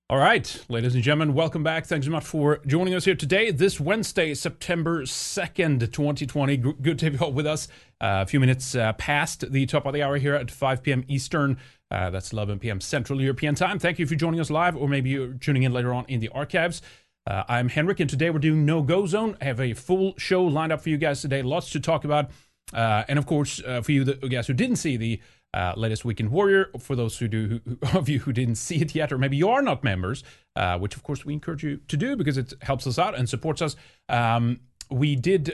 All right, ladies and gentlemen, welcome back. Thanks so much for joining us here today, this Wednesday, September 2nd, 2020. Good to have you all with us. A few minutes past the top of the hour here at 5 p.m. Eastern. That's 11 p.m. Central European Time. Thank you for joining us live, or maybe you're tuning in later on in the archives. I'm Henrik, and today we're doing No Go Zone. I have a full show lined up for you guys today. Lots to talk about. And of course, for you guys who didn't see the latest Weekend Warrior, for those of you who didn't see it yet, or maybe you are not members, which of course we encourage you to do because it helps us out and supports us. We did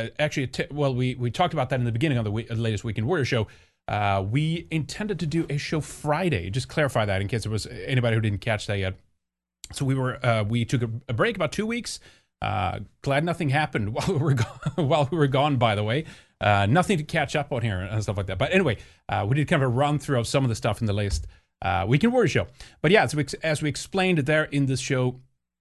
we talked about that in the beginning of the latest Weekend Warrior show. We intended to do a show Friday. Just clarify that in case there was anybody who didn't catch that yet. So we took a break about 2 weeks. Glad nothing happened while we were gone, by the way. Nothing to catch up on here and stuff like that. But anyway, we did kind of a run through of some of the stuff in the latest Weekend Warrior show. But yeah, as we explained there in this show,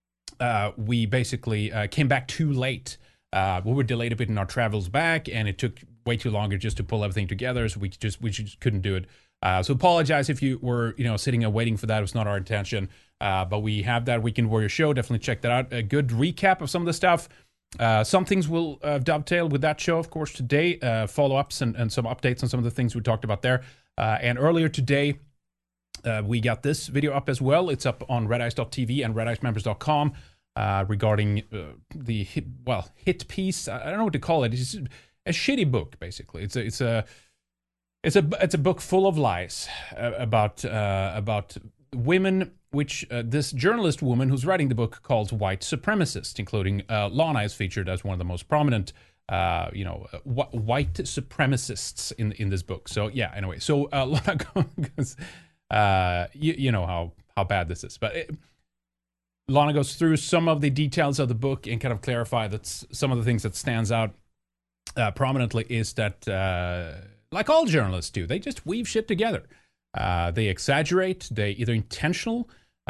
we basically came back too late. We were delayed a bit in our travels back, and it took way too longer just to pull everything together. So we just couldn't do it. So apologize if you were sitting and waiting for that. It was not our intention. But we have that Weekend Warrior show. Definitely check that out. A good recap of some of the stuff. Some things will dovetail with that show, of course, today. Follow-ups and some updates on some of the things we talked about there. And earlier today, we got this video up as well. It's up on redice.tv and redicemembers.com regarding the hit piece. I don't know what to call it. It's a shitty book, basically. It's a book full of lies about women, which this journalist woman who's writing the book calls white supremacist, including Lana is featured as one of the most prominent, white supremacists in this book. So yeah, anyway, so Lana goes, you know how bad this is, but Lana goes through some of the details of the book and kind of clarify that some of the things that stands out prominently is that, like all journalists do, they just weave shit together. They exaggerate. They either intentionally,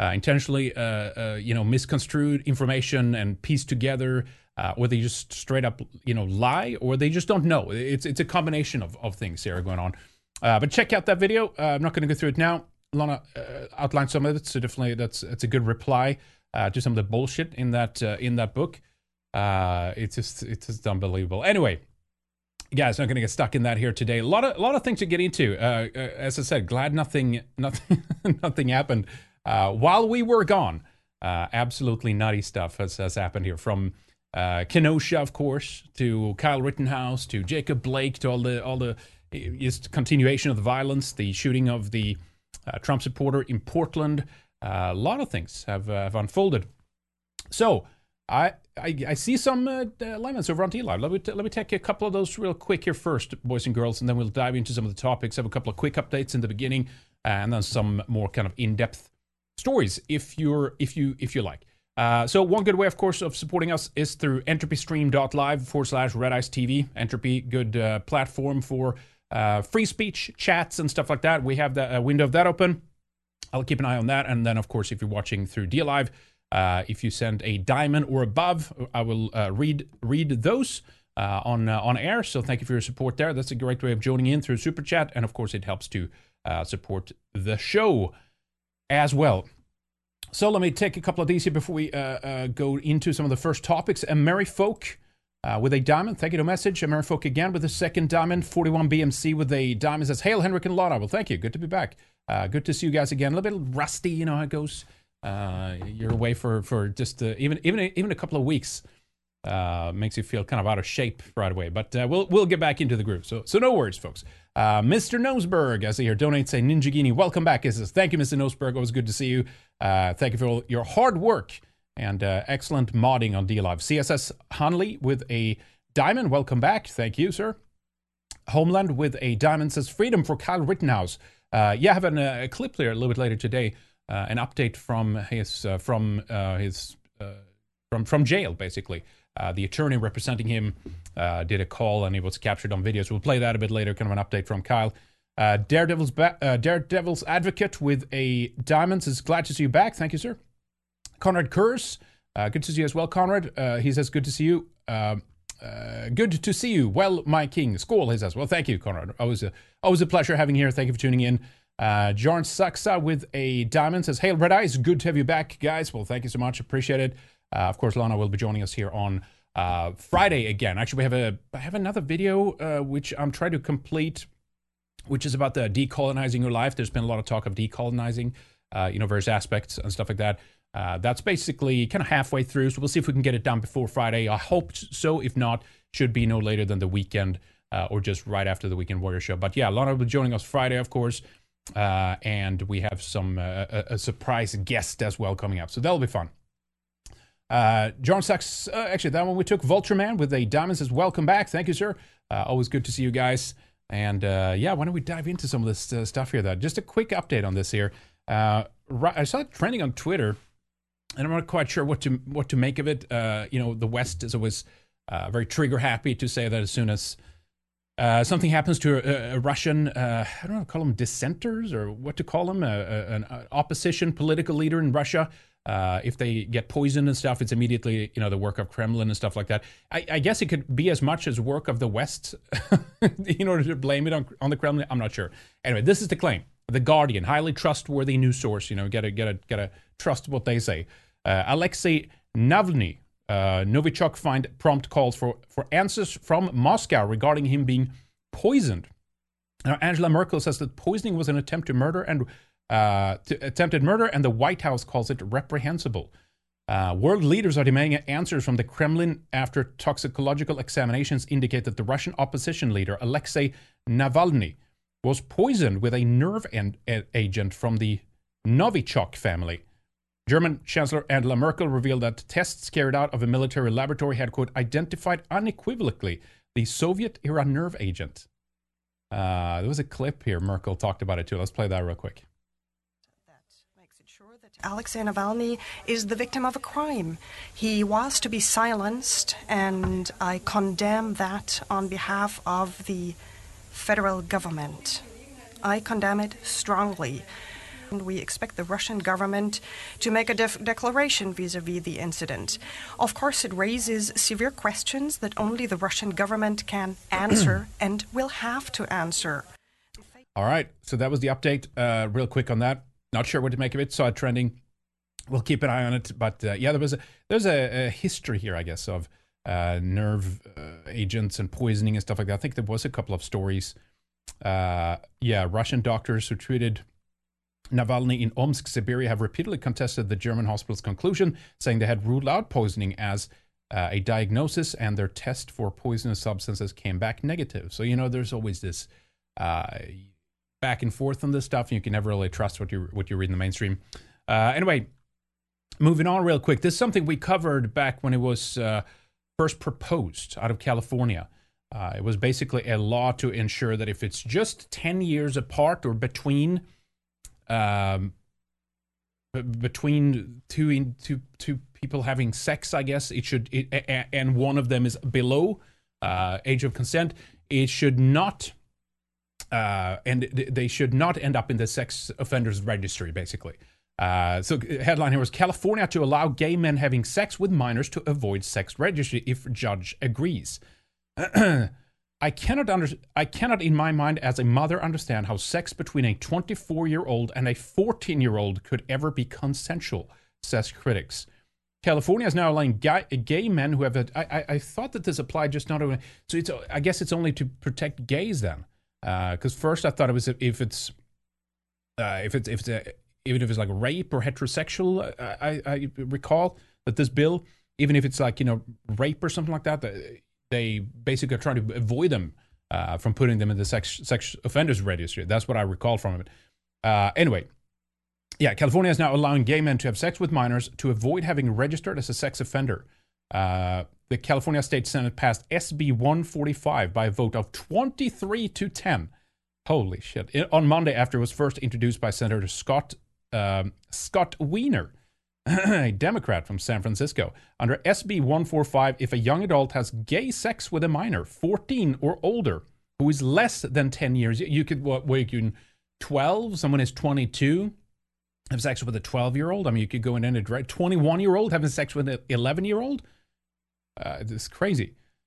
misconstrued information and piece together, or they just straight up, lie, or they just don't know. It's a combination of things here going on. But check out that video. I'm not going to go through it now. Lana outlined some of it, so definitely it's a good reply to some of the bullshit in that book. It's just unbelievable. Anyway. Guys, not going to get stuck in that here today. A lot of things to get into. As I said, glad nothing happened while we were gone. Absolutely nutty stuff has happened here, from Kenosha, of course, to Kyle Rittenhouse, to Jacob Blake, to all the just continuation of the violence, the shooting of the Trump supporter in Portland. A lot of things have unfolded. So I see some elements over on DLive. Let me take a couple of those real quick here first, boys and girls, and then we'll dive into some of the topics. Have a couple of quick updates in the beginning, and then some more kind of in-depth stories, if you like. So one good way, of course, of supporting us is through entropystream.live/Redice TV. Entropy, good platform for free speech chats and stuff like that. We have the window of that open. I'll keep an eye on that, and then, of course, if you're watching through DLive, if you send a diamond or above, I will read those on air. So thank you for your support there. That's a great way of joining in through Super Chat. And of course, it helps to support the show as well. So let me take a couple of these here before we go into some of the first topics. Mary Folk with a diamond. Thank you to message. Mary Folk again with a second diamond. 41 BMC with a diamond says, "Hail, Henrik and Lana." Well, thank you. Good to be back. Good to see you guys again. A little bit rusty, you know how it goes. You're away for just even a couple of weeks. Makes you feel kind of out of shape right away, but we'll get back into the groove. So no worries, folks. Mr. Noseberg, I see here, donates a Ninjagini. Welcome back. He says, "Thank you, Mr. Noseberg. Always good to see you. Thank you for all your hard work and excellent modding on DLive." CSS Hanley with a diamond. Welcome back. Thank you, sir. Homeland with a diamond says, "Freedom for Kyle Rittenhouse." I have a clip there a little bit later today. An update from jail, basically. The attorney representing him did a call, and it was captured on video. So we'll play that a bit later, kind of an update from Kyle. Daredevil's Advocate with a diamond says, "Glad to see you back." Thank you, sir. Conrad Kurz, good to see you as well, Conrad. He says, "Good to see you. Good to see you. Well, my king." Skål, he says. Well, thank you, Conrad. Always a pleasure having you here. Thank you for tuning in. Jorn Saksa with a diamond says, "Hey, Red Eyes, good to have you back, guys." Well, thank you so much. Appreciate it. Of course, Lana will be joining us here on Friday again. Actually, I have another video which I'm trying to complete, which is about the decolonizing your life. There's been a lot of talk of decolonizing, various aspects and stuff like that. That's basically kind of halfway through, so we'll see if we can get it done before Friday. I hope so. If not, should be no later than the weekend or just right after the Weekend Warrior show. But yeah, Lana will be joining us Friday, of course. And we have some a surprise guest as well coming up, so that'll be fun. John Sachs, actually that one we took. Vulture Man with a diamond says, "Welcome back." Thank you, sir. Always good to see you guys. And yeah, why don't we dive into some of this stuff here? Though, just a quick update on this here. I saw it trending on Twitter, and I'm not quite sure what to make of it. The West is always very trigger happy to say that as soon as something happens to a Russian, I don't know, call them dissenters or what to call them, an opposition political leader in Russia. If they get poisoned and stuff, it's immediately, the work of Kremlin and stuff like that. I guess it could be as much as work of the West in order to blame it on the Kremlin. I'm not sure. Anyway, this is the claim. The Guardian, highly trustworthy news source. Gotta trust what they say. Alexei Navalny. Novichok find prompt calls for answers from Moscow regarding him being poisoned. Now, Angela Merkel says that poisoning was an attempted murder and the White House calls it reprehensible. World leaders are demanding answers from the Kremlin after toxicological examinations indicate that the Russian opposition leader Alexei Navalny was poisoned with a nerve agent from the Novichok family. German Chancellor Angela Merkel revealed that tests carried out of a military laboratory had, quote, identified unequivocally the Soviet-era nerve agent. There was a clip here. Merkel talked about it too. Let's play that real quick. That makes it sure that Alexei Navalny is the victim of a crime. He was to be silenced, and I condemn that on behalf of the federal government. I condemn it strongly. We expect the Russian government to make a declaration vis-à-vis the incident. Of course, it raises severe questions that only the Russian government can answer and will have to answer. All right, so that was the update. Real quick on that. Not sure what to make of it. Saw it trending. We'll keep an eye on it. But yeah, there's a history here, I guess, of nerve agents and poisoning and stuff like that. I think there was a couple of stories. Russian doctors who treated Navalny in Omsk, Siberia, have repeatedly contested the German hospital's conclusion, saying they had ruled out poisoning as a diagnosis, and their test for poisonous substances came back negative. So, there's always this back and forth on this stuff, and you can never really trust what you read in the mainstream. Anyway, moving on real quick. This is something we covered back when it was first proposed out of California. It was basically a law to ensure that if it's just 10 years apart or between two people having sex, I guess and one of them is below age of consent, it should not and they should not end up in the sex offenders registry, basically. So headline here was California to allow gay men having sex with minors to avoid sex registry if judge agrees. I cannot in my mind as a mother understand how sex between a 24-year-old and a 14-year-old could ever be consensual, says critics. California is now allowing gay men who have I thought that this applied just not only, so I guess it's only to protect gays then, because first I thought it was if it's even if it's like rape or heterosexual. I recall that this bill, even if it's like rape or something like that, they basically are trying to avoid them from putting them in the sex offenders registry. That's what I recall from it. Anyway, yeah, California is now allowing gay men to have sex with minors to avoid having registered as a sex offender. The California State Senate passed SB 145 by a vote of 23 to 10. Holy shit. On Monday, after it was first introduced by Senator Scott Wiener, a Democrat from San Francisco. Under SB 145, if a young adult has gay sex with a minor, 14 or older, who is less than 10 years, you could, 12, someone is 22, have sex with a 12-year-old. I mean, you could go in and right, 21-year-old having sex with an 11-year-old. It's crazy.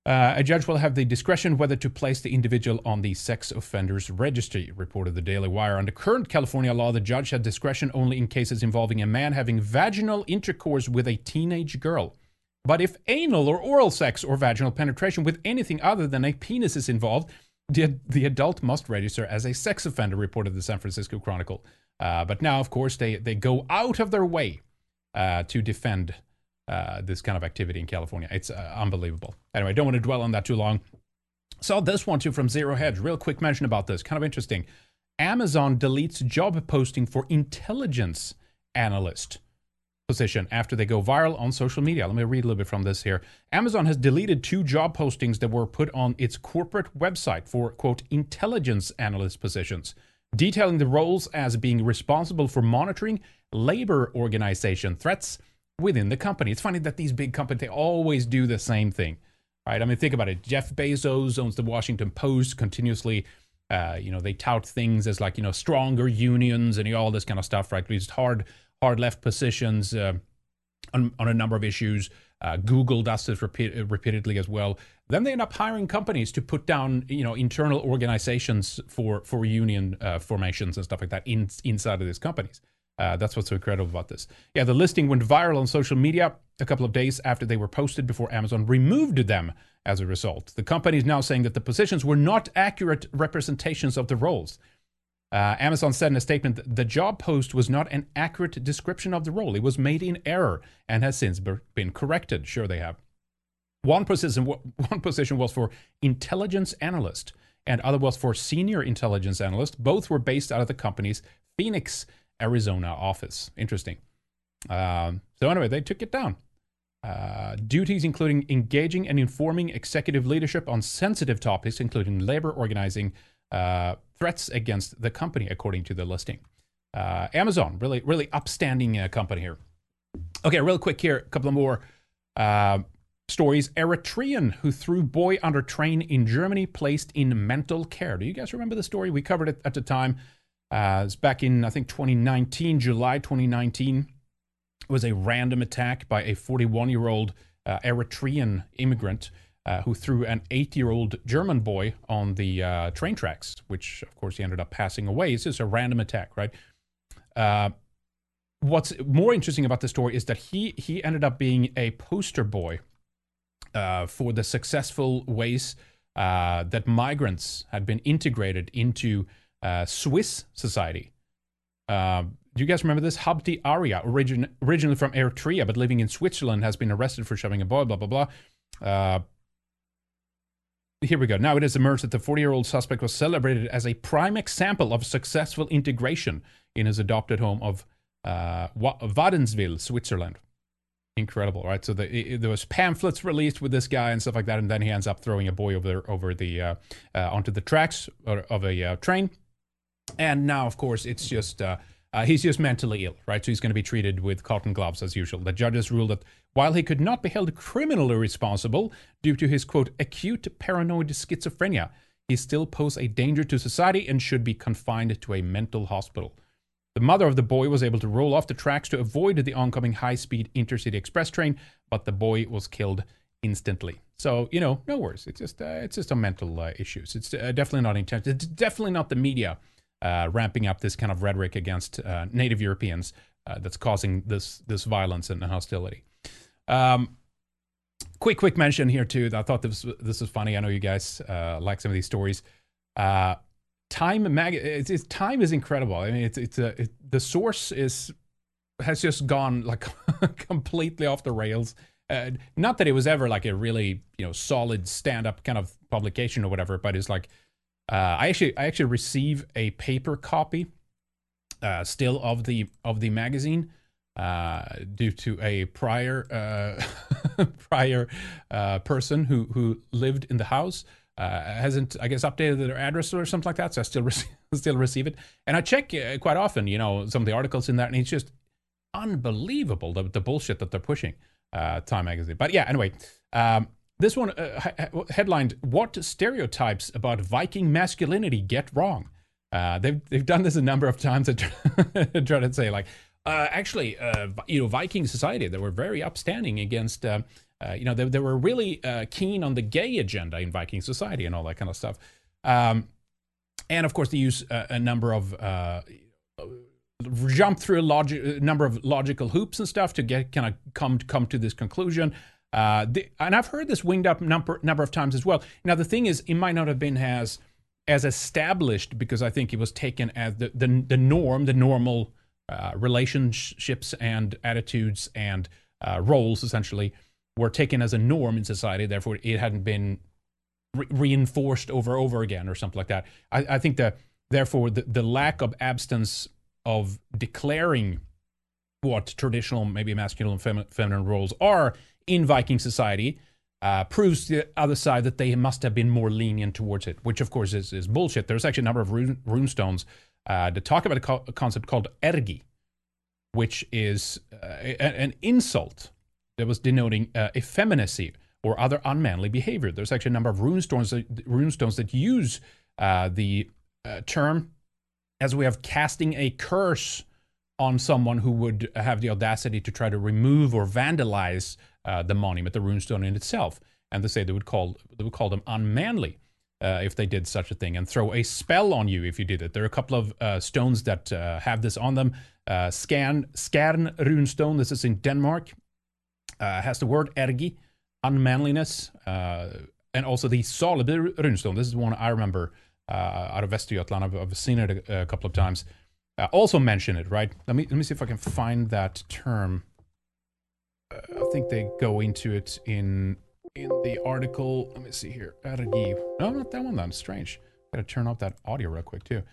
A judge will have the discretion whether to place the individual on the sex offenders registry, reported the Daily Wire. Under current California law, the judge had discretion only in cases involving a man having vaginal intercourse with a teenage girl. But if anal or oral sex or vaginal penetration with anything other than a penis is involved, the adult must register as a sex offender, reported the San Francisco Chronicle. But now, of course, they go out of their way to defend this kind of activity in California. It's unbelievable. Anyway, I don't want to dwell on that too long. Saw this one too from Zero Hedge. Real quick mention about this. Kind of interesting. Amazon deletes job posting for intelligence analyst position after they go viral on social media. Let me read a little bit from this here. Amazon has deleted 2 job postings that were put on its corporate website for, quote, intelligence analyst positions, detailing the roles as being responsible for monitoring labor organization threats within the company. It's funny that these big companies, they always do the same thing, right? I mean, think about it. Jeff Bezos owns the Washington Post continuously. They tout things as like, stronger unions and all this kind of stuff, right? These hard left positions on a number of issues. Google does this repeatedly as well. Then they end up hiring companies to put down, internal organizations for union formations and stuff like that inside of these companies. That's what's so incredible about this. Yeah, the listing went viral on social media a couple of days after they were posted before Amazon removed them as a result. The company is now saying that the positions were not accurate representations of the roles. Amazon said in a statement that the job post was not an accurate description of the role. It was made in error and has since been corrected. Sure, they have. One position was for intelligence analyst and other was for senior intelligence analyst. Both were based out of the company's Phoenix, Arizona office. Interesting. So anyway, they took it down. Duties including engaging and informing executive leadership on sensitive topics, including labor organizing, threats against the company, according to the listing. Amazon, really upstanding company here. Okay, real quick here, a couple of more stories. Eritrean who threw boy under train in Germany placed in mental care. Do you guys remember the story? We covered it at the time. It's back in, I think, July 2019. It was a random attack by a 41-year-old Eritrean immigrant who threw an 8-year-old German boy on the train tracks, which, of course, he ended up passing away. It's just a random attack, right? What's more interesting about the story is that he ended up being a poster boy for the successful ways that migrants had been integrated into Swiss society. Do you guys remember this? Habti Aria, originally from Eritrea, but living in Switzerland, has been arrested for shoving a boy, blah, blah, blah. Here we go. Now it has emerged that the 40-year-old suspect was celebrated as a prime example of successful integration in his adopted home of Wädenswil, Switzerland. Incredible, right? So there was pamphlets released with this guy and stuff like that, and then he ends up throwing a boy onto the tracks of a train. And now, of course, it's just he's just mentally ill, right? So he's going to be treated with cotton gloves as usual. The judges ruled that while he could not be held criminally responsible due to his, quote, acute paranoid schizophrenia, he still poses a danger to society and should be confined to a mental hospital. The mother of the boy was able to roll off the tracks to avoid the oncoming high-speed intercity express train, but the boy was killed instantly. So, no worries. It's just a mental issues. It's definitely not intentional. It's definitely not the media ramping up this kind of rhetoric against native Europeans that's causing this violence and hostility. Quick mention here too. I thought this was funny. I know you guys like some of these stories. Time is incredible. I mean, the source has just gone like completely off the rails. Not that it was ever like a really solid stand-up kind of publication or whatever, but it's like I actually receive a paper copy still of the magazine due to a prior person who lived in the house. Hasn't, I guess, updated their address or something like that, so I still receive it. And I check quite often, some of the articles in that, and it's just unbelievable, the bullshit that they're pushing, Time Magazine. But yeah, anyway, this one headlined, "What stereotypes about Viking masculinity get wrong?" They've done this a number of times. Try to say, like, Viking society, they were very upstanding against They were really keen on the gay agenda in Viking society and all that kind of stuff. And of course, they use a number of jump through a number of logical hoops and stuff to get kind of come to this conclusion. And I've heard this winged up number of times as well. Now, the thing is, it might not have been as established because I think it was taken as the norm, the normal relationships and attitudes and roles essentially were taken as a norm in society. Therefore, it hadn't been reinforced over again or something like that. I think that therefore the lack of absence of declaring what traditional, maybe masculine and feminine roles are in Viking society proves to the other side that they must have been more lenient towards it, which of course is bullshit. There's actually a number of rune stones that talk about a concept called ergi, which is an insult that was denoting effeminacy or other unmanly behavior. There's actually a number of rune stones that use the term as a way of casting a curse on someone who would have the audacity to try to remove or vandalize the monument, the runestone in itself. And they say they would call them unmanly if they did such a thing, and throw a spell on you if you did it. There are a couple of stones that have this on them. Skjern runestone, this is in Denmark, has the word ergi, unmanliness, and also the Saleby runestone. This is one I remember out of Västergötland. I've seen it a couple of times. Also mention it, right? Let me see if I can find that term. I think they go into it in the article. Let me see here. Ergi. No, not that one. That's strange. Got to turn off that audio real quick too.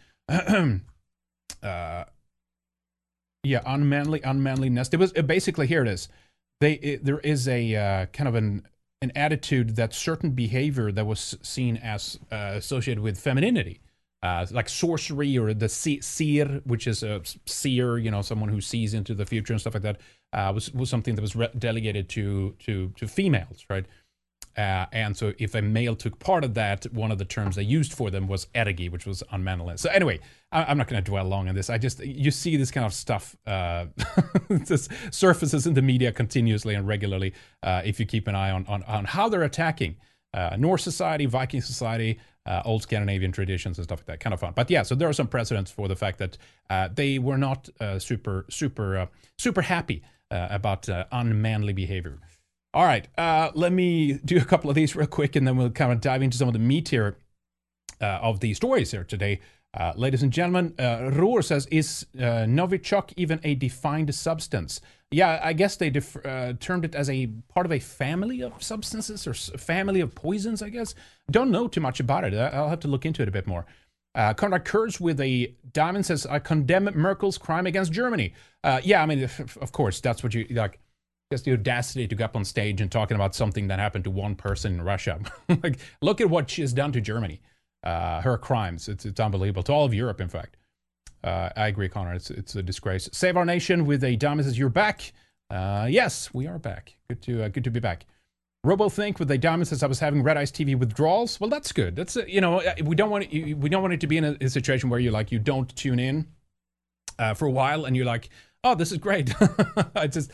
Yeah, unmanliness. It was basically, here it is. There is a kind of an attitude that certain behavior that was seen as associated with femininity, like sorcery or the seer, which is a seer, someone who sees into the future and stuff like that, was something that was delegated to females, right? And so if a male took part of that, one of the terms they used for them was ergi, which was unmanliness. So anyway, I'm not going to dwell long on this. You see this kind of stuff just surfaces in the media continuously and regularly if you keep an eye on how they're attacking Norse society, Viking society, old Scandinavian traditions and stuff like that. Kind of fun. But yeah, so there are some precedents for the fact that they were not super happy about unmanly behavior. All right, let me do a couple of these real quick, and then we'll kind of dive into some of the meat here of the stories here today. Ladies and gentlemen, Roar says, is Novichok even a defined substance? Yeah, I guess they termed it as a part of a family of substances or family of poisons, I guess. Don't know too much about it. I'll have to look into it a bit more. Conrad Kurz with a diamond says, I condemn Merkel's crime against Germany. Yeah, I mean, of course, that's what you like. Just the audacity to go up on stage and talking about something that happened to one person in Russia. Like, look at what she has done to Germany. Her crimes. It's unbelievable. To all of Europe, in fact. I agree, Connor. It's a disgrace. Save Our Nation with a diamond says, you're back. Yes, we are back. Good to be back. RoboThink with a diamond says, I was having Red Ice TV withdrawals. Well, that's good. That's we don't want it to be in a situation where you don't tune in for a while and you're like, oh, this is great. I just,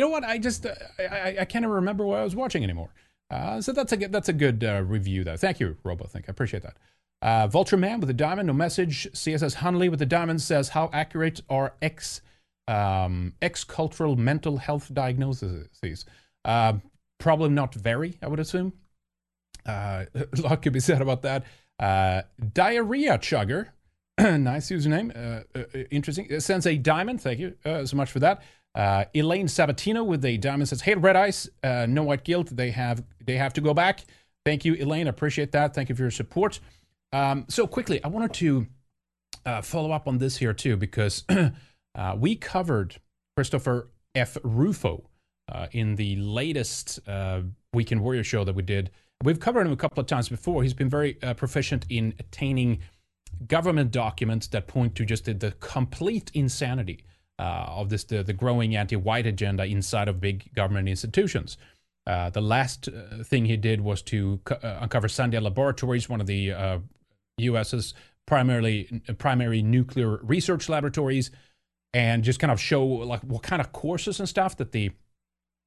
I can't even remember what I was watching anymore. So that's a good review, though. Thank you, RoboThink. I appreciate that. Vulture Man with a diamond, no message. CSS Hunley with the diamond says, how accurate are ex-cultural mental health diagnoses? Probably not very, I would assume. A lot could be said about that. Diarrhea Chugger. Nice username. Interesting. It sends a diamond. Thank you so much for that. Elaine Sabatino with a diamond says, hey, Red Ice, no white guilt. They have to go back. Thank you, Elaine. I appreciate that. Thank you for your support. So quickly, I wanted to follow up on this here too, because we covered Christopher F. Rufo in the latest Weekend Warrior show that we did. We've covered him a couple of times before. He's been very proficient in attaining government documents that point to just the complete insanity of the growing anti-white agenda inside of big government institutions. The last thing he did was to uncover Sandia Laboratories, one of the U.S.'s primary nuclear research laboratories, and just kind of show like what kind of courses and stuff that the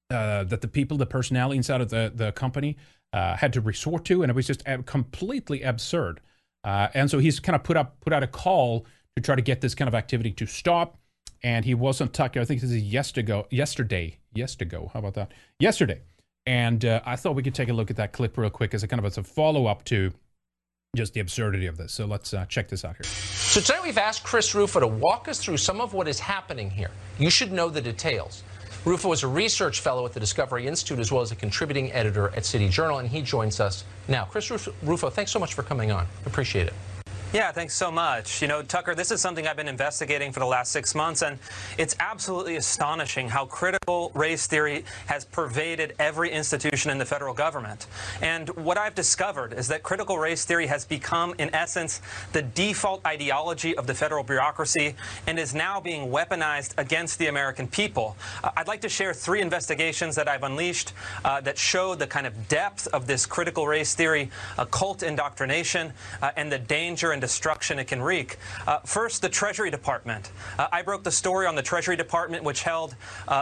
that the people, the personnel inside of the company had to resort to, and it was just completely absurd. And so he's kind of put out a call to try to get this kind of activity to stop. And he wasn't Tucker. I think this is yesterday. How about that? Yesterday. And I thought we could take a look at that clip real quick as a follow-up to just the absurdity of this. So let's check this out here. So tonight we've asked Chris Rufo to walk us through some of what is happening here. You should know the details. Rufo is a research fellow at the Discovery Institute as well as a contributing editor at City Journal, and he joins us now. Chris Rufo, thanks so much for coming on. Appreciate it. Yeah, thanks so much. You know, Tucker, this is something I've been investigating for the last 6 months, and it's absolutely astonishing how critical race theory has pervaded every institution in the federal government. And what I've discovered is that critical race theory has become, in essence, the default ideology of the federal bureaucracy and is now being weaponized against the American people. I'd like to share 3 investigations that I've unleashed that show the kind of depth of this critical race theory, cult indoctrination, and the danger and destruction it can wreak. First, the Treasury Department. I broke the story on the Treasury Department, which held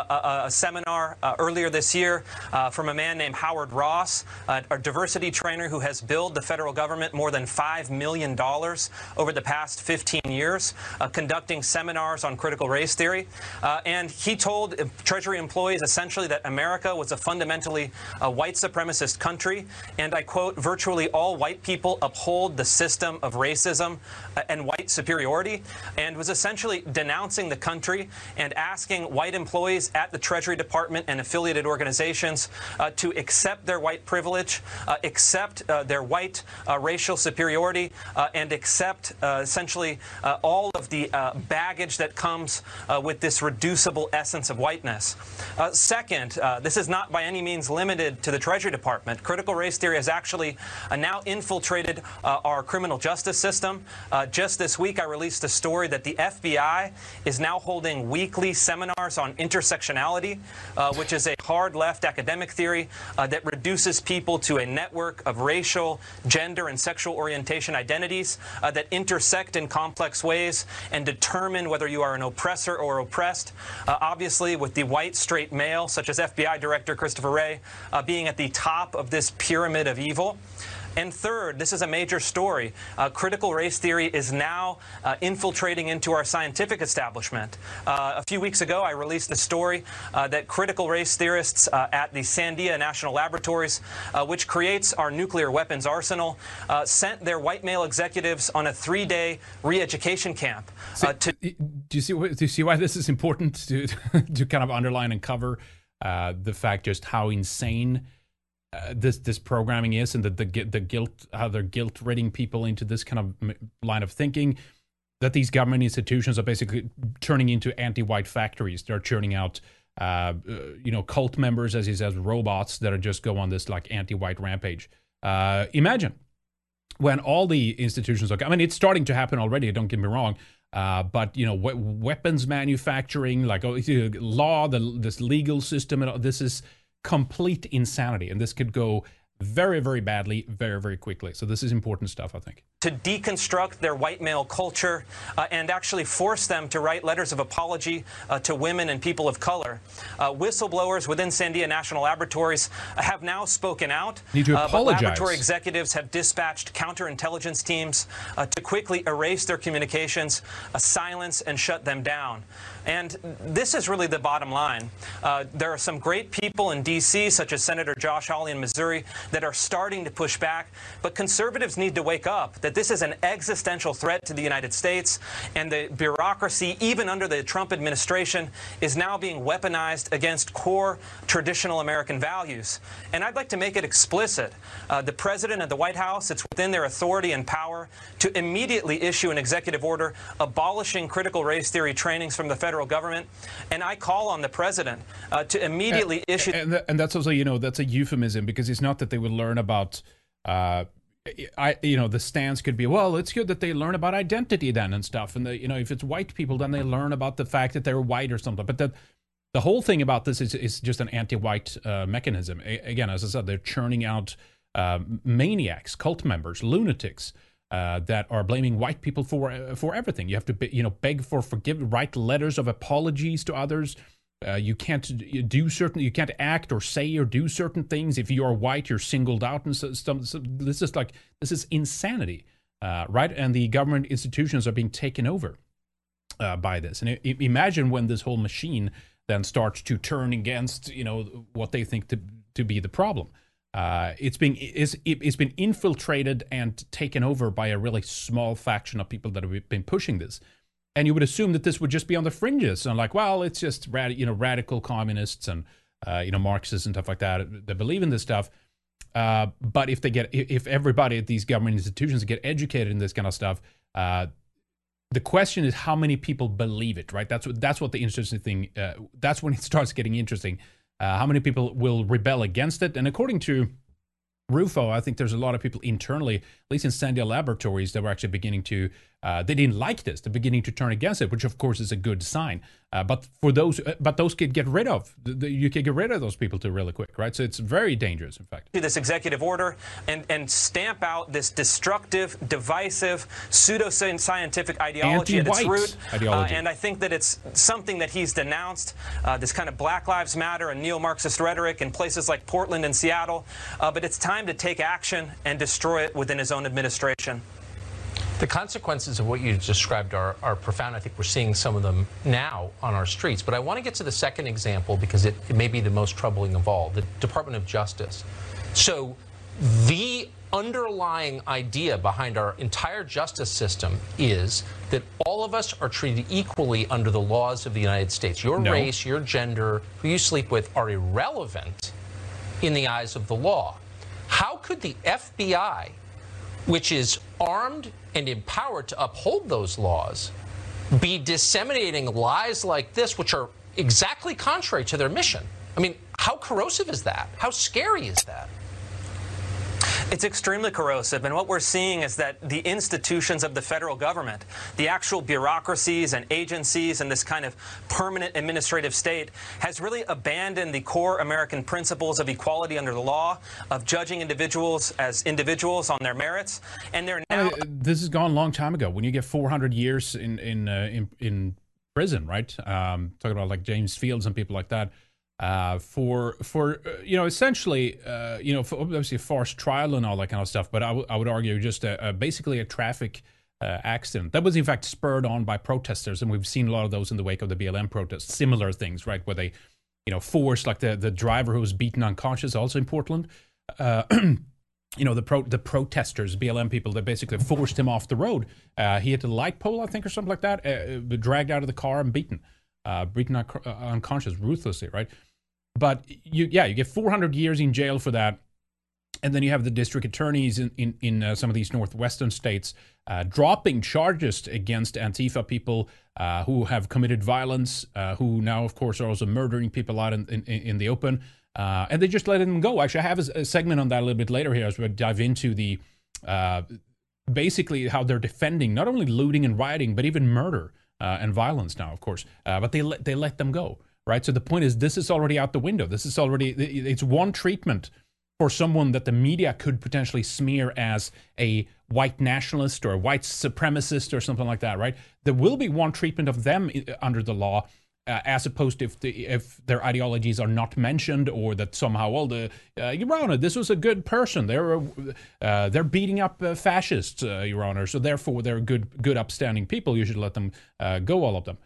a seminar earlier this year from a man named Howard Ross, a diversity trainer who has billed the federal government more than $5 million over the past 15 years, conducting seminars on critical race theory. And he told Treasury employees essentially that America was a fundamentally white supremacist country, and I quote, virtually all white people uphold the system of racism and white superiority, and was essentially denouncing the country and asking white employees at the Treasury Department and affiliated organizations to accept their white privilege, accept their white racial superiority, and accept essentially all of the baggage that comes with this reducible essence of whiteness. Second, this is not by any means limited to the Treasury Department. Critical race theory has actually now infiltrated our criminal justice system. Just this week, I released a story that the FBI is now holding weekly seminars on intersectionality, which is a hard-left academic theory that reduces people to a network of racial, gender, and sexual orientation identities that intersect in complex ways and determine whether you are an oppressor or oppressed. Obviously, with the white, straight male, such as FBI Director Christopher Wray, being at the top of this pyramid of evil. And third, this is a major story. Critical race theory is now infiltrating into our scientific establishment. A few weeks ago, I released the story that critical race theorists at the Sandia National Laboratories, which creates our nuclear weapons arsenal, sent their white male executives on a 3-day re-education camp. Do you see why this is important to kind of underline and cover the fact just how insane this programming is, and the guilt, how they're guilt-ridding people into this kind of line of thinking, that these government institutions are basically turning into anti-white factories. They're churning out, cult members, as he says, robots that are just go on this like anti-white rampage. Imagine when all the institutions are, I mean, it's starting to happen already, don't get me wrong, but, weapons manufacturing, like law, this legal system, and this is complete insanity, and this could go very, very badly, very, very quickly. So this is important stuff, I think. To deconstruct their white male culture and actually force them to write letters of apology to women and people of color. Whistleblowers within Sandia National Laboratories have now spoken out. Need to apologize. But laboratory executives have dispatched counterintelligence teams to quickly erase their communications, silence, and shut them down. And this is really the bottom line. There are some great people in D.C., such as Senator Josh Hawley in Missouri, that are starting to push back. But conservatives need to wake up that this is an existential threat to the United States, and the bureaucracy, even under the Trump administration, is now being weaponized against core traditional American values. And I'd like to make it explicit. The President and the White House, it's within their authority and power to immediately issue an executive order abolishing critical race theory trainings from the federal government. And I call on the President to immediately issue... And that's also, that's a euphemism, because it's not that they would learn about... the stance could be, well, it's good that they learn about identity then and stuff. And, if it's white people, then they learn about the fact that they're white or something. But the whole thing about this is just an anti-white mechanism. Again, as I said, they're churning out maniacs, cult members, lunatics that are blaming white people for everything. You have to, beg for write letters of apologies to others. You can't act or say or do certain things. If you are white, you're singled out and stuff. So this is insanity, right? And the government institutions are being taken over by this. And imagine when this whole machine then starts to turn against, what they think to be the problem. It's been infiltrated and taken over by a really small faction of people that have been pushing this. And you would assume that this would just be on the fringes, and it's just radical communists and Marxists and stuff like that believe in this stuff. But if everybody at these government institutions get educated in this kind of stuff, the question is how many people believe it, right? That's what the interesting thing. That's when it starts getting interesting. How many people will rebel against it? And according to Rufo, I think there's a lot of people internally, at least in Sandia Laboratories, that were actually beginning to, they didn't like this. They're beginning to turn against it, which of course is a good sign. But those could get rid of. You can get rid of those people too really quick, right? So it's very dangerous, in fact. This executive order and stamp out this destructive, divisive, pseudo-scientific ideology at its root. And I think that it's something that he's denounced, this kind of Black Lives Matter and neo-Marxist rhetoric in places like Portland and Seattle. But it's time to take action and destroy it within his own administration. The consequences of what you described are profound. I think we're seeing some of them now on our streets. But I want to get to the second example because it may be the most troubling of all, the Department of Justice. So the underlying idea behind our entire justice system is that all of us are treated equally under the laws of the United States. Your race, your gender, who you sleep with are irrelevant in the eyes of the law. How could the FBI, which is armed and empowered to uphold those laws, be disseminating lies like this, which are exactly contrary to their mission? I mean, how corrosive is that? How scary is that? It's extremely corrosive, and what we're seeing is that the institutions of the federal government, the actual bureaucracies and agencies and this kind of permanent administrative state has really abandoned the core American principles of equality under the law, of judging individuals as individuals on their merits, and they're now... This has gone a long time ago. When you get 400 years in prison, right? Talking about like James Fields and people like that. For essentially, for obviously a forced trial and all that kind of stuff. But I would argue just basically a traffic accident that was in fact spurred on by protesters, and we've seen a lot of those in the wake of the BLM protests. Similar things, right, where they, forced like the driver who was beaten unconscious, also in Portland. The protesters, BLM people, they basically forced him off the road. He hit a light pole, I think, or something like that. Dragged out of the car and beaten unconscious ruthlessly, right? But you get 400 years in jail for that, and then you have the district attorneys in some of these northwestern states dropping charges against Antifa people who have committed violence, who now, of course, are also murdering people out in the open, and they just let them go. Actually, I have a segment on that a little bit later here as we dive into the basically how they're defending not only looting and rioting, but even murder and violence now, of course. But they let them go. Right, so the point is, this is already out the window. This is already, it's one treatment for someone that the media could potentially smear as a white nationalist or a white supremacist or something like that, right? There will be one treatment of them under the law, as opposed to if their ideologies are not mentioned, or that somehow, Your Honor, this was a good person. They're beating up fascists, Your Honor, so therefore they're good, upstanding people. You should let them go, all of them.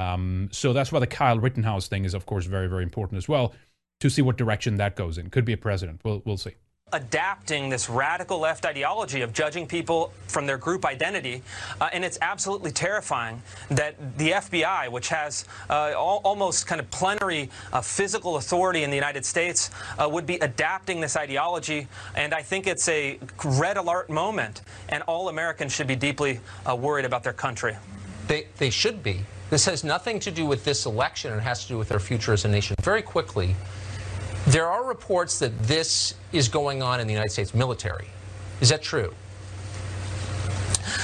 So that's why the Kyle Rittenhouse thing is, of course, very, very important as well, to see what direction that goes in. Could be a president. We'll see. Adapting this radical left ideology of judging people from their group identity, and it's absolutely terrifying that the FBI, which has almost kind of plenary physical authority in the United States, would be adapting this ideology. And I think it's a red alert moment, and all Americans should be deeply worried about their country. They should be. This has nothing to do with this election. It has to do with our future as a nation. Very quickly, there are reports that this is going on in the United States military. Is that true?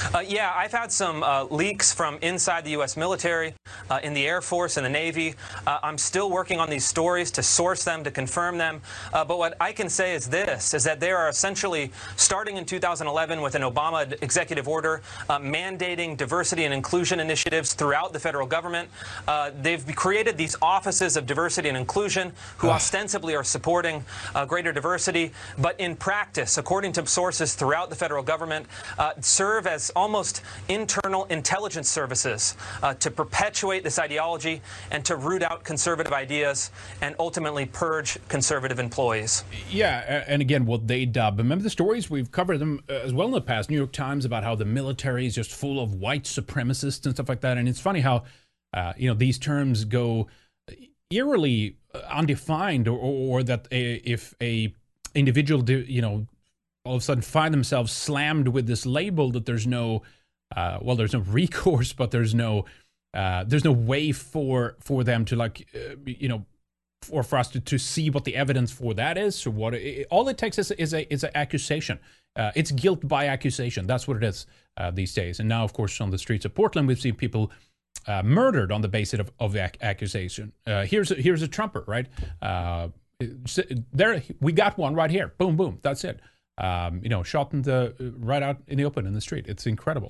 Yeah, I've had some leaks from inside the U.S. military, in the Air Force and the Navy. I'm still working on these stories to source them, to confirm them. But what I can say is this, is that they are essentially starting in 2011 with an Obama executive order mandating diversity and inclusion initiatives throughout the federal government. They've created these offices of diversity and inclusion who ostensibly are supporting greater diversity, but in practice, according to sources throughout the federal government, serve as almost internal intelligence services to perpetuate this ideology and to root out conservative ideas and ultimately purge conservative employees. Yeah, and again, what they dub. Remember the stories? We've covered them as well in the past. New York Times about how the military is just full of white supremacists and stuff like that. And it's funny how, these terms go eerily undefined, or that if a individual, all of a sudden find themselves slammed with this label that there's no, there's no recourse, but there's no way for them to or for us to see what the evidence for that is, or what all it takes is an accusation. It's guilt by accusation. That's what it is these days. And now, of course, on the streets of Portland, we've seen people murdered on the basis of accusation. Here's a Trumper, right? There we got one right here. Boom, boom. That's it. Shot right out in the open in the street. It's incredible.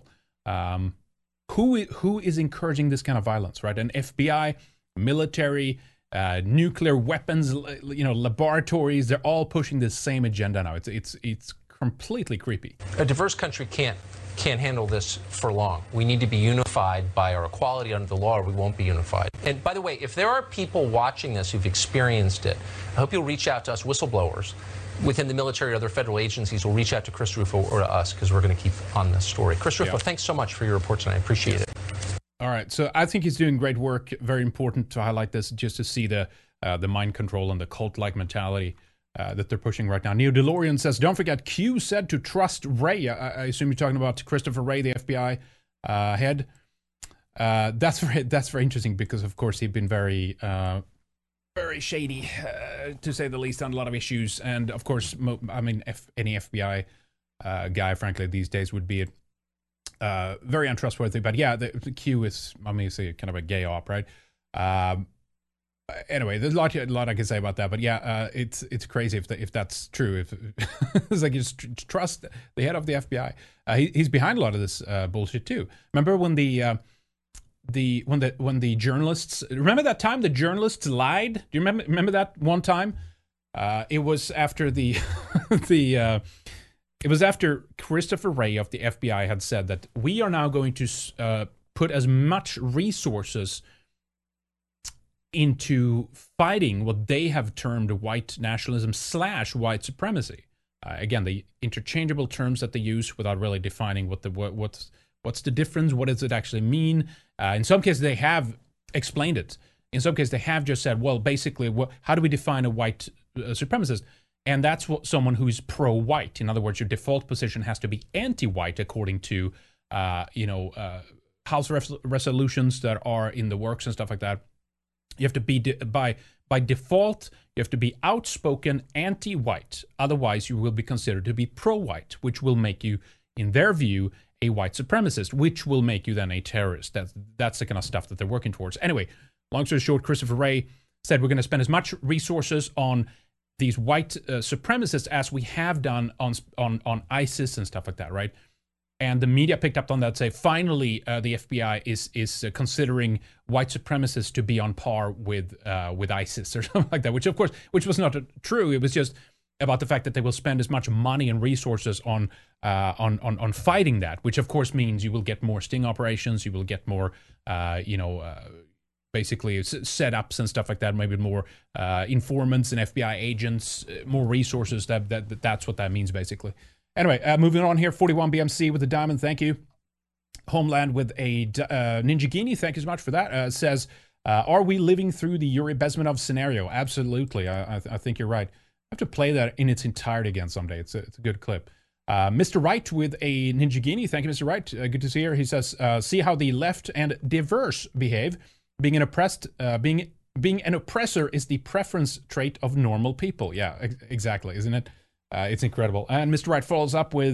Who is encouraging this kind of violence, right? An FBI, military, nuclear weapons, laboratories. They're all pushing this same agenda now. It's completely creepy. A diverse country can't handle this for long. We need to be unified by our equality under the law, or we won't be unified. And by the way, if there are people watching this who've experienced it, I hope you'll reach out to us whistleblowers within the military or other federal agencies. Will reach out to Chris Rufo or to us, because we're going to keep on this story. Chris Rufo, thanks so much for your report tonight. I appreciate it. All right, so I think he's doing great work. Very important to highlight this, just to see the mind control and the cult-like mentality that they're pushing right now. Neo DeLorean says, don't forget, Q said to trust Wray. I assume you're talking about Christopher Wray, the FBI head. That's very interesting, because, of course, he'd been very shady, to say the least, on a lot of issues. And, of course, any FBI guy, frankly, these days would be very untrustworthy. But, yeah, the Q is, obviously, kind of a gay op, right? Anyway, there's a lot I can say about that, but yeah, it's crazy if that's true. If it's like you just trust the head of the FBI, he's behind a lot of this bullshit too. Remember when the journalists? Remember that time the journalists lied? Do you remember that one time? It was after it was after Christopher Wray of the FBI had said that we are now going to put as much resources into fighting what they have termed white nationalism / white supremacy. Again, the interchangeable terms that they use without really defining what's the difference, what does it actually mean. In some cases, they have explained it. In some cases, they have just said, well, basically, how do we define a white supremacist? And that's someone who's pro-white. In other words, your default position has to be anti-white according to, House resolutions that are in the works and stuff like that. You have to be, by default, you have to be outspoken anti-white. Otherwise, you will be considered to be pro-white, which will make you, in their view, a white supremacist, which will make you then a terrorist. That's the kind of stuff that they're working towards. Anyway, long story short, Christopher Wray said we're going to spend as much resources on these white supremacists as we have done on ISIS and stuff like that, right? And the media picked up on that, say, finally, the FBI is considering white supremacists to be on par with ISIS or something like that, which was not true. It was just about the fact that they will spend as much money and resources on fighting that, which of course means you will get more sting operations, you will get more, basically setups and stuff like that, maybe more informants and FBI agents, more resources. That's what that means, basically. Anyway, moving on here, 41 BMC with a diamond, thank you. Homeland with a Ninja Genie, thank you so much for that. Says, are we living through the Yuri Bezmenov scenario? Absolutely, I think you're right. I have to play that in its entirety again someday. It's a good clip. Mr. Wright with a Ninja Genie, thank you, Mr. Wright. Good to see you. He says, see how the left and diverse behave. Being an oppressor is the preference trait of normal people. Yeah, exactly, isn't it? It's incredible. And Mr. Wright follows up with,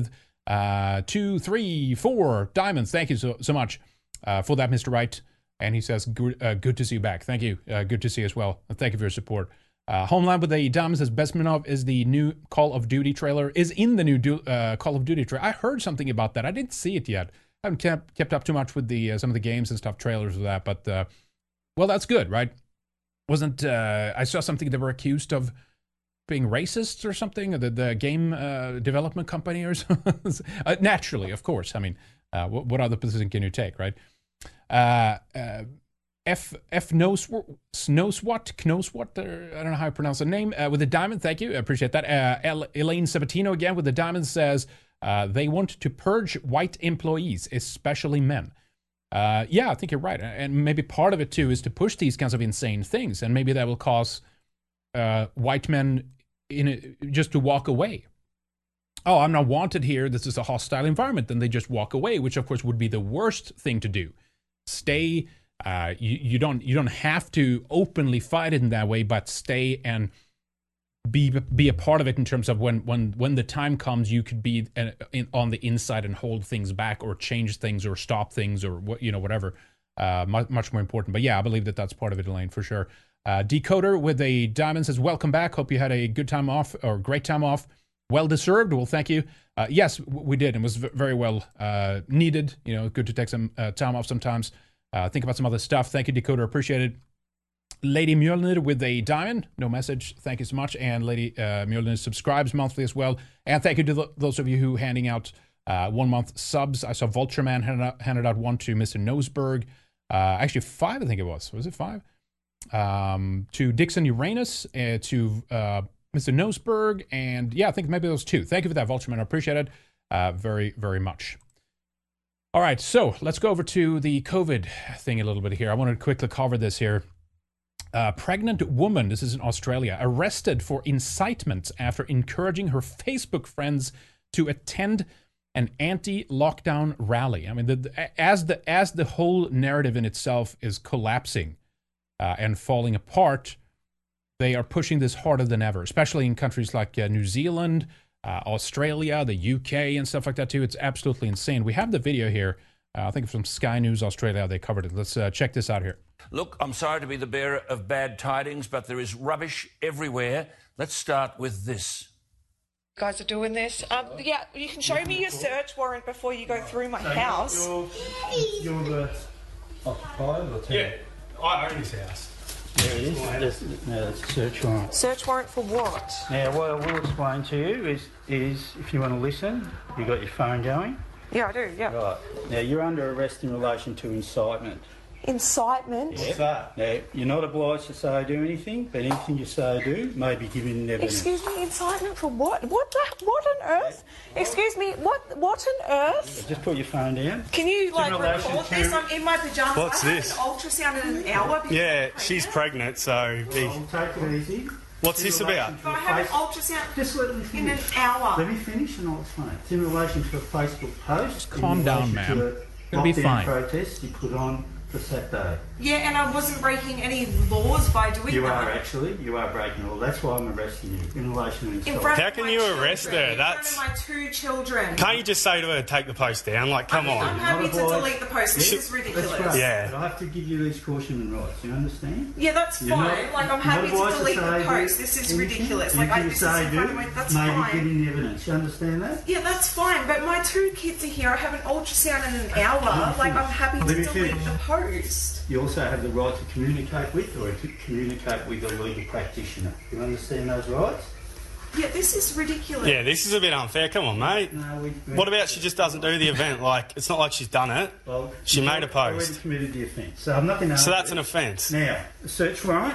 2, 3, 4 diamonds. Thank you so much for that, Mr. Wright. And he says, good to see you back. Thank you. Good to see you as well. And thank you for your support. Homeland with a diamond says, Besmanov is the new Call of Duty trailer. Is in the new Call of Duty trailer. I heard something about that. I didn't see it yet. I haven't kept up too much with the some of the games and stuff, trailers of that. But, well, that's good, right? Wasn't I saw something they were accused of being racist or something, the game development company or something. Naturally, of course. I mean, what other position can you take, right? F knows what, I don't know how I pronounce the name, with a diamond. Thank you, I appreciate that. Elaine Sabatino again with the diamond says they want to purge white employees, especially men. Yeah, I think you're right, and maybe part of it too is to push these kinds of insane things, and maybe that will cause white men just to walk away. Oh, I'm not wanted here. This is a hostile environment. Then they just walk away, which of course would be the worst thing to do. Stay. You don't have to openly fight it in that way, but stay and be a part of it in terms of when the time comes, you could be on the inside and hold things back or change things or stop things or whatever. Much more important. But yeah, I believe that's part of it, Elaine, for sure. Decoder with a diamond says, welcome back. Hope you had a good time off or great time off. Well deserved. Well, thank you. Yes, we did. It was very well needed. Good to take some time off sometimes. Think about some other stuff. Thank you, Decoder. Appreciate it. Lady Mjolnir with a diamond. No message. Thank you so much. And Lady Mjolnir subscribes monthly as well. And thank you to those of you who handing out 1 month subs. I saw Vultureman handed out one to Mr. Noseberg. Actually, 5, I think it was. Was it 5? To Dixon Uranus, to Mr. Noseberg, and yeah, I think maybe those 2. Thank you for that, Vultureman. I appreciate it very, very much. All right, so let's go over to the COVID thing a little bit here. I want to quickly cover this here. Pregnant woman, this is in Australia, arrested for incitement after encouraging her Facebook friends to attend an anti-lockdown rally. I mean, as the whole narrative in itself is collapsing and falling apart, they are pushing this harder than ever, especially in countries like New Zealand, Australia, the UK, and stuff like that too. It's absolutely insane. We have the video here. I think from Sky News Australia, they covered it. Let's check this out here. Look, I'm sorry to be the bearer of bad tidings, but there is rubbish everywhere. Let's start with this. You guys are doing this. Yeah, you can show me your search warrant before you go through my house. You're the occupier or tenant? Yeah, I own this house. There it is. No, that's a search warrant. Search warrant for what? Now, what I will explain to you is if you want to listen, you got your phone going? Yeah, I do, yeah. Right. Now, you're under arrest in relation to incitement. Incitement? Yeah. Now, you're not obliged to say or do anything, but anything you say or do may be given evidence. Excuse me, incitement for what? What on earth? Excuse me, what on earth? Just put your phone down. Can you, record this? I'm in my pyjamas. What's this? I have an ultrasound in an hour. Yeah, she's pregnant, so... I'll take it easy. What's this about? I have an ultrasound Just let me finish. in an hour. Let me finish and I'll explain. It's in relation to a Facebook post. Just calm down, ma'am. It'll be fine. Protest you put on for Saturday. Yeah, and I wasn't breaking any laws by doing that. You are actually. You are breaking law. That's why I'm arresting you in relation to In insult. front How of can my you children, arrest her? That's... In front of my 2 children. Can't you just say to her, take the post down? Like, come I'm on. happy to obliged. delete the post. This is ridiculous. That's right. Yeah. But I have to give you these caution rights. You understand? Yeah, that's You're fine. not- I'm happy not to advised delete the say post. do This is anything. ridiculous. Anything you This is say in do front of me. That's may be fine. giving evidence. You understand that? Yeah, that's fine. But my 2 kids are here. I have an ultrasound in an hour. I'm happy to Let me delete finish. the post. You also have the right to communicate with or to communicate with a legal practitioner. You understand those rights? Yeah, this is ridiculous. Yeah, this is a bit unfair. Come on, mate. No, What about she just doesn't do the event? Like, it's not like she's done it. Well, She you've made a already post. committed the offence. So I'm not going to... So that's an offence. Now, the search warrant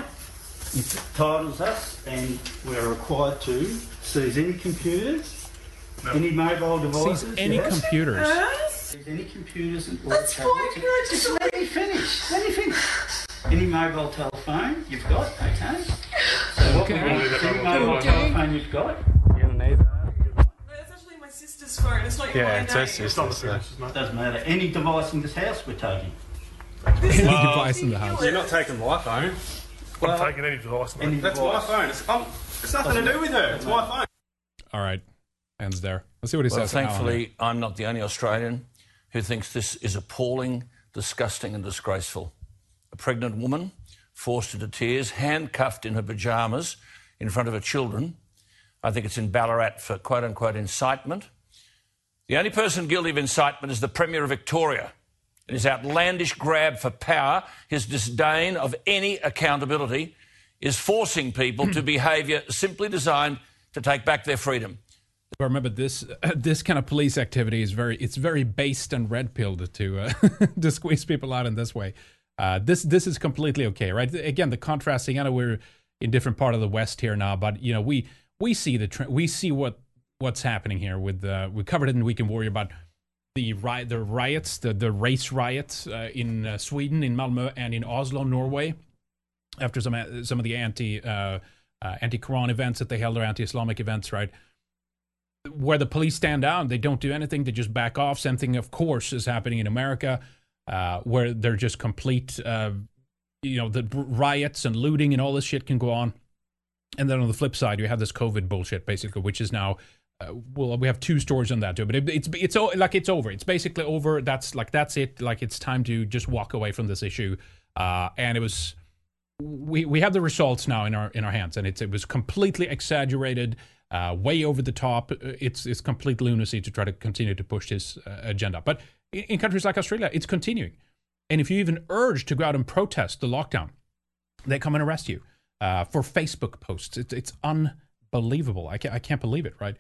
entitles us, and we're required to seize any computers, any mobile devices. Sees any computers. Seize any computers and That's fine. Can I just let me finish. Let me finish. Any mobile telephone you've got, okay? So what we want, any mobile telephone you've got. You don't need that. It's actually my sister's phone. It's not Yeah, mine. it's her sister. So. Doesn't matter. Any device in this house we're taking. Any device in the house. You're not taking my phone. I'm taking any device, mate. That's my phone. It's nothing to do with her. It's my phone. All right. Ends there. Let's see what he Well, says. thankfully, I'm not the only Australian who thinks this is appalling, disgusting and disgraceful. A pregnant woman forced into tears, handcuffed in her pyjamas in front of her children. I think it's in Ballarat for quote-unquote incitement. The only person guilty of incitement is the Premier of Victoria. In his outlandish grab for power, his disdain of any accountability is forcing people to behaviour simply designed to take back their freedom. But remember, this kind of police activity is very based and red-pilled to to squeeze people out in this way. This is completely okay, right? Again, the contrasting. I know we're in different part of the West here now, but you know we see we see what's happening here. With we covered it in Weekend Warrior about the riots, the race riots in Sweden, in Malmö, and in Oslo, Norway, after some of the anti-Quran events that they held, or anti-Islamic events, right? Where the police stand down, they don't do anything, they just back off. Same thing, of course, is happening in America, where they're just complete, the riots and looting and all this shit can go on. And then on the flip side, you have this COVID bullshit, basically, which is now, we have two stories on that too, but it's over. It's basically over. That's it. Like, it's time to just walk away from this issue. And it was, we have the results now in our hands, and it was completely exaggerated. Way over the top. It's complete lunacy to try to continue to push this agenda. But in countries like Australia, it's continuing. And if you even urge to go out and protest the lockdown, they come and arrest you for Facebook posts. It's unbelievable. I can't believe it, right?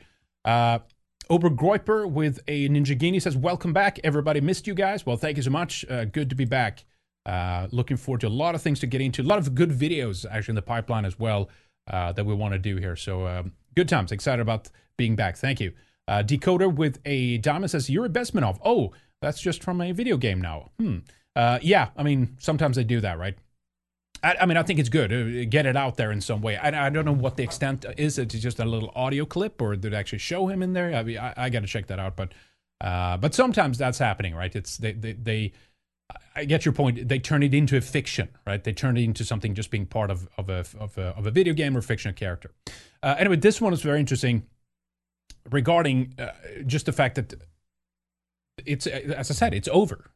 Obergroiper with a Ninjagini says, welcome back. Everybody missed you guys. Well, thank you so much. Good to be back. Looking forward to a lot of things to get into. A lot of good videos actually in the pipeline as well that we want to do here. So good times. Excited about being back. Thank you. Decoder with a diamond says, Yuri Bezmenov. Oh, that's just from a video game now. Yeah, I mean, sometimes they do that, right? I mean, I think it's good. Get it out there in some way. I don't know what the extent is. It's just a little audio clip, or did it actually show him in there? I mean, I got to check that out. But sometimes that's happening, right? It's they I get your point. They turn it into a fiction, right? They turn it into something just being part of a video game or fictional character. Anyway, this one is very interesting regarding just the fact that it's, as I said, it's over.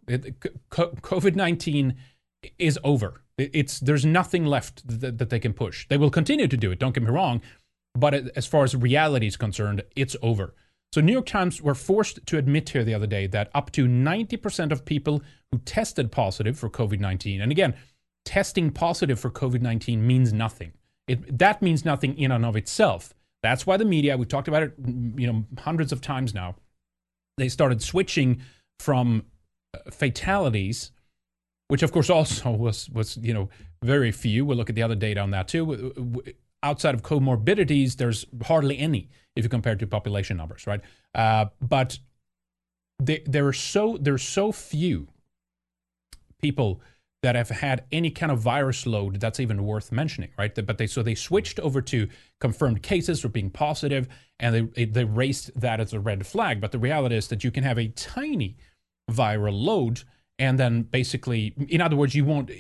COVID-19 is over. There's nothing left that they can push. They will continue to do it, don't get me wrong, but as far as reality is concerned, it's over. So New York Times were forced to admit here the other day that up to 90% of people who tested positive for COVID-19, and again, testing positive for COVID-19 means nothing. That means nothing in and of itself. That's why the media, we talked about it, hundreds of times now, they started switching from fatalities, which of course also was very few. We'll look at the other data on that too. Outside of comorbidities, there's hardly any if you compare to population numbers, right? But there's so few people that have had any kind of virus load that's even worth mentioning, right? But they switched over to confirmed cases for being positive, and they raised that as a red flag. But the reality is that you can have a tiny viral load, and then basically, in other words, you won't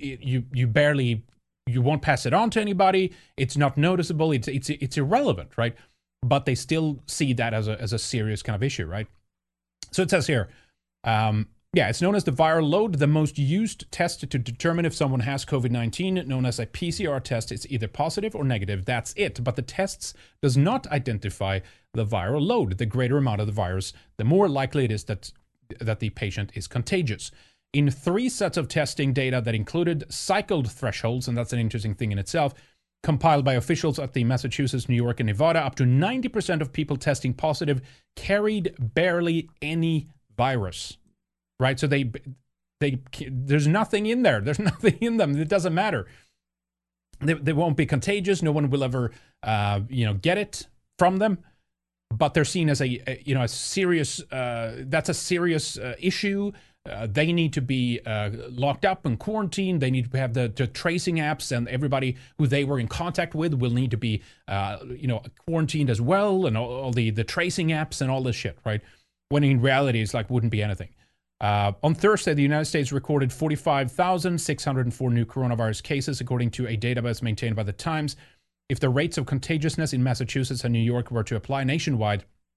pass it on to anybody. It's not noticeable. It's irrelevant, right? But they still see that as a serious kind of issue, right? So it says here, it's known as the viral load, the most used test to determine if someone has COVID-19, known as a PCR test. It's either positive or negative. That's it. But the tests does not identify the viral load. The greater amount of the virus, the more likely it is that the patient is contagious. In 3 sets of testing data that included cycled thresholds, and that's an interesting thing in itself, compiled by officials at the Massachusetts, New York, and Nevada, up to 90% of people testing positive carried barely any virus, right? So there's nothing in there. There's nothing in them. It doesn't matter. They won't be contagious. No one will ever, get it from them. But they're seen as a serious. That's a serious issue. They need to be locked up and quarantined. They need to have the tracing apps, and everybody who they were in contact with will need to be, quarantined as well, and all the tracing apps and all this shit, right? When in reality, it's like wouldn't be anything. On Thursday, the United States recorded 45,604 new coronavirus cases, according to a database maintained by the Times. If the rates of contagiousness in Massachusetts and New York were to apply nationwide,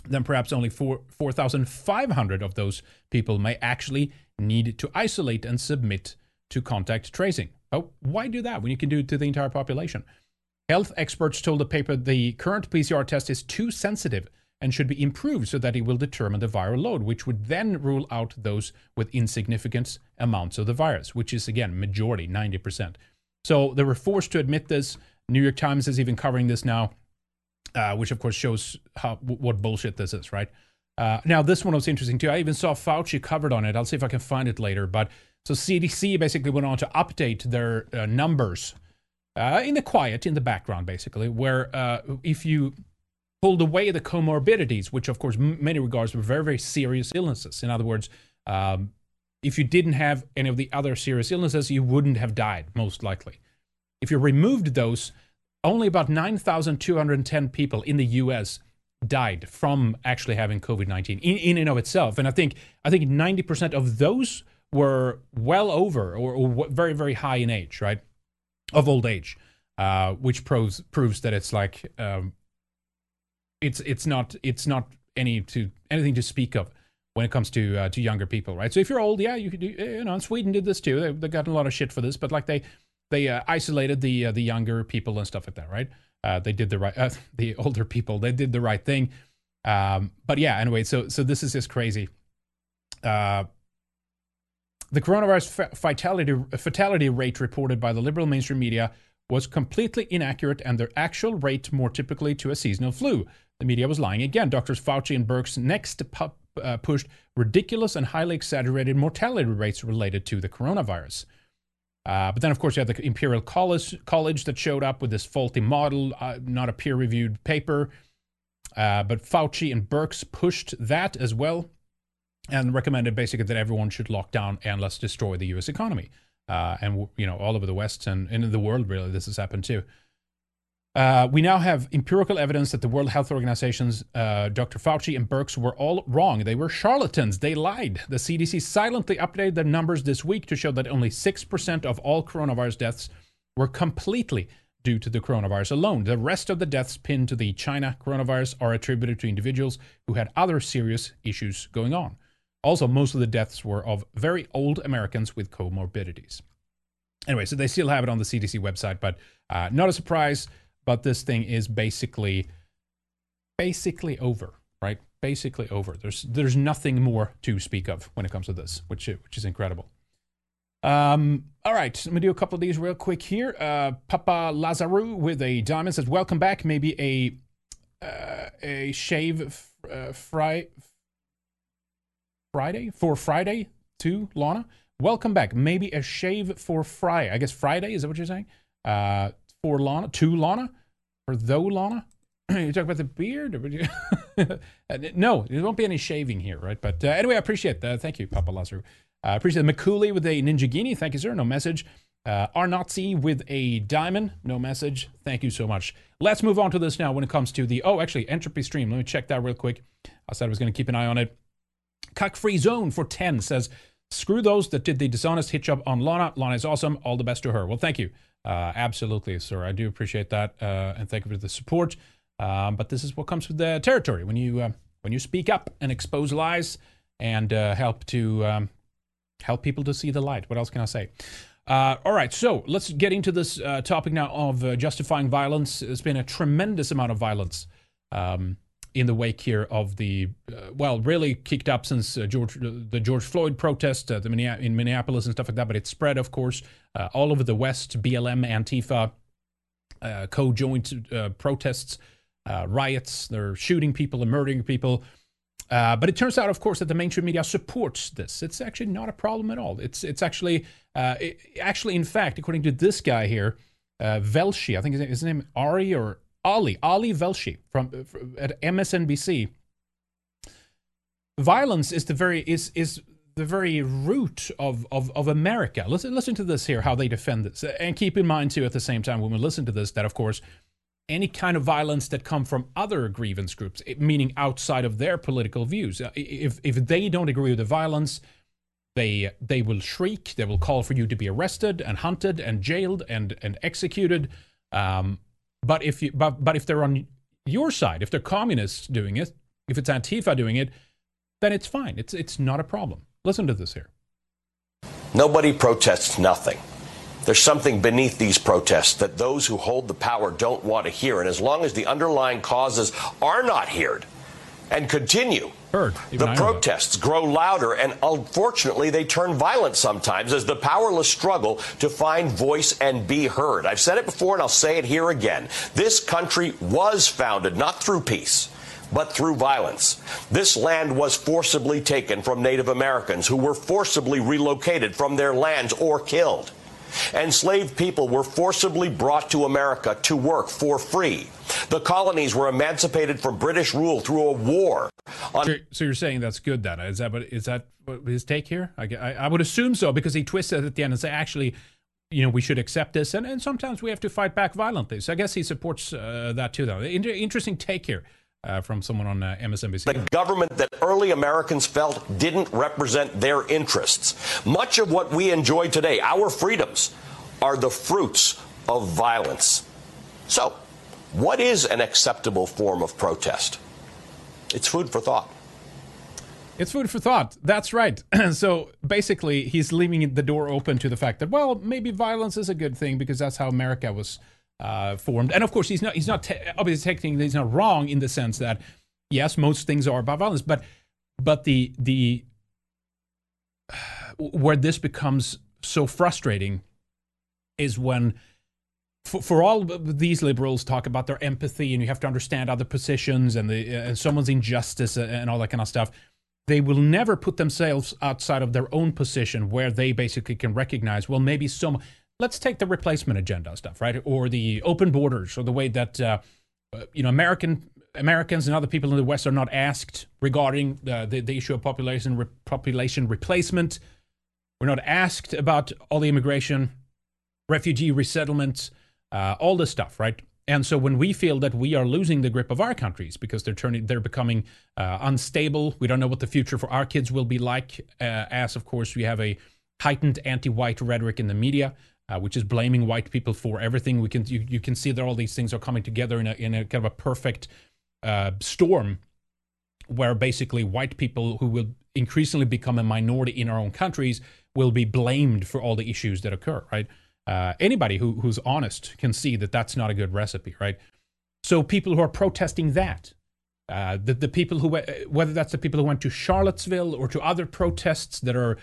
then perhaps only 4,500 of those people may actually need to isolate and submit to contact tracing. But why do that when you can do it to the entire population? Health experts told the paper the current PCR test is too sensitive and should be improved so that it will determine the viral load, which would then rule out those with insignificant amounts of the virus, which is, again, majority, 90%. So they were forced to admit this. New York Times is even covering this now, which, of course, shows what bullshit this is, right? Now, this one was interesting, too. I even saw Fauci covered on it. I'll see if I can find it later. But so CDC basically went on to update their numbers in the quiet, in the background, basically, where if you pulled away the comorbidities, which, of course, many regards were very, very serious illnesses. In other words, if you didn't have any of the other serious illnesses, you wouldn't have died, most likely. If you removed those, only about 9,210 people in the U.S. died from actually having COVID-19 in and of itself. And I think 90% of those were well over or very, very high in age, right? Of old age, which proves that it's like it's not anything to speak of when it comes to younger people, right? So if you're old, yeah, you could do. And Sweden did this too. They got a lot of shit for this, but like they isolated the younger people and stuff like that, right? They did the right. The older people, they did the right thing. But yeah, anyway, so this is just crazy. The coronavirus fatality rate reported by the liberal mainstream media was completely inaccurate, and their actual rate more typically to a seasonal flu. The media was lying again. Doctors Fauci and Birx next pushed ridiculous and highly exaggerated mortality rates related to the coronavirus. But then, of course, you had the Imperial College that showed up with this faulty model, not a peer-reviewed paper. But Fauci and Birx pushed that as well and recommended basically that everyone should lock down and let's destroy the U.S. economy. And, all over the West and in the world, really, this has happened too. We now have empirical evidence that the World Health Organization's Dr. Fauci and Birx were all wrong. They were charlatans. They lied. The CDC silently updated their numbers this week to show that only 6% of all coronavirus deaths were completely due to the coronavirus alone. The rest of the deaths pinned to the China coronavirus are attributed to individuals who had other serious issues going on. Also, most of the deaths were of very old Americans with comorbidities. Anyway, so they still have it on the CDC website, but not a surprise. But this thing is basically over, right? Basically over. There's nothing more to speak of when it comes to this, which is incredible. All right, let me do a couple of these real quick here. Papa Lazaru with a diamond says, "Welcome back. Maybe a shave Friday to Lana. Welcome back. Maybe a shave for Friday. I guess Friday, is that what you're saying? For Lana, to Lana, or though Lana? You talk about the beard? No, there won't be any shaving here, right? But anyway, I appreciate that. Thank you, Papa Lazarus. I appreciate Makuli with a Ninjagini. Thank you, sir. No message. Arnotzi with a diamond. No message. Thank you so much. Let's move on to this now when it comes to the... Oh, actually, Entropy Stream. Let me check that real quick. I said I was going to keep an eye on it. Cuck-Free Zone for 10 says, "Screw those that did the dishonest hit job on Lana. Lana is awesome. All the best to her." Well, thank you. Absolutely, sir. I do appreciate that, and thank you for the support. But this is what comes with the territory when you speak up and expose lies and help people to see the light. What else can I say? All right, so let's get into this topic now of justifying violence. There's been a tremendous amount of violence in the wake here of the really kicked up since the George Floyd protest in Minneapolis and stuff like that. But it spread, of course, all over the West. BLM, Antifa, co-joint protests, riots. They're shooting people and murdering people. But it turns out, of course, that the mainstream media supports this. It's actually not a problem at all. It's actually, in fact, according to this guy here, Velshi, I think his name is Ali Velshi at MSNBC. Violence is the very root of America. Listen to this here, how they defend this. And keep in mind, too, at the same time, when we listen to this, that, of course, any kind of violence that come from other grievance groups, meaning outside of their political views, if they don't agree with the violence, they will shriek, they will call for you to be arrested and hunted and jailed and executed. But if they're on your side, if they're communists doing it, If it's Antifa doing it, then it's fine. It's not a problem. Listen to this here. Nobody protests nothing. There's something beneath these protests that those who hold the power don't want to hear. And as long as the underlying causes are not heard and continue, the protests grow louder, and unfortunately they turn violent sometimes as the powerless struggle to find voice and be heard. I've said it before and I'll say it here again. This country was founded not through peace, but through violence. This land was forcibly taken from Native Americans who were forcibly relocated from their lands or killed. Enslaved people were forcibly brought to America to work for free. The colonies were emancipated from British rule through a war. So you're saying that's good then? Is that his take here? I would assume so, because he twisted at the end and said, actually, we should accept this, and sometimes we have to fight back violently. So I guess he supports that too, though. Interesting take here. From someone on MSNBC. The government that early Americans felt didn't represent their interests. Much of what we enjoy today, our freedoms, are the fruits of violence. So, what is an acceptable form of protest? It's food for thought. It's food for thought. That's right. So basically, he's leaving the door open to the fact that, well, maybe violence is a good thing because that's how America was formed. And of course, he's not obviously technically he's not wrong in the sense that yes, most things are about violence, but the where this becomes so frustrating is when for all these liberals talk about their empathy and you have to understand other positions and someone's injustice and all that kind of stuff. They will never put themselves outside of their own position where they basically can recognize, well, maybe let's take the replacement agenda stuff, right? Or the open borders, or the way that Americans and other people in the West are not asked regarding the issue of population replacement. We're not asked about all the immigration, refugee resettlements, all this stuff, right? And so when we feel that we are losing the grip of our countries because they're becoming unstable, we don't know what the future for our kids will be like. As of course we have a heightened anti-white rhetoric in the media. Which is blaming white people for everything. You can see that all these things are coming together in a kind of a perfect storm, where basically white people who will increasingly become a minority in our own countries will be blamed for all the issues that occur. Right? Anybody who's honest can see that that's not a good recipe. Right? So people who are protesting that, the people who, whether that's the people who went to Charlottesville or to other protests that are,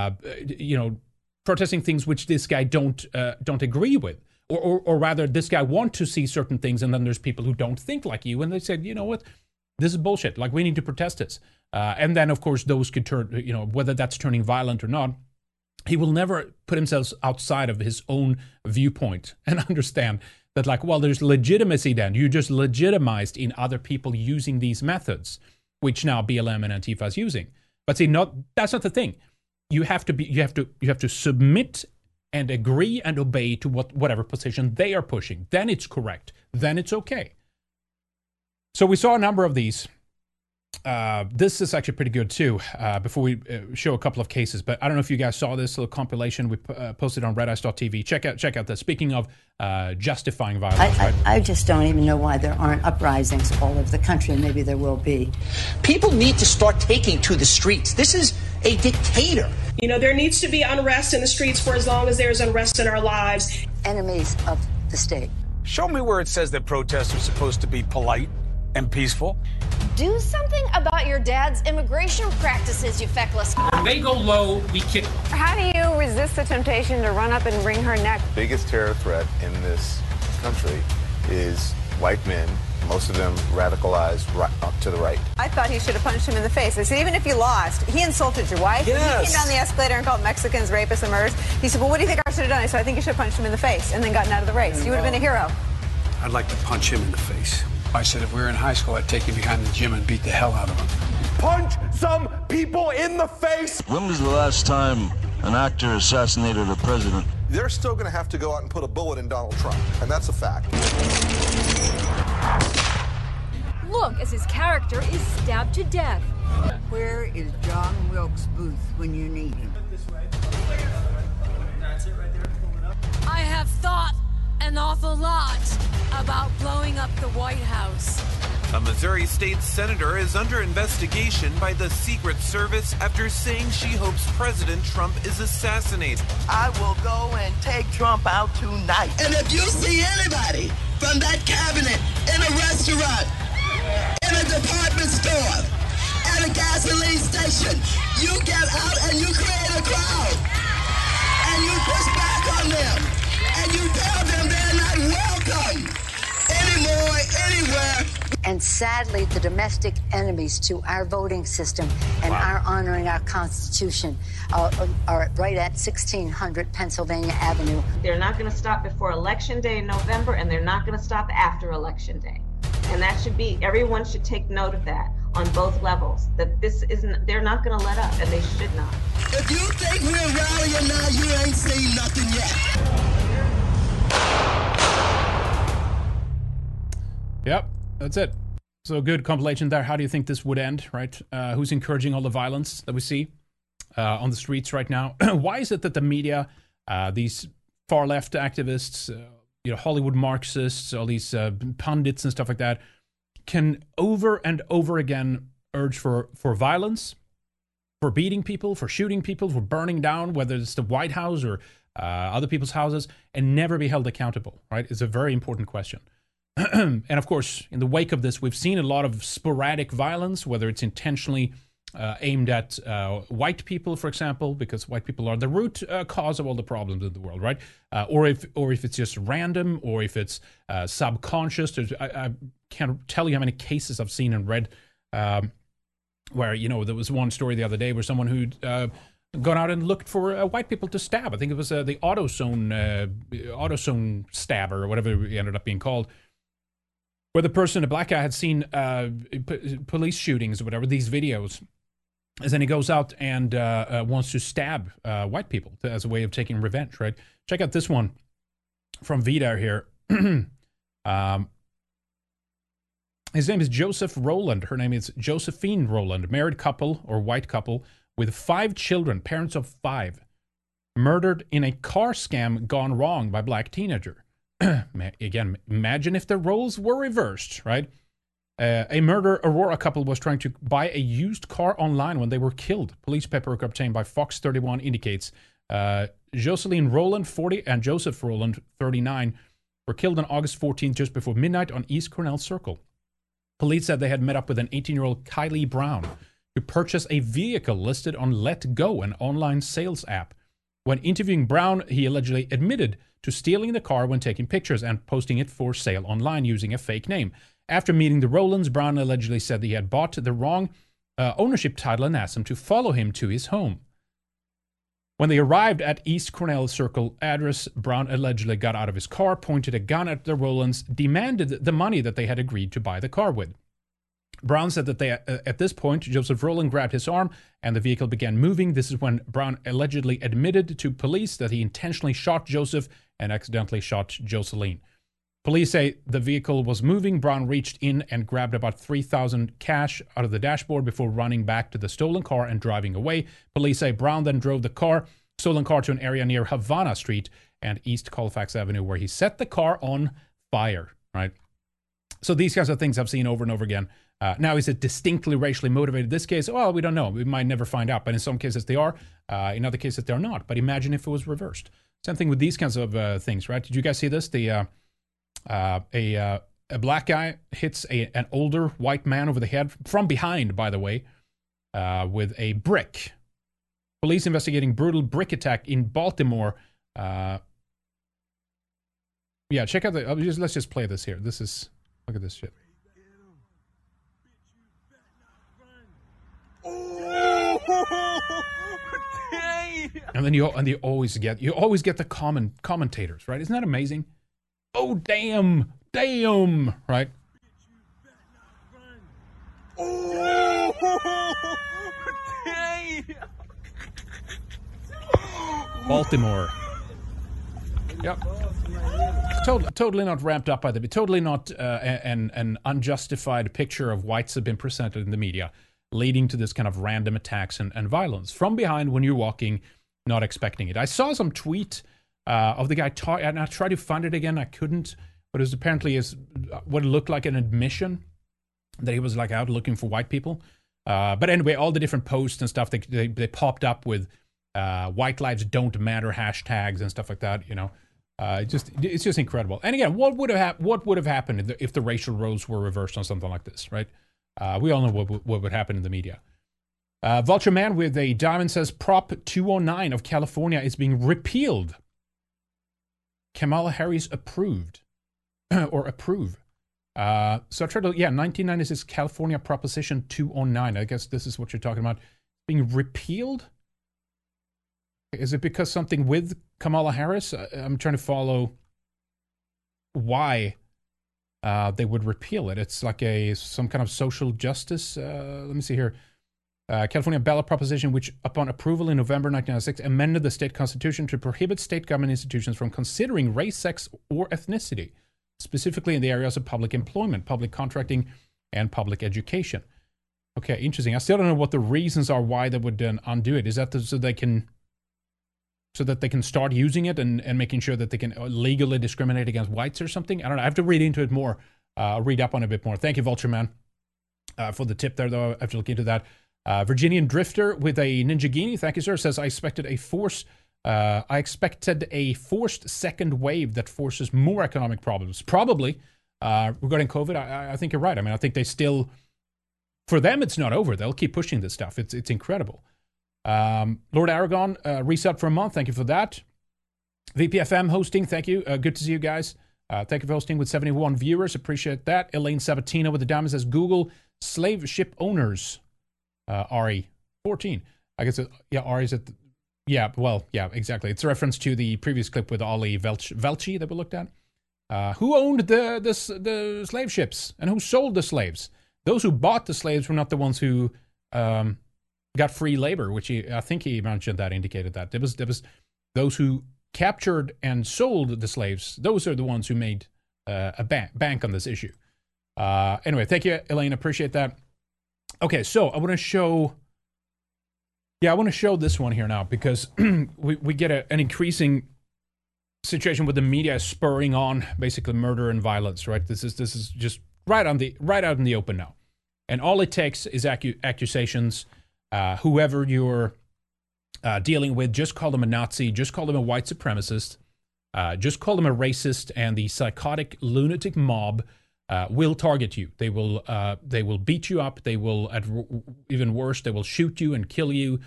protesting things which this guy don't agree with, or rather this guy want to see certain things, and then there's people who don't think like you, and they said, you know what, this is bullshit. Like, we need to protest this, and then of course those could turn, whether that's turning violent or not. He will never put himself outside of his own viewpoint and understand that, like, well, there's legitimacy. Then you just legitimized in other people using these methods, which now BLM and Antifa is using. But see, that's not the thing. You have to submit and agree and obey to whatever position they are pushing. Then it's correct. Then it's okay. So we saw a number of these. This is actually pretty good too. Before we show a couple of cases, but I don't know if you guys saw this little compilation we posted on redeyes.tv. Check out that. Speaking of justifying violence, I just don't even know why there aren't uprisings all over the country, and maybe there will be. People need to start taking to the streets. This is a dictator. There needs to be unrest in the streets for as long as there's unrest in our lives. Enemies of the state. Show me where it says that protests are supposed to be polite and peaceful. Do something about your dad's immigration practices, you feckless. When they go low, we kick them. How do you resist the temptation to run up and wring her neck? The biggest terror threat in this country is white men, most of them radicalized right up to the right. I thought he should have punched him in the face. I said, even if you lost, he insulted your wife. Yes. He came down the escalator and called Mexicans rapists and murderers. He said, well, what do you think I should have done? I said, I think you should have punched him in the face and then gotten out of the race. You would have been a hero. I'd like to punch him in the face. I said, if we were in high school, I'd take him behind the gym and beat the hell out of him. Punch some people in the face! When was the last time an actor assassinated a president? They're still going to have to go out and put a bullet in Donald Trump, and that's a fact. Look as his character is stabbed to death. Where is John Wilkes Booth when you need him? I have thought an awful lot about blowing up the White House. A Missouri state senator is under investigation by the Secret Service after saying she hopes President Trump is assassinated. I will go and take Trump out tonight. And if you see anybody from that cabinet in a restaurant, in a department store, at a gasoline station, you get out and you create a crowd. And you push back on them. And you tell them they're not welcome anymore, anywhere. And sadly, the domestic enemies to our voting system and our honoring our Constitution are right at 1600 Pennsylvania Avenue. They're not going to stop before Election Day in November, and they're not going to stop after Election Day. And that should be, everyone should take note of that on both levels, that this isn't, they're not going to let up, and they should not. If you think we're rallying now, you ain't seen nothing yet. Yep, that's it. So good compilation there. How do you think this would end, right? Who's encouraging all the violence that we see on the streets right now? Why is it that the media, these far-left activists, Hollywood Marxists, all these pundits and stuff like that, can over and over again urge for violence, for beating people, for shooting people, for burning down, whether it's the White House or other people's houses, and never be held accountable, right? It's a very important question. And of course, in the wake of this, we've seen a lot of sporadic violence, whether it's intentionally aimed at white people, for example, because white people are the root cause of all the problems in the world, right? Or if it's just random, or if it's subconscious. I can't tell you how many cases I've seen and read where, there was one story the other day where someone who'd gone out and looked for white people to stab. I think it was the AutoZone stabber, or whatever it ended up being called, where the person, a black guy, had seen police shootings or whatever, these videos. And then he goes out and wants to stab white people as a way of taking revenge, right? Check out this one from Vidar here. His name is Joseph Rowland. Her name is Josephine Rowland. Married couple, or white couple, with 5 children, parents of 5. Murdered in a car scam gone wrong by black teenager. Again, imagine if the roles were reversed, right? A murder Aurora couple was trying to buy a used car online when they were killed. Police paperwork obtained by Fox 31 indicates Jocelyn Rowland, 40, and Joseph Rowland, 39, were killed on August 14th, just before midnight on East Cornell Circle. Police said they had met up with an 18-year-old Kylie Brown to purchase a vehicle listed on Let Go, an online sales app. When interviewing Brown, he allegedly admitted to stealing the car when taking pictures and posting it for sale online using a fake name. After meeting the Rowlands, Brown allegedly said that he had bought the wrong ownership title and asked them to follow him to his home. When they arrived at East Cornell Circle address, Brown allegedly got out of his car, pointed a gun at the Rowlands, demanded the money that they had agreed to buy the car with. Brown said that at this point, Joseph Rowland grabbed his arm and the vehicle began moving. This is when Brown allegedly admitted to police that he intentionally shot Joseph and accidentally shot Jocelyn. Police say the vehicle was moving. Brown reached in and grabbed about $3,000 cash out of the dashboard before running back to the stolen car and driving away. Police say Brown then drove the stolen car to an area near Havana Street and East Colfax Avenue, where he set the car on fire, right? So these kinds of things I've seen over and over again. Now, is it distinctly racially motivated in this case? Well, we don't know. We might never find out. But in some cases they are. In other cases they're not. But imagine if it was reversed. Same thing with these kinds of things, right? Did you guys see this? A black guy hits an older white man over the head from behind, by the way, with a brick. Police investigating brutal brick attack in Baltimore. Yeah, check out let's just play this here. Look at this shit. And then you always get the commentators, right? Isn't that amazing? Oh, damn, right? Baltimore. Yep. Totally not ramped up by totally not an unjustified picture of whites have been presented in the media, leading to this kind of random attacks and violence from behind when you're walking, not expecting it. I saw some tweet of the guy talking, and I tried to find it again. I couldn't, but it was apparently what it looked like an admission that he was like out looking for white people. But anyway, all the different posts and stuff, they popped up with white lives don't matter hashtags and stuff like that, you know. It's just incredible. And again, what would have happened if the racial roles were reversed on something like this, right? We all know what would happen in the media. Vulture Man with a diamond says Prop 209 of California is being repealed. Kamala Harris approved or approve. So I tried to, 1996 California Proposition 209. I guess this is what you're talking about. Being repealed? Is it because something with Kamala Harris? I'm trying to follow why they would repeal it. It's like some kind of social justice. Let me see here. California ballot proposition, which upon approval in November 1996 amended the state constitution to prohibit state government institutions from considering race, sex, or ethnicity, specifically in the areas of public employment, public contracting, and public education. Okay, interesting. I still don't know what the reasons are why they would undo it. Is that so that they can start using it and making sure that they can legally discriminate against whites or something? I don't know. I have to read into it more. Read up on it a bit more. Thank you, Vulture Man, for the tip there, though. I have to look into that. Virginian Drifter with a Ninjagini, thank you, sir, says, I expected a forced second wave that forces more economic problems. Probably. Regarding COVID, I think you're right. I mean, I think they still, for them, it's not over. They'll keep pushing this stuff. It's incredible. Lord Aragon, reset for a month. Thank you for that. VPFM hosting, thank you. Good to see you guys. Thank you for hosting with 71 viewers. Appreciate that. Elaine Sabatino with the diamond says, Google slave ship owners. Ari 14. I guess, Ari's at exactly. It's a reference to the previous clip with Ollie Velci that we looked at. Who owned the slave ships and who sold the slaves? Those who bought the slaves were not the ones who got free labor, which I think he mentioned that, indicated that. There was those who captured and sold the slaves. Those are the ones who made a bank on this issue. Anyway, thank you, Elaine. Appreciate that. Okay, so I want to show this one here now because we get an increasing situation with the media spurring on basically murder and violence, right? This is just right out in the open now, and all it takes is accusations. Whoever you're dealing with, just call them a Nazi, just call them a white supremacist, just call them a racist, and the psychotic lunatic mob will target you. They will beat you up. They will, even worse, they will shoot you and kill you.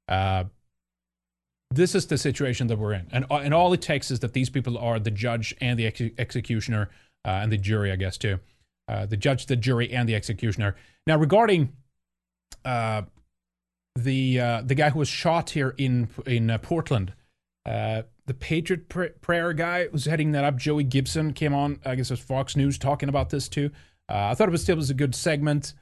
This is the situation that we're in, and all it takes is that these people are the judge and the executioner and the jury, I guess too. The judge, the jury, and the executioner. Now, regarding the guy who was shot here in Portland. The Patriot Prayer guy who's heading that up, Joey Gibson, came on, I guess it was Fox News, talking about this too. I thought it was a good segment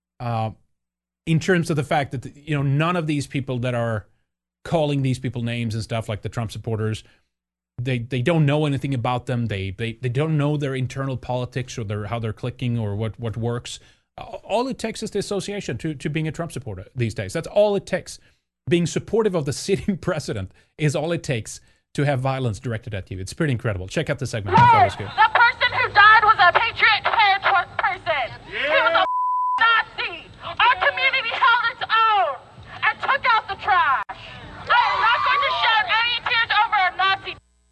in terms of the fact that, none of these people that are calling these people names and stuff, like the Trump supporters, they don't know anything about them. They don't know their internal politics or how they're clicking or what works. All it takes is the association to being a Trump supporter these days. That's all it takes. Being supportive of the sitting president is all it takes to have violence directed at you. It's pretty incredible. Check out the segment. I thought it was good. The person who died was a Patriot person. Yeah. He was a Nazi. Our community held its own and took out the trash. I am not going to shed any tears over a Nazi.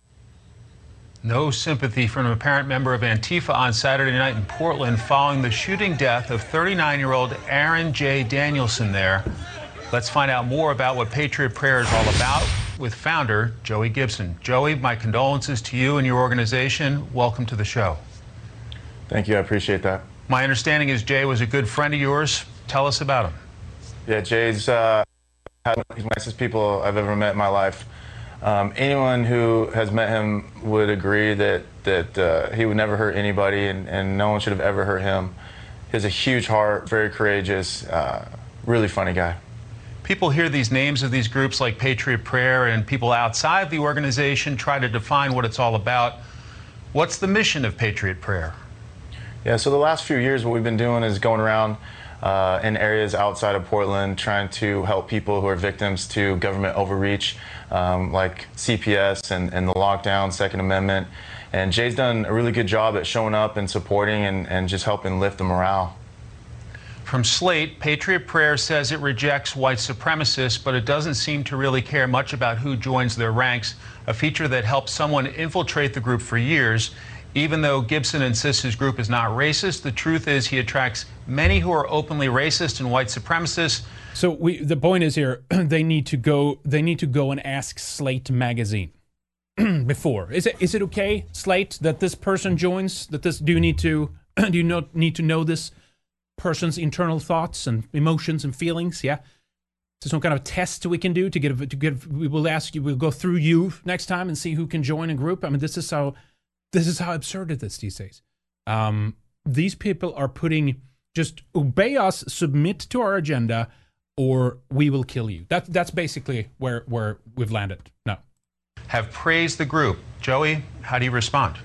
No sympathy from an apparent member of Antifa on Saturday night in Portland following the shooting death of 39-year-old Aaron J. Danielson there. Let's find out more about what Patriot Prayer is all about with founder Joey Gibson. Joey, my condolences to you and your organization. Welcome to the show. Thank you. I appreciate that. My understanding is Jay was a good friend of yours. Tell us about him. Yeah, Jay's one of the nicest people I've ever met in my life. Anyone who has met him would agree that he would never hurt anybody, and no one should have ever hurt him. He has a huge heart, very courageous, really funny guy. People hear these names of these groups like Patriot Prayer, and people outside the organization try to define what it's all about. What's the mission of Patriot Prayer? Yeah, so the last few years what we've been doing is going around in areas outside of Portland trying to help people who are victims to government overreach, like CPS and the lockdown, Second Amendment. And Jay's done a really good job at showing up and supporting and just helping lift the morale. From Slate, Patriot Prayer says it rejects white supremacists, but it doesn't seem to really care much about who joins their ranks, a feature that helped someone infiltrate the group for years. Even though Gibson insists his group is not racist, the truth is he attracts many who are openly racist and white supremacists. So the point is here, they need to go and ask Slate magazine before. Is it okay, Slate, that this person joins? Do you need to know this person's internal thoughts and emotions and feelings? Yeah. So some kind of test we can do to get. We will ask you. We'll go through you next time and see who can join a group. I mean, this is how absurd it is these days. These people are putting, just obey us, submit to our agenda, or we will kill you. That's basically where we've landed now. Have praised the group. Joey, how do you respond?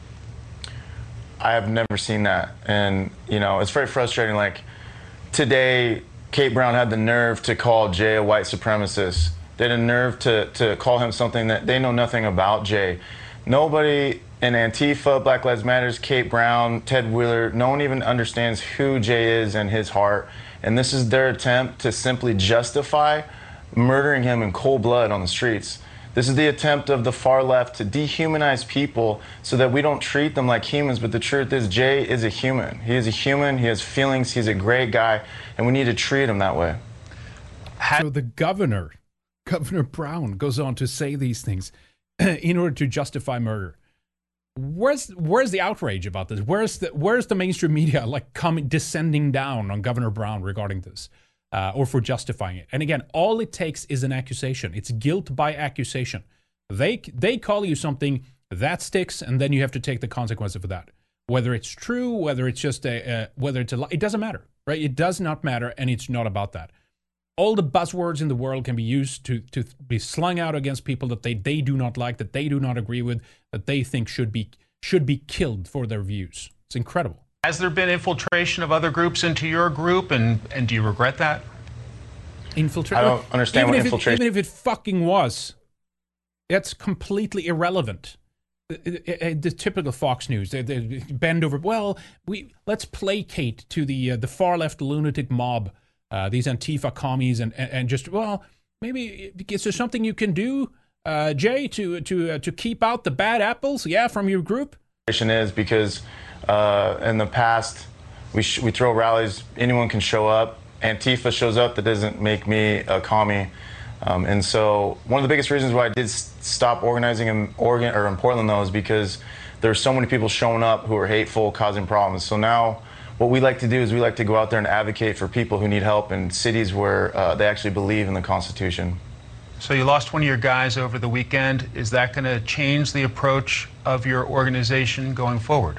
I have never seen that. And, it's very frustrating. Like, today, Kate Brown had the nerve to call Jay a white supremacist. They had a nerve to call him something that they know nothing about Jay. Nobody in Antifa, Black Lives Matters, Kate Brown, Ted Wheeler, no one even understands who Jay is and his heart. And this is their attempt to simply justify murdering him in cold blood on the streets. This is the attempt of the far left to dehumanize people so that we don't treat them like humans. But the truth is, Jay is a human. He is a human. He has feelings. He's a great guy. And we need to treat him that way. So the Governor Brown, goes on to say these things in order to justify murder. Where's the outrage about this? Where's the mainstream media descending down on Governor Brown regarding this? Or for justifying it. And again, all it takes is an accusation. It's guilt by accusation. They call you something that sticks, and then you have to take the consequences for that. Whether it's true, whether it's just whether it's a lie, it doesn't matter, right? It does not matter, and it's not about that. All the buzzwords in the world can be used to be slung out against people that they do not like, that they do not agree with, that they think should be killed for their views. It's incredible. Has there been infiltration of other groups into your group, and do you regret that? Infiltration? I don't understand what infiltration... Even if it fucking was, that's completely irrelevant. The typical Fox News, they bend over, well, let's placate to the far-left lunatic mob, these Antifa commies, and just, well, maybe is there something you can do, Jay, to keep out the bad apples, from your group? Is because in the past, we throw rallies, anyone can show up. Antifa shows up, that doesn't make me a commie. And so one of the biggest reasons why I did stop organizing in Oregon or in Portland, though, is because there's so many people showing up who are hateful, causing problems. So now what we like to do is we like to go out there and advocate for people who need help in cities where they actually believe in the Constitution. So you lost one of your guys over the weekend. Is that going to change the approach of your organization going forward?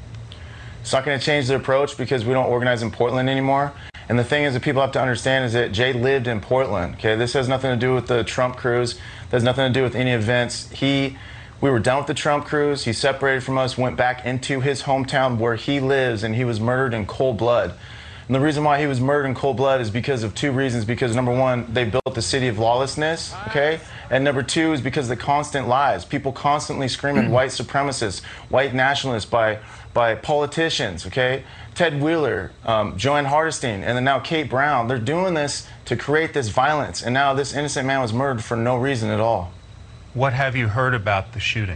It's not going to change the approach because we don't organize in Portland anymore. And the thing is that people have to understand is that Jay lived in Portland. Okay, this has nothing to do with the Trump cruise. There's nothing to do with any events. We were done with the Trump cruise. He separated from us, went back into his hometown where he lives, and he was murdered in cold blood. And the reason why he was murdered in cold blood is because of two reasons. Because number one, they built the city of lawlessness, okay? And number two is because of the constant lies. People constantly screaming white supremacists, white nationalists by politicians, okay? Ted Wheeler, Joanne Hardestein, and then now Kate Brown. They're doing this to create this violence. And now this innocent man was murdered for no reason at all. What have you heard about the shooting?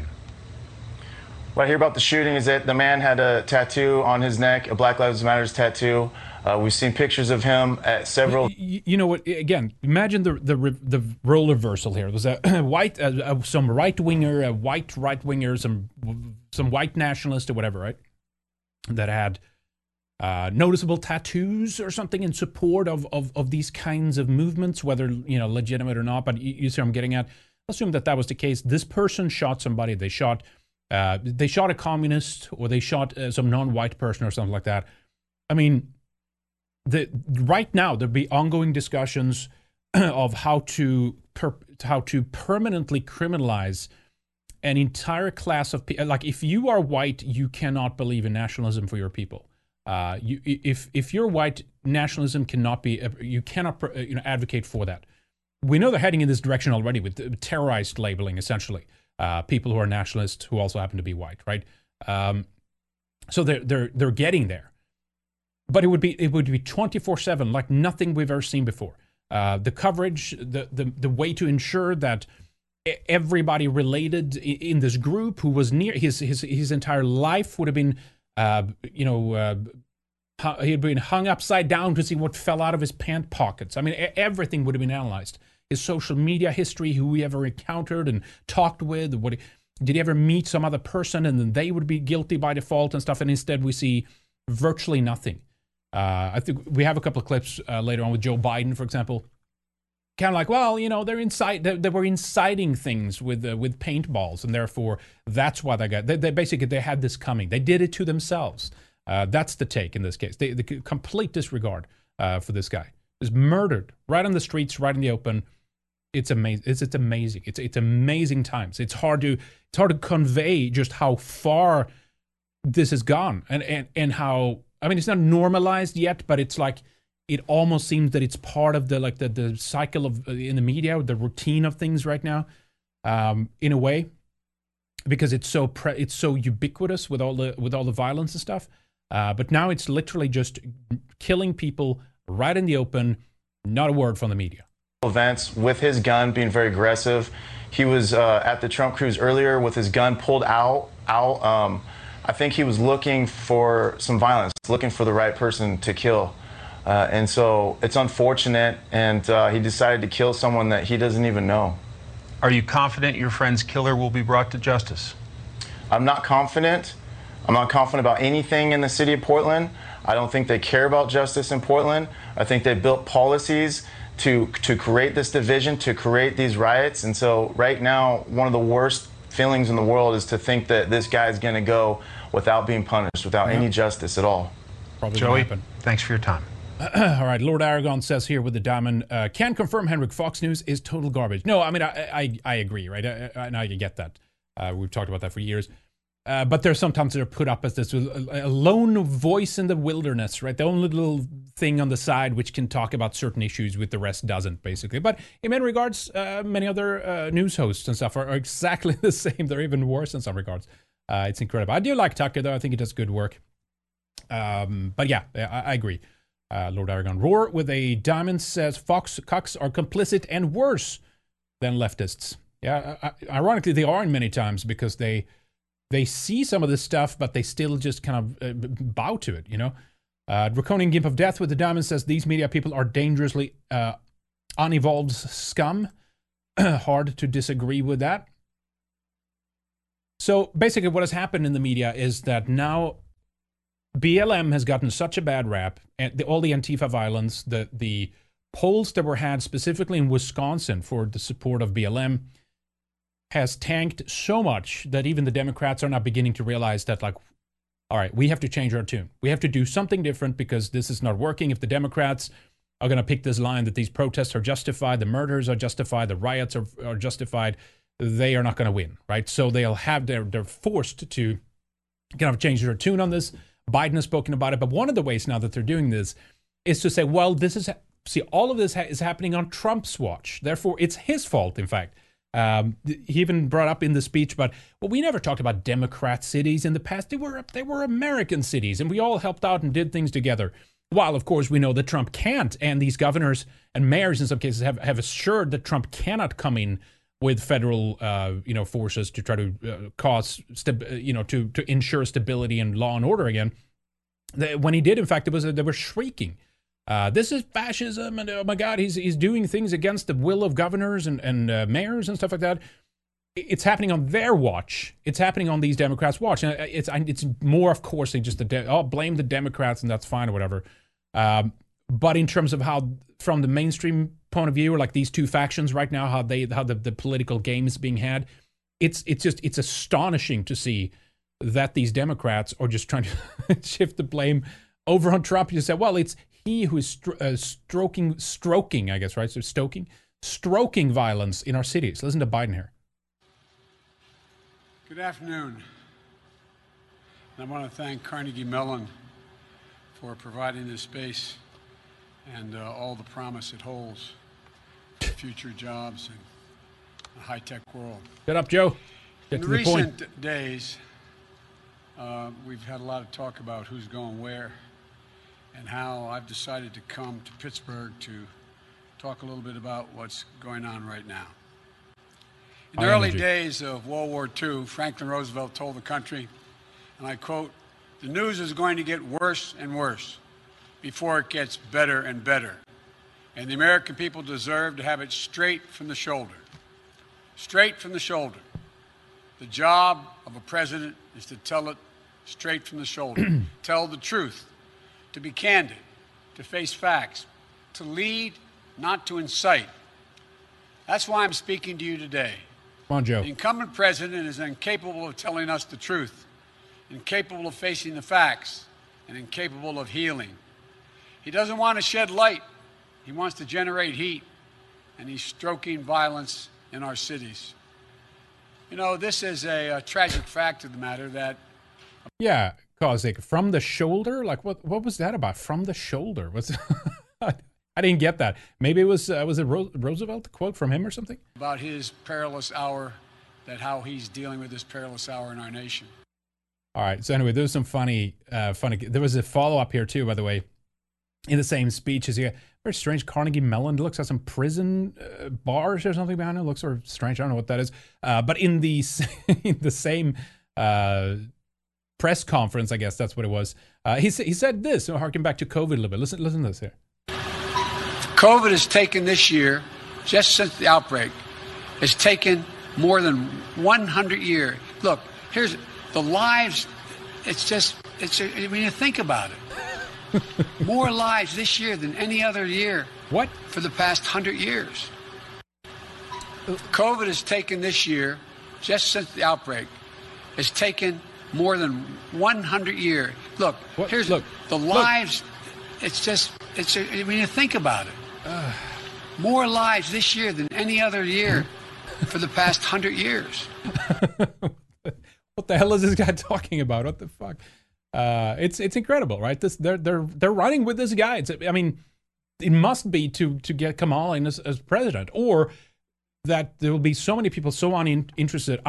What I hear about the shooting is that the man had a tattoo on his neck, a Black Lives Matter tattoo. We've seen pictures of him at several... You know what? Again, imagine the role reversal here. There's some right-winger, a white right-winger, some white nationalist or whatever, right? That had noticeable tattoos or something in support of these kinds of movements, whether legitimate or not. But you see what I'm getting at. Assume that was the case. This person shot somebody. They shot a communist, or they shot some non-white person or something like that. I mean, right now there'd be ongoing discussions of how to permanently criminalize an entire class of people. Like, if you are white, you cannot believe in nationalism for your people. If you're white, nationalism cannot be. You cannot advocate for that. We know they're heading in this direction already with terrorized labeling, essentially. People who are nationalists who also happen to be white, right? So they're getting there. but it would be 24/7, like nothing we've ever seen before. The coverage, the way to ensure that everybody related in this group who was near his entire life would have been, he had been hung upside down to see what fell out of his pant pockets. I mean, everything would have been analyzed. His social media history, who he ever encountered and talked with, did he ever meet some other person and then they would be guilty by default and stuff. And instead we see virtually nothing. I think we have a couple of clips later on with Joe Biden, for example. Kind of like, well, they were inciting things with paintballs, and therefore that's why they basically had this coming. They did it to themselves. That's the take in this case. The complete disregard for this guy. Is murdered right on the streets, right in the open. It's amazing. It's amazing. It's amazing times. It's hard to convey just how far this has gone and how, I mean, it's not normalized yet, but it's like it almost seems that it's part of the cycle of in the media, the routine of things right now, in a way, because it's so ubiquitous with all the violence and stuff. But now it's literally just killing people right in the open, not a word from the media. Events with his gun, being very aggressive. He was at the Trump cruise earlier with his gun pulled out. I think he was looking for some violence, looking for the right person to kill. And so it's unfortunate, and he decided to kill someone that he doesn't even know. Are you confident your friend's killer will be brought to justice? I'm not confident. I'm not confident about anything in the city of Portland. I don't think they care about justice in Portland. I think they built policies to create this division, to create these riots. And so right now, one of the worst feelings in the world is to think that this guy is going to go without being punished, without any justice at all. Probably Joey, thanks for your time. All right, Lord Aragon says here with the diamond, can confirm, Henrik, Fox News is total garbage. No, I mean, I agree, right? And I get that. We've talked about that for years. But there's sometimes they're put up as this a lone voice in the wilderness, right? The only little thing on the side which can talk about certain issues with the rest doesn't, basically. But in many regards, many other news hosts and stuff are exactly the same. They're even worse in some regards. It's incredible. I do like Tucker, though. I think he does good work. But yeah, I agree. Lord Aragon. Roar with a diamond says Fox cucks are complicit and worse than leftists. Yeah, ironically, they are in many times because they see some of this stuff, but they still just kind of bow to it, you know? Draconian Gimp of Death with the diamond says these media people are dangerously unevolved scum. Hard to disagree with that. So basically what has happened in the media is that now BLM has gotten such a bad rap, and all the Antifa violence, the polls that were had specifically in Wisconsin for the support of BLM has tanked so much that even the Democrats are now beginning to realize that, like, all right, we have to change our tune. We have to do something different because this is not working. If the Democrats are going to pick this line that these protests are justified, the murders are justified, the riots are justified, they are not going to win, right? So they're forced to kind of change their tune on this. Biden has spoken about it, but one of the ways now that they're doing this is to say, well, all of this is happening on Trump's watch. Therefore, it's his fault, in fact. He even brought up in the speech, but we never talked about Democrat cities in the past. They were American cities, and we all helped out and did things together. While, of course, we know that Trump can't, and these governors and mayors in some cases have assured that Trump cannot come in with federal, forces to try to to ensure stability and law and order again. When he did, in fact, they were shrieking. This is fascism, and oh my God, he's doing things against the will of governors and mayors and stuff like that. It's happening on their watch. It's happening on these Democrats' watch, and it's more, of course, than just blame the Democrats and that's fine or whatever. But in terms of how, from the mainstream point of view, or like these two factions right now, how the political game is being had, it's astonishing to see that these Democrats are just trying to shift the blame over on Trump. You say, well, it's he who is stroking, I guess, right? So stroking violence in our cities. Listen to Biden here. Good afternoon. I want to thank Carnegie Mellon for providing this space and all the promise it holds for future jobs in a high-tech world. Get up, Joe. Get to the point. In recent days, we've had a lot of talk about who's going where. and how I've decided to come to Pittsburgh to talk a little bit about what's going on right now. In the early days of World War II, Franklin Roosevelt told the country, and I quote, "The news is going to get worse and worse before it gets better and better. And the American people deserve to have it straight from the shoulder." Straight from the shoulder. The job of a president is to tell it straight from the shoulder. Tell the truth, to be candid, to face facts, to lead, not to incite. That's why I'm speaking to you today. Come on, Joe. The incumbent president is incapable of telling us the truth, incapable of facing the facts, and incapable of healing. He doesn't want to shed light. He wants to generate heat, and he's stoking violence in our cities. You know, this is a tragic fact of the matter that... Yeah, Kozik, from the shoulder? Like, what was that about? From the shoulder? I didn't get that. Maybe it was it Roosevelt quote from him or something? About his perilous hour, that how he's dealing with this perilous hour in our nation. All right. So anyway, there was some funny. There was a follow-up here too, by the way, in the same speech. Is very strange. Carnegie Mellon looks at some prison bars or something behind it. Looks sort of strange. I don't know what that is. But in the same press conference, I guess that's what it was. He said this. So harking back to COVID a little bit. Listen to this here. COVID has taken this year, just since the outbreak, has taken more than 100 years. Look, here's the lives. When you think about it, more lives this year than any other year. What? For the past 100 years. COVID has taken this year, just since the outbreak, has taken more than 100 years. Look, here's the lives. When you think about it, more lives this year than any other year for the past 100 years. What the hell is this guy talking about? What the fuck? It's incredible, right? They're running with this guy. It must be to get Kamala in as president, or that there will be so many people so uninterested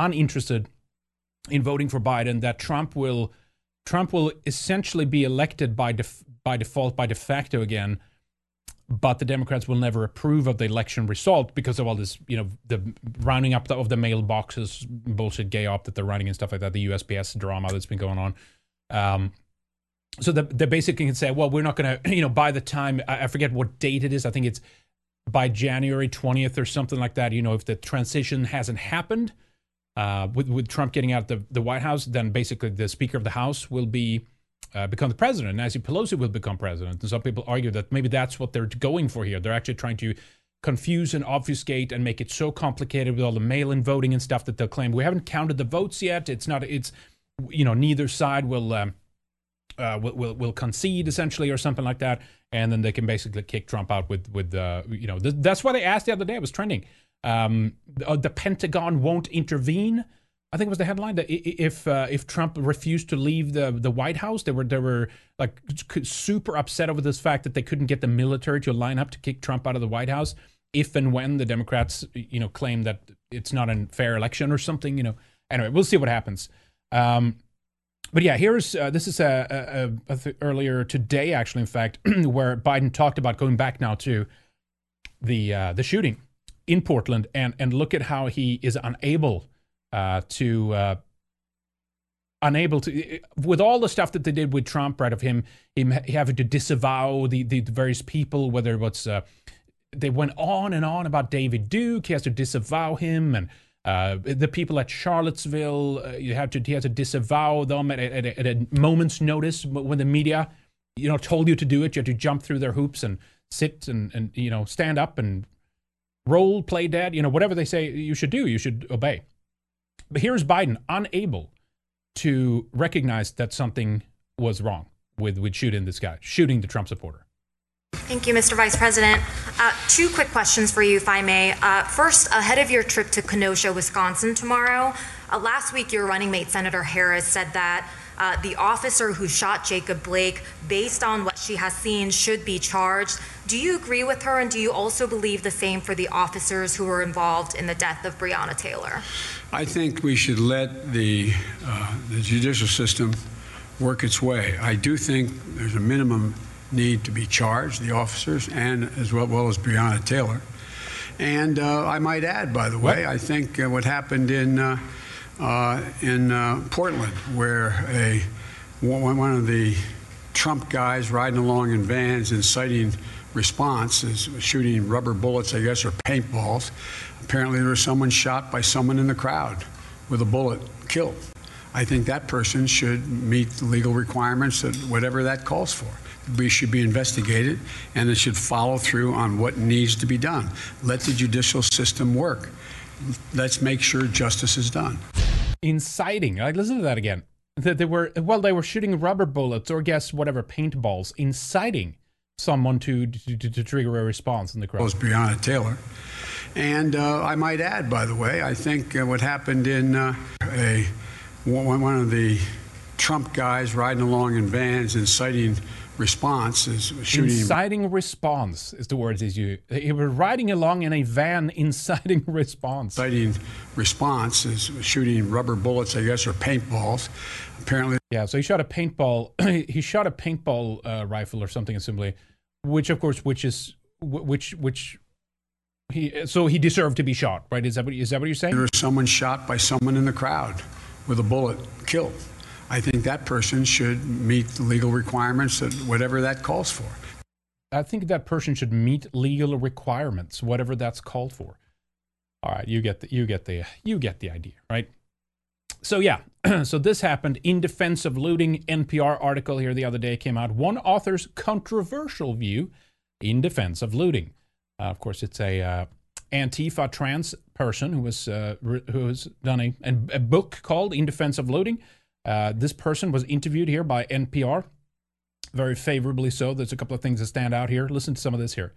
in voting for Biden that Trump will essentially be elected by default, by de facto again. But the Democrats will never approve of the election result because of all this, the rounding up of the mailboxes, bullshit gay op that they're running and stuff like that, the USPS drama that's been going on. So they basically can say, well, we're not going to, by the time, I forget what date it is, I think it's by January 20th or something like that, if the transition hasn't happened with Trump getting out the White House, then basically the Speaker of the House will become the president. Nancy Pelosi will become president. And some people argue that maybe that's what they're going for here. They're actually trying to confuse and obfuscate and make it so complicated with all the mail-in voting and stuff that they'll claim we haven't counted the votes yet. Neither side will concede essentially or something like that. And then they can basically kick Trump out with that's why they asked the other day. It was trending. The Pentagon won't intervene. I think it was the headline that if Trump refused to leave the White House, they were like super upset over this fact that they couldn't get the military to line up to kick Trump out of the White House if and when the Democrats claim that it's not a fair election or something. Anyway, we'll see what happens. But yeah, this is earlier today actually, in fact, where Biden talked about going back now to the shooting in Portland and look at how he is unable to with all the stuff that they did with Trump, right, of him having to disavow the various people, whether it was they went on and on about David Duke, he has to disavow him, and the people at Charlottesville, he had to disavow them at a moment's notice when the media told you to do it. You had to jump through their hoops and sit and stand up and roll, play dead, whatever they say you should do, you should obey. But here's Biden unable to recognize that something was wrong with shooting this guy, shooting the Trump supporter. Thank you, Mr. Vice President. Two quick questions for you, if I may. First, ahead of your trip to Kenosha, Wisconsin tomorrow, last week your running mate, Senator Harris, said that the officer who shot Jacob Blake, based on what she has seen, should be charged. Do you agree with her, and do you also believe the same for the officers who were involved in the death of Breonna Taylor? I think we should let the judicial system work its way. I do think there's a minimum need to be charged, the officers, and as well as Breonna Taylor. And I might add, by the way, I think what happened in Portland, where one of the Trump guys riding along in vans inciting response is shooting rubber bullets, I guess, or paintballs. Apparently there was someone shot by someone in the crowd with a bullet killed. I think that person should meet the legal requirements that whatever that calls for. We should be investigated, and it should follow through on what needs to be done. Let the judicial system work. Let's make sure justice is done. Inciting. Like, listen to that again. They were shooting rubber bullets or whatever, paintballs, inciting someone to trigger a response in the crowd. Was Breonna Taylor. And I might add, by the way, I think what happened in one of the Trump guys riding along in vans inciting response is shooting. Inciting response is the word he's used. He was riding along in a van inciting response. Inciting response is shooting rubber bullets, I guess, or paintballs. Apparently. Yeah, so he shot a paintball. He shot a paintball rifle or something assembly, which he deserved to be shot, right? Is that what you're saying? There was someone shot by someone in the crowd with a bullet killed. I think that person should meet the legal requirements that whatever that calls for. I think that person should meet legal requirements, whatever that's called for. All right, you get the idea, right? So yeah, so this happened in defense of looting. NPR article here the other day came out. One author's controversial view in defense of looting. Of course, it's a Antifa trans person who has done a book called In Defense of Looting. This person was interviewed here by NPR, very favorably so. There's a couple of things that stand out here. Listen to some of this here.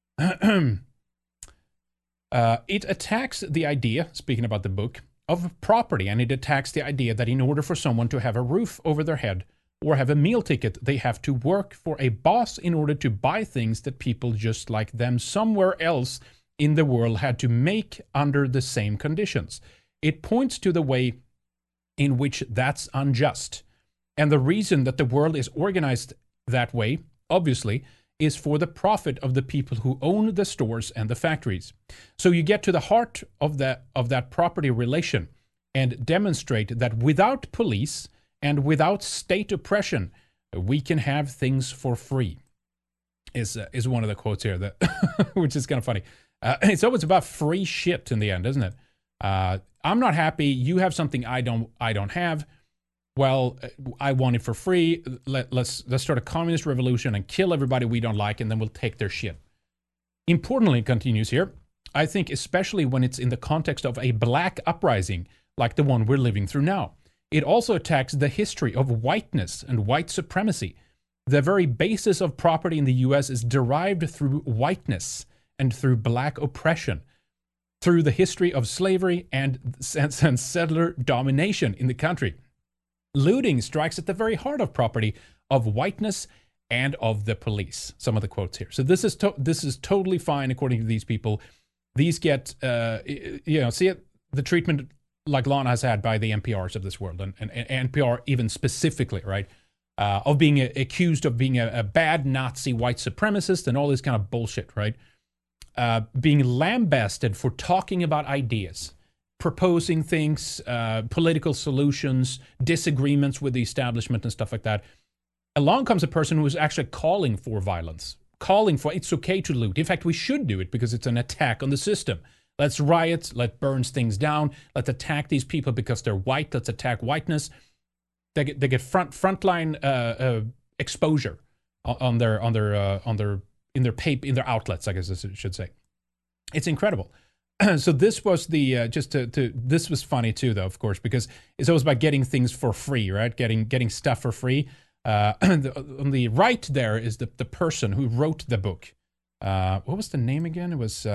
It attacks the idea, speaking about the book, of property, and it attacks the idea that in order for someone to have a roof over their head or have a meal ticket, they have to work for a boss in order to buy things that people just like them somewhere else in the world had to make under the same conditions. It points to the way in which that's unjust. And the reason that the world is organized that way, obviously, is for the profit of the people who own the stores and the factories. So you get to the heart of that property relation and demonstrate that without police and without state oppression, we can have things for free. Is one of the quotes here that, which is kind of funny. It's always about free shit in the end, isn't it? I'm not happy. You have something I don't have. Well, I want it for free. Let's start a communist revolution and kill everybody we don't like, and then we'll take their shit. Importantly, it continues here, I think especially when it's in the context of a black uprising like the one we're living through now. It also attacks the history of whiteness and white supremacy. The very basis of property in the U.S. is derived through whiteness and through black oppression, through the history of slavery and settler domination in the country. Looting strikes at the very heart of property, of whiteness, and of the police. Some of the quotes here. So this is totally fine according to these people. These get, see it, the treatment like Lana has had by the NPRs of this world, and NPR even specifically, right, of being accused of being a bad Nazi white supremacist and all this kind of bullshit, right? Being lambasted for talking about ideas, proposing things, political solutions, disagreements with the establishment and stuff like that. Along comes a person who is actually calling for violence, calling for it's okay to loot. In fact, we should do it because it's an attack on the system. Let's riot, let's burn things down, let's attack these people because they're white, let's attack whiteness. They get frontline exposure in their outlets, I guess I should say. It's incredible. So this was the this was funny too, though, of course, because it's always about getting things for free, right? Getting stuff for free. On the right there is the person who wrote the book. What was the name again? It was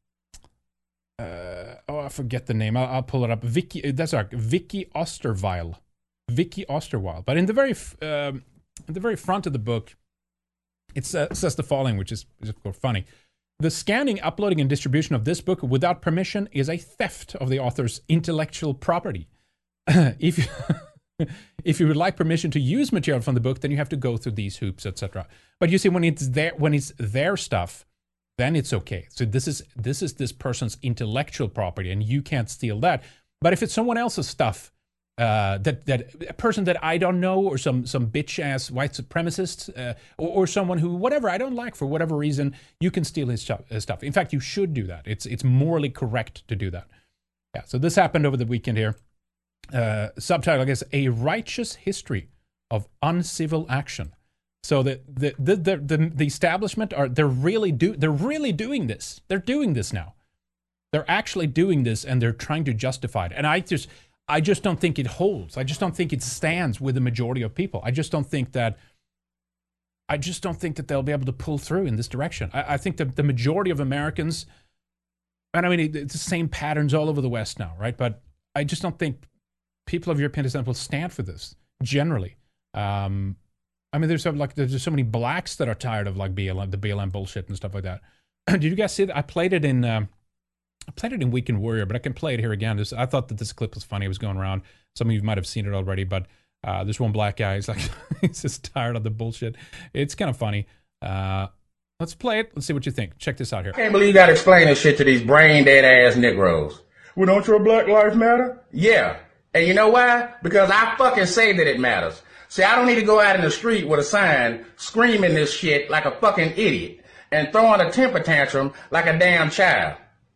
I forget the name. I'll pull it up. Vicky Osterweil. Vicky Osterweil. But in the very front of the book, it says the following, which is of course funny. The scanning, uploading, and distribution of this book without permission is a theft of the author's intellectual property. If if you would like permission to use material from the book, then you have to go through these hoops, etc. But you see, when it's their stuff, then it's okay. So this is this person's intellectual property, and you can't steal that. But if it's someone else's stuff, that a person that I don't know, or some bitch ass white supremacist, or someone who whatever I don't like for whatever reason, you can steal his stuff. In fact, you should do that. It's morally correct to do that. Yeah. So this happened over the weekend here. Subtitle, I guess, A Righteous History of Uncivil Action. So the establishment they're really doing this. They're doing this now. They're actually doing this, and they're trying to justify it. And I just don't think it holds. I just don't think it stands with the majority of people. I just don't think that they'll be able to pull through in this direction. I think that the majority of Americans, and I mean, it's the same patterns all over the West now, right? But I just don't think people of European descent will stand for this generally. I mean, there's so many blacks that are tired of like BLM, the BLM bullshit and stuff like that. Did you guys see that? I played it in Weekend Warrior, but I can play it here again. I thought that this clip was funny. It was going around. Some of you might have seen it already, but this one black guy is like, he's just tired of the bullshit. It's kind of funny. Let's play it. Let's see what you think. Check this out here. I can't believe you got to explain this shit to these brain dead ass Negroes. Well, don't your Black Lives Matter? Yeah. And you know why? Because I fucking say that it matters. See, I don't need to go out in the street with a sign screaming this shit like a fucking idiot and throwing a temper tantrum like a damn child.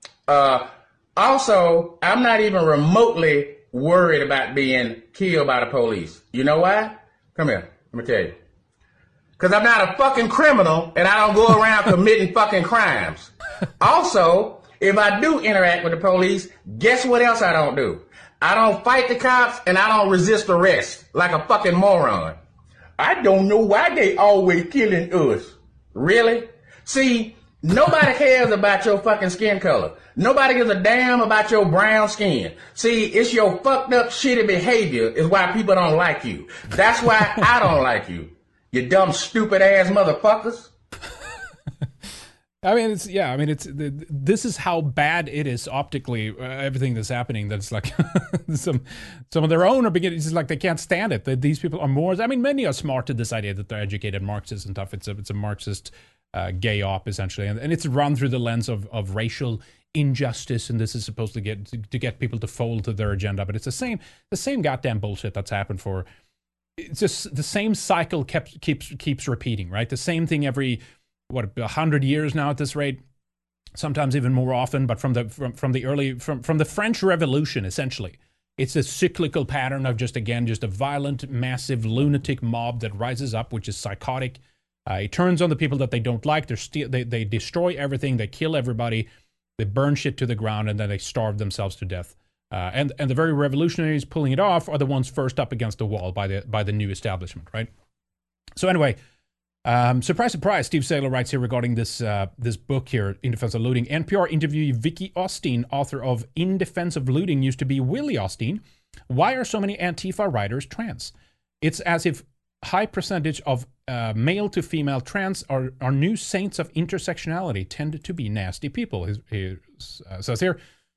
Also, I'm not even remotely worried about being killed by the police. You know why? Come here. Let me tell you. Because I'm not a fucking criminal and I don't go around committing fucking crimes. Also, if I do interact with the police, guess what else I don't do? I don't fight the cops and I don't resist arrest like a fucking moron. I don't know why they always killing us. Really? See, nobody cares about your fucking skin color. Nobody gives a damn about your brown skin. See, it's your fucked up shitty behavior is why people don't like you. That's why I don't like you. You dumb stupid ass motherfuckers. I mean, this is how bad it is optically. Everything that's happening. That's like some of their own are beginning. It's like they can't stand it. That these people are more. I mean, many are smart to this idea that they're educated Marxists and stuff. It's a Marxist gay op essentially, and it's run through the lens of racial injustice, and this is supposed to get people to fold to their agenda. But it's the same goddamn bullshit that's happened for. It's just the same cycle keeps repeating, right? The same thing every 100 years now at this rate, sometimes even more often. But from the French Revolution, essentially, it's a cyclical pattern of just a violent, massive, lunatic mob that rises up, which is psychotic. It turns on the people that they don't like. They destroy everything. They kill everybody. They burn shit to the ground, and then they starve themselves to death. And the very revolutionaries pulling it off are the ones first up against the wall by the new establishment, right? So anyway, surprise, surprise, Steve Saylor writes here regarding this book here, In Defense of Looting. NPR interviewee Vicky Osteen, author of In Defense of Looting, used to be Willie Osteen. Why are so many Antifa writers trans? It's as if high percentage of male to female trans are new saints of intersectionality tend to be nasty people. He says here,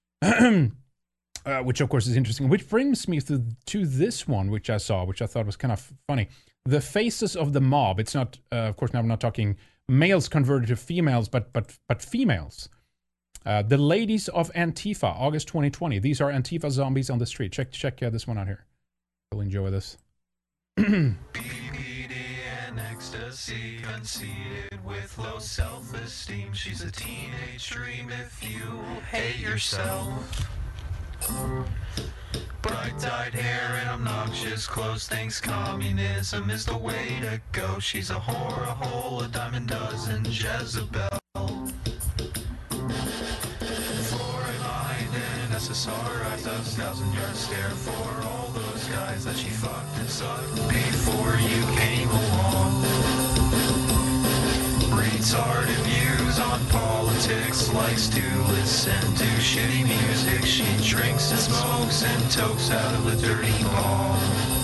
which of course is interesting, which brings me to this one, which I saw, which I thought was kind of funny. The faces of the mob. It's not, of course, now I'm not talking males converted to females, but females. The ladies of Antifa, August 2020. These are Antifa zombies on the street. Check this one out here. You'll enjoy this. Ecstasy, conceited with low self-esteem. She's a teenage dream if you hate yourself. Bright-dyed hair and obnoxious clothes, thinks communism is the way to go. She's a whore, a hole, a dime a dozen, Jezebel. Fluoride and SSRIs, 1,000-yard stare for all those guys that she fucked and sucked before you came along. Retarded views on politics, likes to listen to shitty music. She drinks and smokes and tokes out of the dirty ball.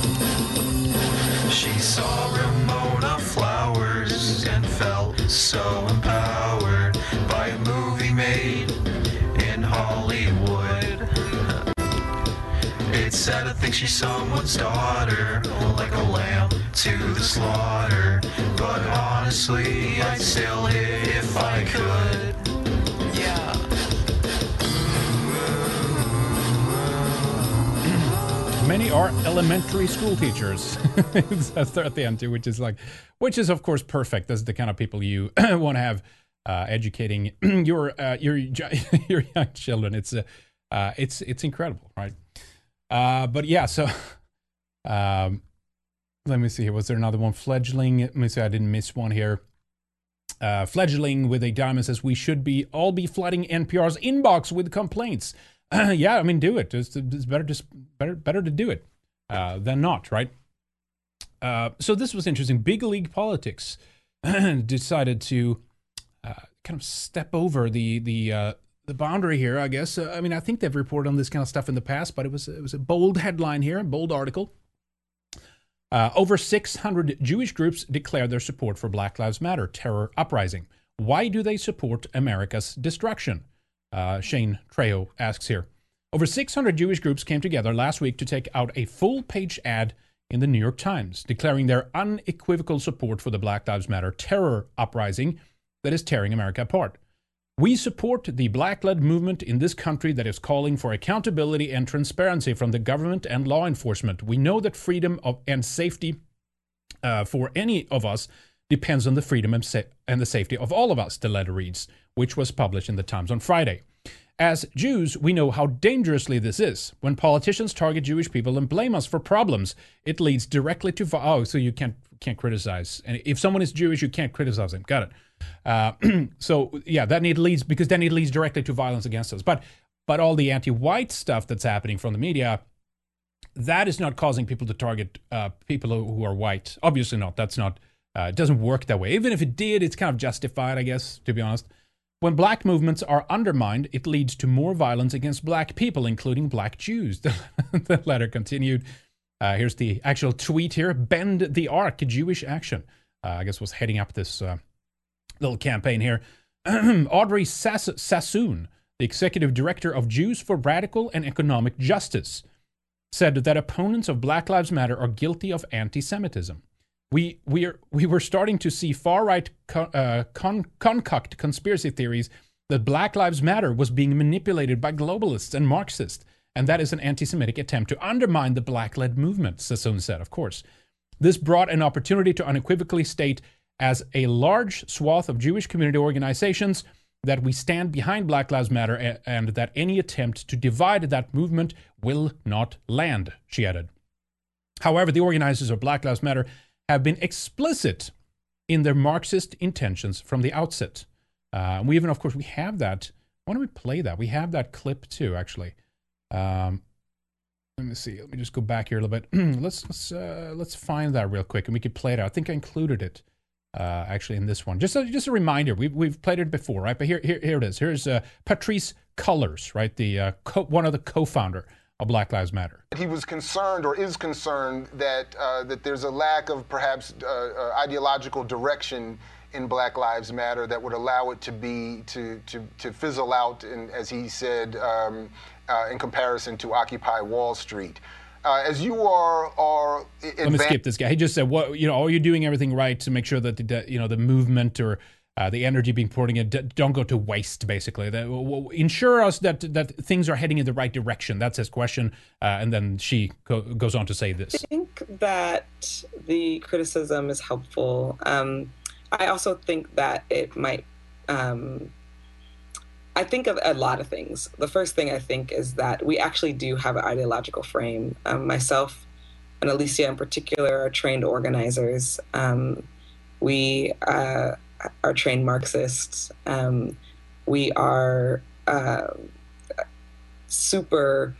She saw Ramona Flowers and felt so empowered by a movie made in Hollywood. It's set at Think she's someone's daughter, like a lamb to the slaughter. But honestly, I'd still hit if I could. Yeah. Many are elementary school teachers. That's at the end too, which is of course perfect. That's the kind of people you want to have educating your young children. It's incredible, right? But yeah, so let me see here. Was there another one? Fledgling. Let me see. I didn't miss one here. Fledgling with a diamond says we should all be flooding NPR's inbox with complaints. Yeah, I mean, do it. It's better to do it than not, right? So this was interesting. Big League Politics decided to kind of step over the boundary here, I guess. I mean, I think they've reported on this kind of stuff in the past, but it was a bold headline here, a bold article. Over 600 Jewish groups declared their support for Black Lives Matter terror uprising. Why do they support America's destruction? Shane Trejo asks here. Over 600 Jewish groups came together last week to take out a full-page ad in the New York Times, declaring their unequivocal support for the Black Lives Matter terror uprising that is tearing America apart. We support the Black-led movement in this country that is calling for accountability and transparency from the government and law enforcement. We know that freedom and safety for any of us depends on the freedom and the safety of all of us, the letter reads, which was published in the Times on Friday. As Jews, we know how dangerously this is. When politicians target Jewish people and blame us for problems, it leads directly to... so you can't criticize. And if someone is Jewish, you can't criticize them. Got it. So, yeah, then it leads directly to violence against us. But all the anti-white stuff that's happening from the media, that is not causing people to target people who are white. Obviously not. That's not... it doesn't work that way. Even if it did, it's kind of justified, I guess, to be honest. When black movements are undermined, it leads to more violence against black people, including black Jews. The letter continued. Here's the actual tweet here. Bend the Arc, Jewish Action. I guess was heading up this little campaign here. Audrey Sassoon, the executive director of Jews for Radical and Economic Justice, said that opponents of Black Lives Matter are guilty of anti-Semitism. We were starting to see far-right concoct conspiracy theories that Black Lives Matter was being manipulated by globalists and Marxists, and that is an anti-Semitic attempt to undermine the Black-led movement, Sassoon said, of course. This brought an opportunity to unequivocally state as a large swath of Jewish community organizations that we stand behind Black Lives Matter and that any attempt to divide that movement will not land, she added. However, the organizers of Black Lives Matter have been explicit in their Marxist intentions from the outset. We even, of course, we have that. Why don't we play that? We have that clip too, actually. Let me see. Let me just go back here a little bit. Let's find that real quick, and we could play it out. I think I included it actually in this one. Just a reminder. We've played it before, right? But here it is. Here's Patrisse Cullors, right? The one of the co-founder of Black Lives Matter. He was concerned, or is concerned, that there's a lack of perhaps ideological direction in Black Lives Matter that would allow it to fizzle out, as he said, in comparison to Occupy Wall Street. As you are let me skip this guy. He just said, "What are you doing everything right to make sure that the movement or the energy being poured in don't go to waste, basically. Ensure us that things are heading in the right direction." That's his question. And then she goes on to say this. I think that the criticism is helpful. I also think that it might... I think of a lot of things. The first thing I think is that we actually do have an ideological frame. Myself and Alicia in particular are trained organizers. We are trained Marxists. We are super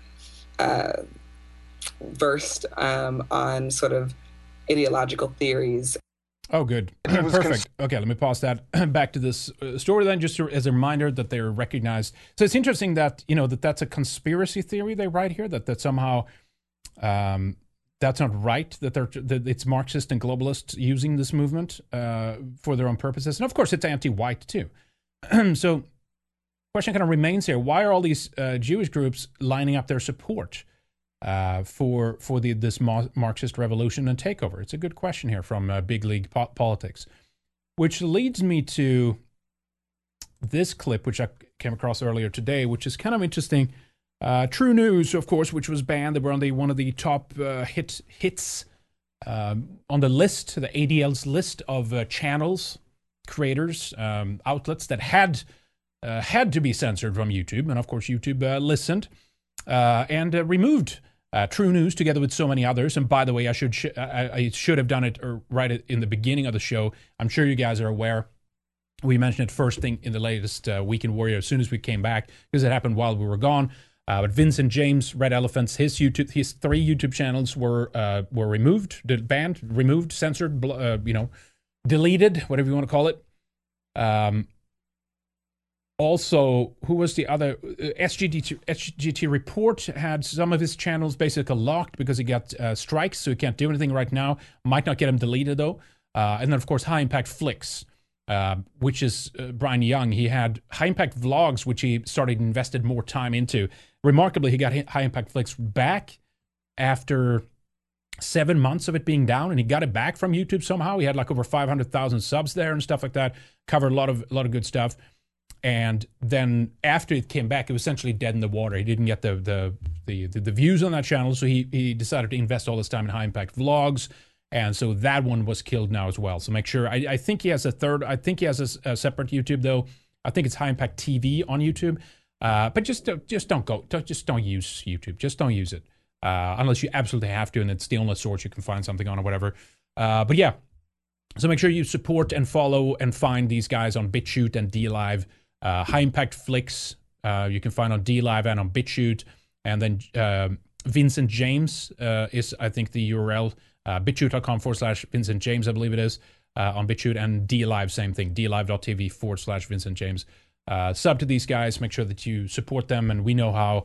versed on sort of ideological theories. Oh, good. Perfect. Okay, let me pause that. Back to this story then, just as a reminder that they're recognized. So it's interesting that, that's a conspiracy theory they write here, that somehow that's not right, that it's Marxist and globalists using this movement for their own purposes. And of course, it's anti-white too. So the question kind of remains here. Why are all these Jewish groups lining up their support? for this Marxist revolution and takeover? It's a good question here from Big League Politics, which leads me to this clip, which I came across earlier today, which is kind of interesting. True News, of course, which was banned. They were on one of the top hits on the list, the ADL's list of channels, creators, outlets that had to be censored from YouTube. And of course, YouTube listened and removed True News together with so many others. And by the way, I should have done it right in the beginning of the show. I'm sure you guys are aware. We mentioned it first thing in the latest Weekend Warrior as soon as we came back, because it happened while we were gone. But Vincent James, Red Elephants, his 3 YouTube channels were removed, banned, removed, censored, deleted, whatever you want to call it. Also, who was the other? SGT Report had some of his channels basically locked because he got strikes, so he can't do anything right now. Might not get him deleted though. And then of course High Impact Flicks, which is Brian Young. He had High Impact Vlogs, which he invested more time into. Remarkably, he got High Impact Flicks back after 7 months of it being down, and he got it back from YouTube somehow. He had like over 500,000 subs there and stuff like that. Covered a lot of good stuff. And then after it came back, it was essentially dead in the water. He didn't get the views on that channel, so he decided to invest all his time in High Impact Vlogs, and so that one was killed now as well. So make sure. I think he has a third. I think he has a separate YouTube though. I think it's High Impact TV on YouTube. But just don't use YouTube. Just don't use it unless you absolutely have to, and it's the only source you can find something on or whatever. But yeah, so make sure you support and follow and find these guys on BitChute and DLive. High Impact Flicks you can find on DLive and on BitChute, and then Vincent James is, I think, the URL, bitchute.com/Vincent James, I believe it is, on BitChute, and DLive, same thing, dlive.tv/Vincent James. Sub to these guys, make sure that you support them, and we know how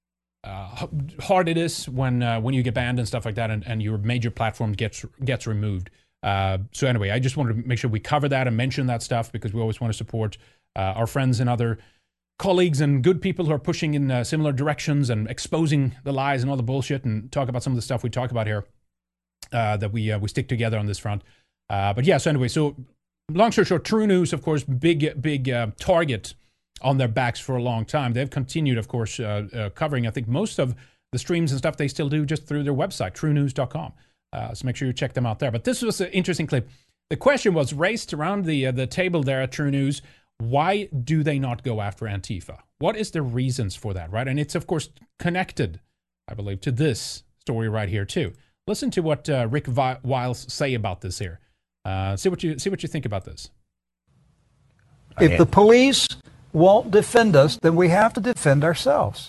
hard it is when you get banned and stuff like that, and your major platform gets removed. So anyway, I just wanted to make sure we cover that and mention that stuff, because we always want to support our friends and other colleagues and good people who are pushing in similar directions and exposing the lies and all the bullshit, and talk about some of the stuff we talk about here, that we stick together on this front. But yeah, so anyway, so long story short, True News, of course, big target on their backs for a long time. They've continued, of course, covering, I think, most of the streams and stuff they still do just through their website, truenews.com. So make sure you check them out there. But this was an interesting clip. The question was raised around the table there at True News. Why do they not go after Antifa? What is the reasons for that, right? And it's, of course, connected, I believe, to this story right here, too. Listen to what Rick Wiles say about this here. See what you think about this. If the police won't defend us, then we have to defend ourselves.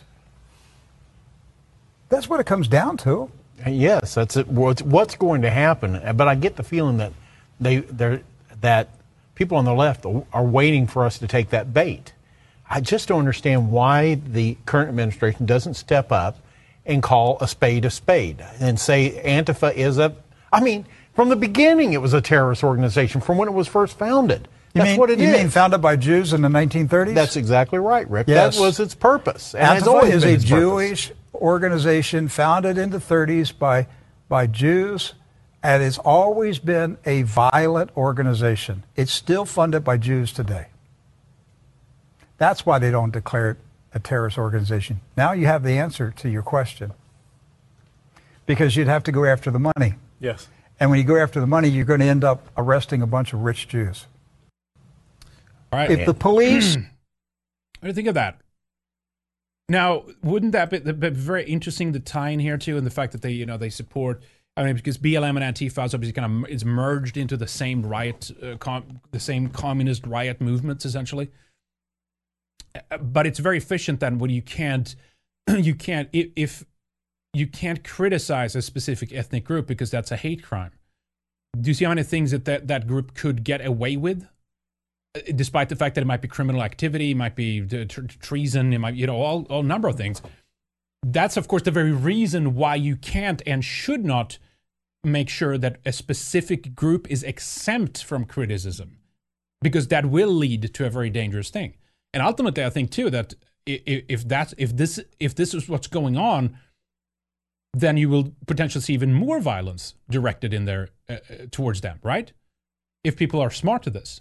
That's what it comes down to. Yes, that's it. What's going to happen. But I get the feeling that that people on the left are waiting for us to take that bait. I just don't understand why the current administration doesn't step up and call a spade and say Antifa is from the beginning it was a terrorist organization from when it was first founded. That's what it is. You mean founded by Jews in the 1930s? That's exactly right, Rick. Yes. That was its purpose. And Antifa is a Jewish organization founded in the 30s by Jews, and it's always been a violent organization. It's still funded by Jews today. That's why they don't declare it a terrorist organization. Now you have the answer to your question. Because you'd have to go after the money. Yes. And when you go after the money, you're going to end up arresting a bunch of rich Jews. All right. If the police... What do you think of that? Now, wouldn't that be very interesting to tie in here, too, and the fact that they support... I mean, because BLM and Antifa is obviously is merged into the same riot, the same communist riot movements, essentially. But it's very efficient then when you can't criticize a specific ethnic group because that's a hate crime. Do you see how many things that group could get away with, despite the fact that it might be criminal activity, it might be treason, it might all number of things. That's of course the very reason why you can't and should not make sure that a specific group is exempt from criticism, because that will lead to a very dangerous thing. And ultimately, I think too that if this is what's going on, then you will potentially see even more violence directed in there towards them, right? If people are smart to this.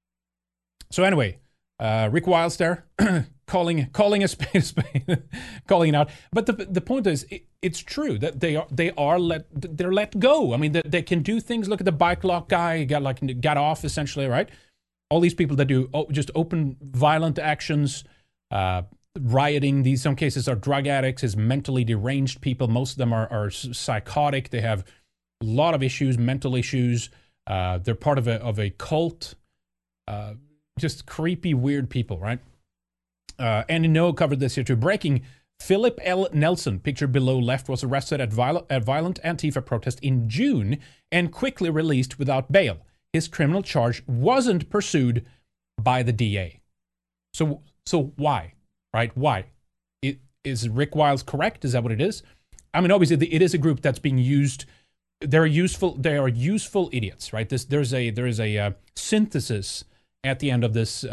So anyway, Rick Wiles there, calling a spade, calling it out. But the point is, it's true that they're let go. I mean, they can do things. Look at the bike lock guy, got off essentially, right? All these people that do just open violent actions, rioting. These some cases are drug addicts, is mentally deranged people. Most of them are psychotic. They have a lot of issues, mental issues. They're part of a cult. Just creepy, weird people, right? Andy Ngo covered this here too. Breaking: Philip L. Nelson, pictured below left, was arrested at violent Antifa protest in June and quickly released without bail. His criminal charge wasn't pursued by the DA. So why, right? Why? Is Rick Wiles correct? Is that what it is? I mean, obviously, it is a group that's being used. They are useful idiots, right? There is a synthesis at the end of this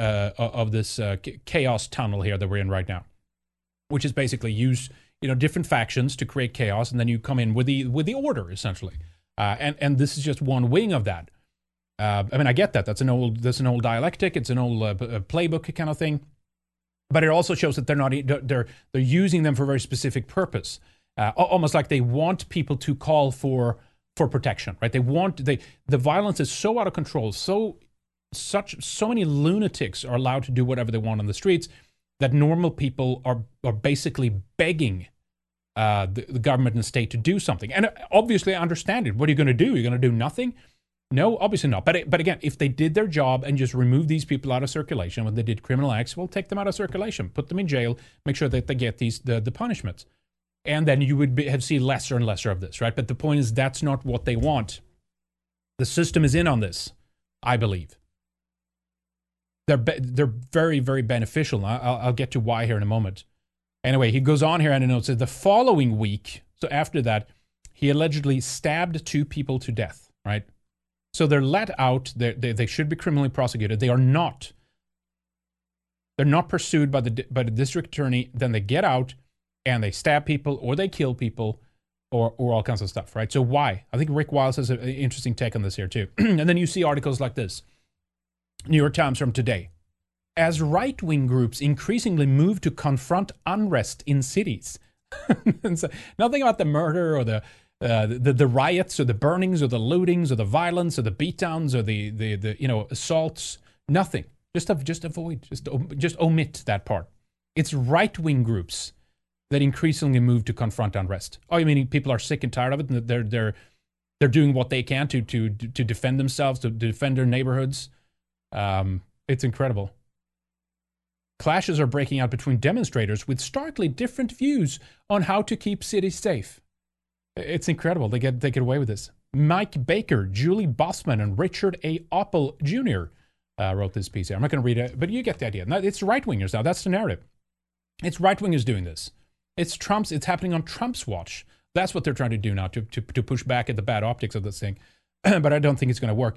chaos tunnel here that we're in right now, which is basically use different factions to create chaos, and then you come in with the order essentially, and this is just one wing of that. I mean, I get that. That's an old dialectic. It's an old playbook kind of thing, but it also shows that they're using them for a very specific purpose, almost like they want people to call for protection, right? The violence is so out of control, so many lunatics are allowed to do whatever they want on the streets that normal people are basically begging the government and state to do something. And obviously, I understand it. What are you going to do? You're going to do nothing? No, obviously not. But again, if they did their job and just removed these people out of circulation when they did criminal acts, well, take them out of circulation, put them in jail, make sure that they get the punishments. And then you would have seen lesser and lesser of this, right? But the point is, that's not what they want. The system is in on this, I believe. They're very, very beneficial. I'll get to why here in a moment. Anyway, he goes on here and he notes that the following week, so after that, he allegedly stabbed 2 people to death, right? So they're let out. They should be criminally prosecuted. They are not. They're not pursued by the district attorney. Then they get out and they stab people or they kill people or all kinds of stuff, right? So why? I think Rick Wiles has an interesting take on this here too. And then you see articles like this. New York Times from today. As right-wing groups increasingly move to confront unrest in cities. And so, nothing about the murder or the riots or the burnings or the lootings or the violence or the beatdowns or the assaults. Nothing. Just avoid. Just omit that part. It's right-wing groups that increasingly move to confront unrest. Oh, you mean people are sick and tired of it, and they're doing what they can to defend themselves, to defend their neighborhoods. It's incredible. Clashes are breaking out between demonstrators with starkly different views on how to keep cities safe. It's incredible. They get away with this. Mike Baker, Julie Bossman, and Richard A. Oppel Jr. Wrote this piece here. I'm not going to read it, but you get the idea. It's right-wingers now. That's the narrative. It's right-wingers doing this. It's happening on Trump's watch. That's what they're trying to do now to push back at the bad optics of this thing. But I don't think it's going to work.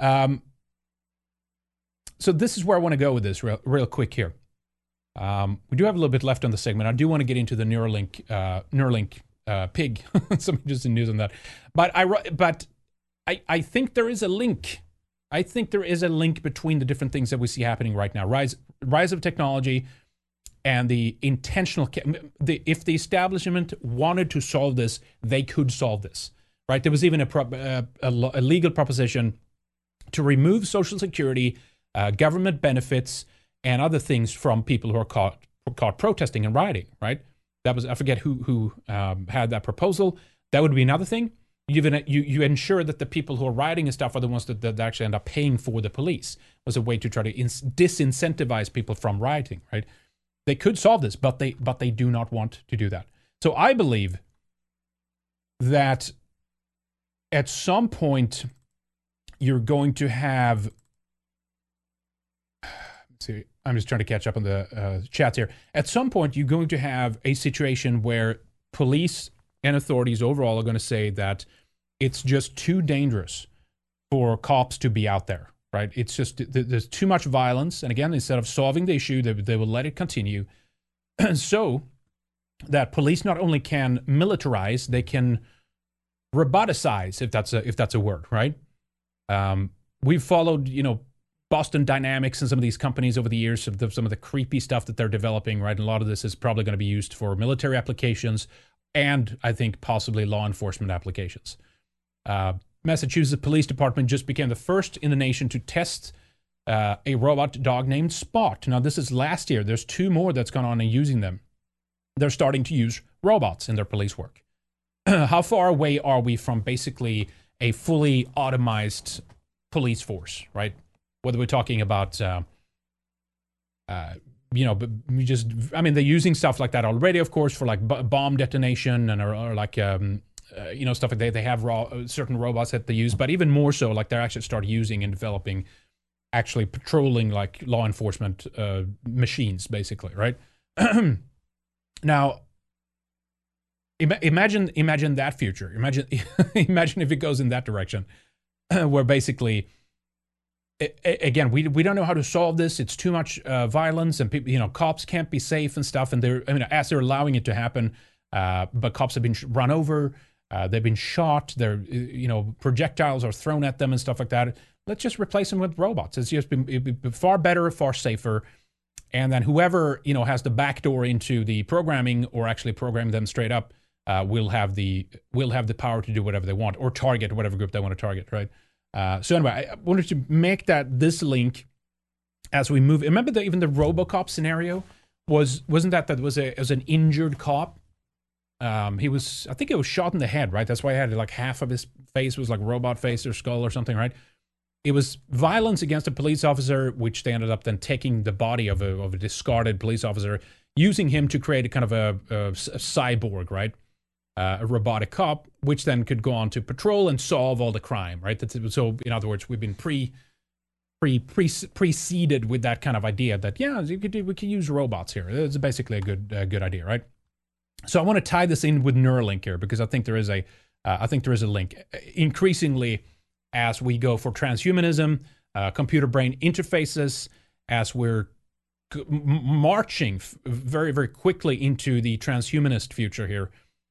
So this is where I want to go with this real quick here. We do have a little bit left on the segment. I do want to get into the Neuralink pig. Some interesting news on that. But I think there is a link. I think there is a link between the different things that we see happening right now. Rise of technology and the intentional. If the establishment wanted to solve this, they could solve this. Right? There was even a legal proposition to remove Social Security, government benefits, and other things from people who are caught protesting and rioting, right? That was, I forget who had that proposal. That would be another thing. You ensure that the people who are rioting and stuff are the ones that actually end up paying for the police. It was a way to try to disincentivize people from rioting, right? They could solve this, but they do not want to do that. So I believe that at some point you're going to have. See, I'm just trying to catch up on the chats here. At some point, you're going to have a situation where police and authorities overall are going to say that it's just too dangerous for cops to be out there, right? It's just, there's too much violence. And again, instead of solving the issue, they will let it continue. So that police not only can militarize, they can roboticize, if that's a word, right? We've followed, Boston Dynamics and some of these companies over the years, some of the creepy stuff that they're developing, right? And a lot of this is probably going to be used for military applications and I think possibly law enforcement applications. Massachusetts Police Department just became the first in the nation to test a robot dog named Spot. Now, this is last year. There's 2 more that's gone on and using them. They're starting to use robots in their police work. How far away are we from basically a fully automized police force, right? Whether we're talking about, they're using stuff like that already, of course, for like bomb detonation and or like, stuff like they have certain robots that they use, but even more so, like they're actually start using and developing, actually patrolling like law enforcement machines, basically, right? Now, imagine that future. Imagine if it goes in that direction, where basically, again, we don't know how to solve this. It's too much violence, and people, cops can't be safe and stuff. And as they're allowing it to happen, but cops have been run over, they've been shot. Projectiles are thrown at them and stuff like that. Let's just replace them with robots. It'd be far better, far safer. And then whoever has the back door into the programming, or actually program them straight up, will have the power to do whatever they want, or target whatever group they want to target, right? So anyway, I wanted to make this link as we move. Remember even the RoboCop scenario wasn't that was an injured cop? I think it was shot in the head, right? That's why he had like half of his face was like robot face or skull or something, right? It was violence against a police officer, which they ended up then taking the body of a discarded police officer, using him to create a kind of a cyborg, right? A robotic cop, which then could go on to patrol and solve all the crime, right? So, in other words, we've been preceded with that kind of idea that, we could use robots here. It's basically a good idea, right? So I want to tie this in with Neuralink here, because I think there is a link. Increasingly, as we go for transhumanism, computer-brain interfaces, as we're marching very, very quickly into the transhumanist future here,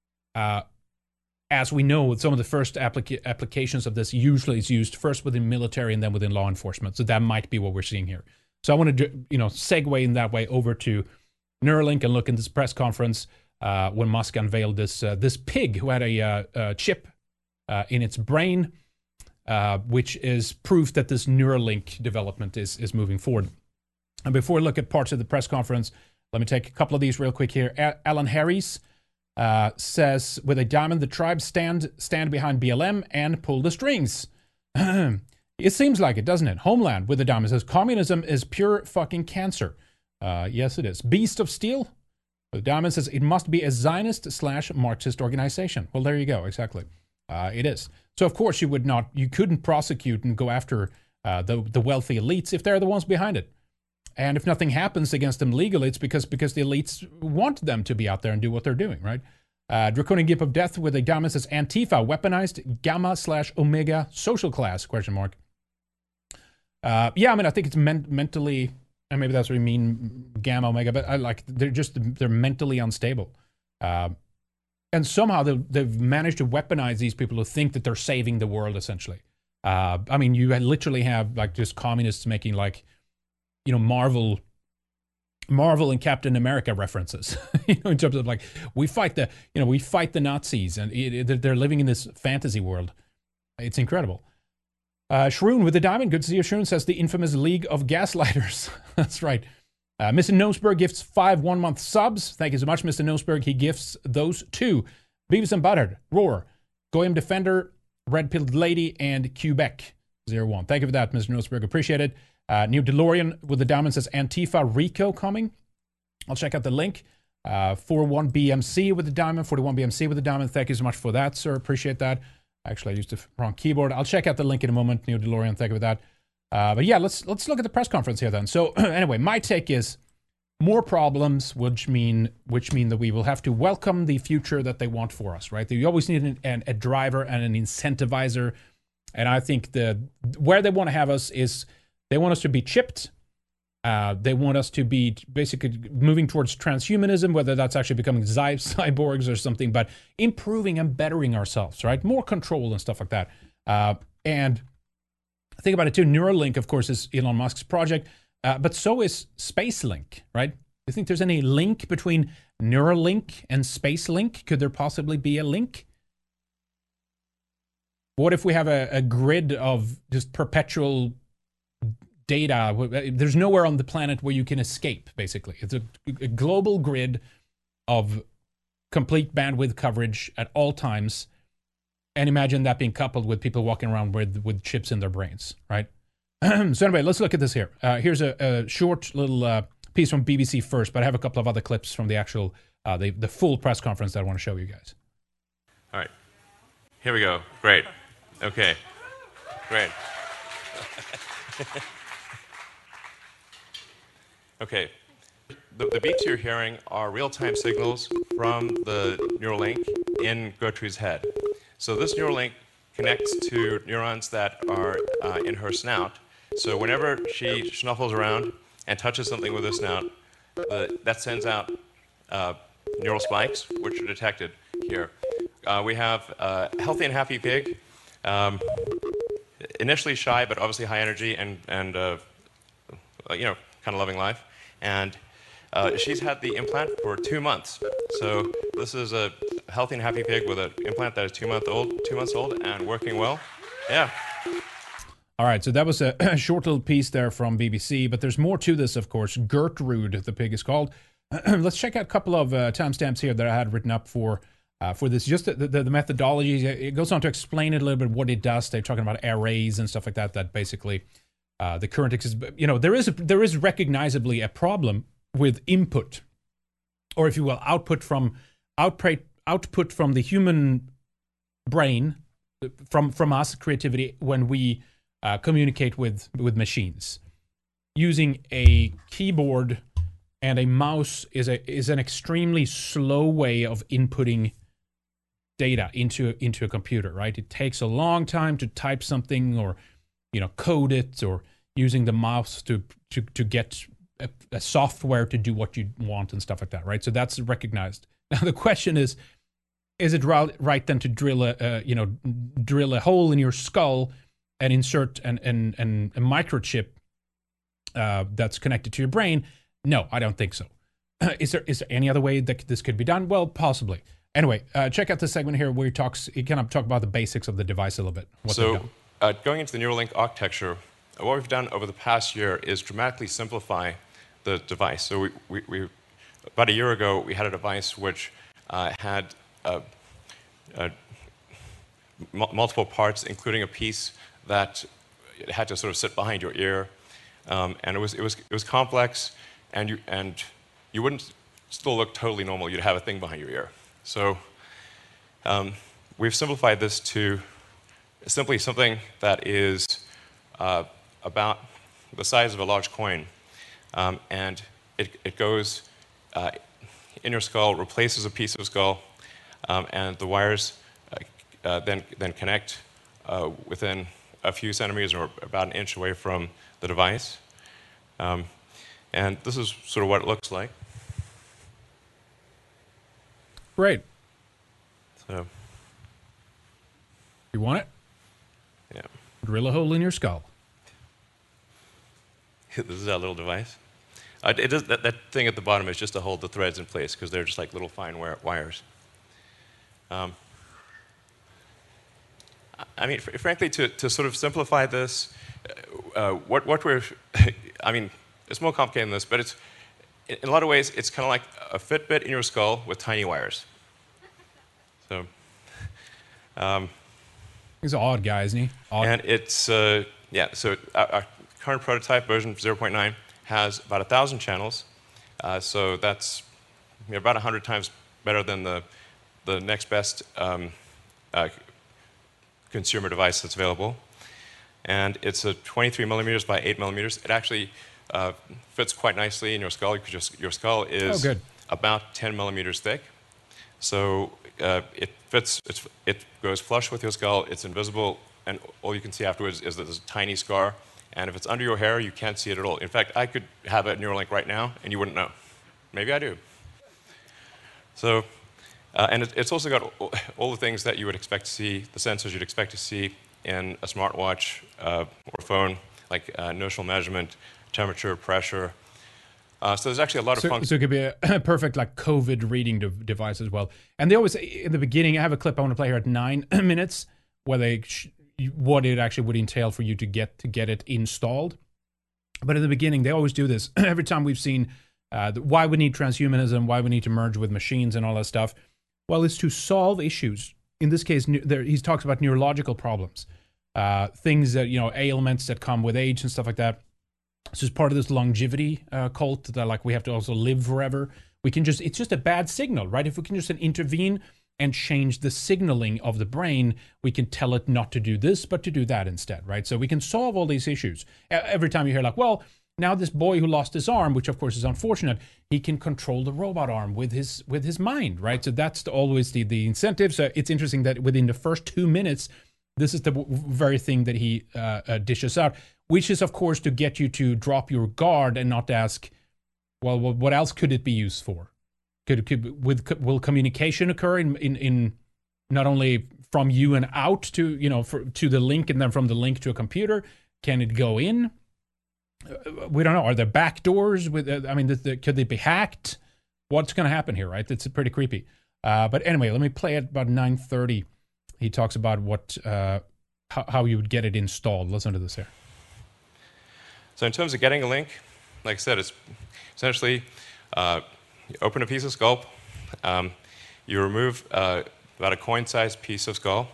as we know, some of the first applications of this usually is used first within military and then within law enforcement. So that might be what we're seeing here. So I want to, segue in that way over to Neuralink and look in this press conference when Musk unveiled this pig who had a chip in its brain, which is proof that this Neuralink development is moving forward. And before we look at parts of the press conference, let me take a couple of these real quick here. Alan Harris says, with a diamond, the tribes stand behind BLM and pull the strings. It seems like it, doesn't it? Homeland with a diamond says, communism is pure fucking cancer. Yes, it is. Beast of Steel with a diamond says, it must be a Zionist/Marxist organization. Well, there you go. Exactly. It is. So, of course, you couldn't prosecute and go after the wealthy elites if they're the ones behind it. And if nothing happens against them legally, it's because the elites want them to be out there and do what they're doing, right? Draconian Gift of Death with a diamond says, Antifa, weaponized Gamma/Omega social class, ? I think it's mentally, and maybe that's what you mean, Gamma, Omega, but they're mentally unstable. And somehow they've managed to weaponize these people who think that they're saving the world, essentially. You literally have just communists making Marvel and Captain America references, in terms of we fight the Nazis, and they're living in this fantasy world. It's incredible. Shroon with the diamond, good to see you. Shroon says the infamous League of Gaslighters. That's right. Mr. Noseberg gifts 5 1-month subs. Thank you so much, Mr. Noseberg. He gifts those to Beavis and Butthead, Roar, Goyim Defender, Red Pilled Lady, and Quebec 01. Thank you for that, Mr. Noseberg. Appreciate it. New DeLorean with the diamond says Antifa Rico coming. I'll check out the link. 41BMC with the diamond, 41BMC with the diamond. Thank you so much for that, sir. Appreciate that. Actually, I used the wrong keyboard. I'll check out the link in a moment. New DeLorean, thank you for that. But yeah, let's look at the press conference here then. So anyway, my take is more problems, which mean that we will have to welcome the future that they want for us, right? You always need a driver and an incentivizer. And I think where they want to have us is they want us to be chipped. They want us to be basically moving towards transhumanism, whether that's actually becoming cyborgs or something, but improving and bettering ourselves, right? More control and stuff like that. And think about it too. Neuralink, of course, is Elon Musk's project, but so is SpaceLink, right? Do you think there's any link between Neuralink and SpaceLink? Could there possibly be a link? What if we have a grid of just perpetual data? There's nowhere on the planet where you can escape, basically. It's a global grid of complete bandwidth coverage at all times. And imagine that being coupled with people walking around with chips in their brains, right? So anyway, let's look at this here. Here's a short little piece from BBC first, but I have a couple of other clips from the actual, the full press conference that I want to show you guys. All right. Here we go. Great. Okay. Great. Okay, the beeps you're hearing are real-time signals from the Neuralink in Gertrude's head. So this Neuralink connects to neurons that are in her snout. So whenever she snuffles around and touches something with her snout, that sends out neural spikes, which are detected here. We have a healthy and happy pig, initially shy, but obviously high energy and you know, kind of loving life. And she's had the implant for 2 months. So this is a healthy and happy pig with an implant that is 2 months old and working well. Yeah. All right, so that was a short little piece there from BBC, but there's more to this, of course. Gertrude, the pig is called. Let's check out a couple of timestamps here that I had written up for this. Just the methodology. It goes on to explain it a little bit what it does. They're talking about arrays and stuff like that. That basically the current, you know, there is recognizably a problem with input, or if you will, output from the human brain, from us, creativity, when we communicate with machines. Using a keyboard and a mouse is an extremely slow way of inputting data into a computer, right? It takes a long time to type something, or code it, or using the mouse to get a software to do what you want and stuff like that, right? So that's recognized. Now the question is it right then to drill a hole in your skull and insert a microchip that's connected to your brain? No, I don't think so. Is there any other way that this could be done? Well, possibly. Anyway, check out this segment here where he kind of talk about the basics of the device a little bit. So going into the Neuralink architecture, what we've done over the past year is dramatically simplify the device. So we about a year ago, we had a device which had multiple parts, including a piece that had to sort of sit behind your ear, and it was complex, and you wouldn't still look totally normal. You'd have a thing behind your ear. So we've simplified this to simply something that is about the size of a large coin, and it goes in your skull, replaces a piece of skull, and the wires then connect within a few centimeters or about an inch away from the device. And this is sort of what it looks like. Great. So, you want it? Yeah. Drill a hole in your skull. This is our little device. That thing at the bottom is just to hold the threads in place, because they're just like little fine wires. I mean, frankly, to sort of simplify this, what we're, I mean, it's more complicated than this, but it's, in a lot of ways, it's kind of like a Fitbit in your skull with tiny wires. So, he's odd guy, isn't he? Odd. And it's, yeah, so our current prototype, version 0.9, has about 1,000 channels. So that's about 100 times better than the next best consumer device that's available. And it's a 23 millimeters by 8 millimeters. It actually fits quite nicely in your skull, because your skull is about 10 millimeters thick. So it fits, it goes flush with your skull, it's invisible, and all you can see afterwards is that there's a tiny scar And if it's under your hair, you can't see it at all. In fact, I could have a Neuralink right now, and you wouldn't know. Maybe I do. So, and it's also got all the things that you would expect to see, the sensors you'd expect to see in a smartwatch or phone, like notional measurement, temperature, pressure. So there's actually a lot of functions. So it could be a perfect like COVID reading device as well. And they always, in the beginning, I have a clip I want to play here at 9 minutes, where they what it actually would entail for you to get it installed. But in the beginning, they always do this. Every time we've seen why we need transhumanism, why we need to merge with machines and all that stuff. Well, it's to solve issues. In this case, he talks about neurological problems, things that, ailments that come with age and stuff like that. This is part of this longevity cult that like we have to also live forever. It's just a bad signal, right? If we can just intervene and change the signaling of the brain, we can tell it not to do this, but to do that instead, right? So we can solve all these issues. Every time you hear like, well, now this boy who lost his arm, which of course is unfortunate, he can control the robot arm with his mind, right? So that's always the incentive. So it's interesting that within the first 2 minutes, this is the very thing that he dishes out, which is of course to get you to drop your guard and not ask, well, what else could it be used for? Will communication occur in not only from you and out to to the link, and then from the link to a computer? Can it go in? We don't know. Are there back doors? Could they be hacked? What's going to happen here? Right? It's pretty creepy. But anyway, let me play it about 9:30. He talks about how you would get it installed. Listen to this here. So in terms of getting a link, like I said, it's essentially. You open a piece of skull, you remove about a coin-sized piece of skull,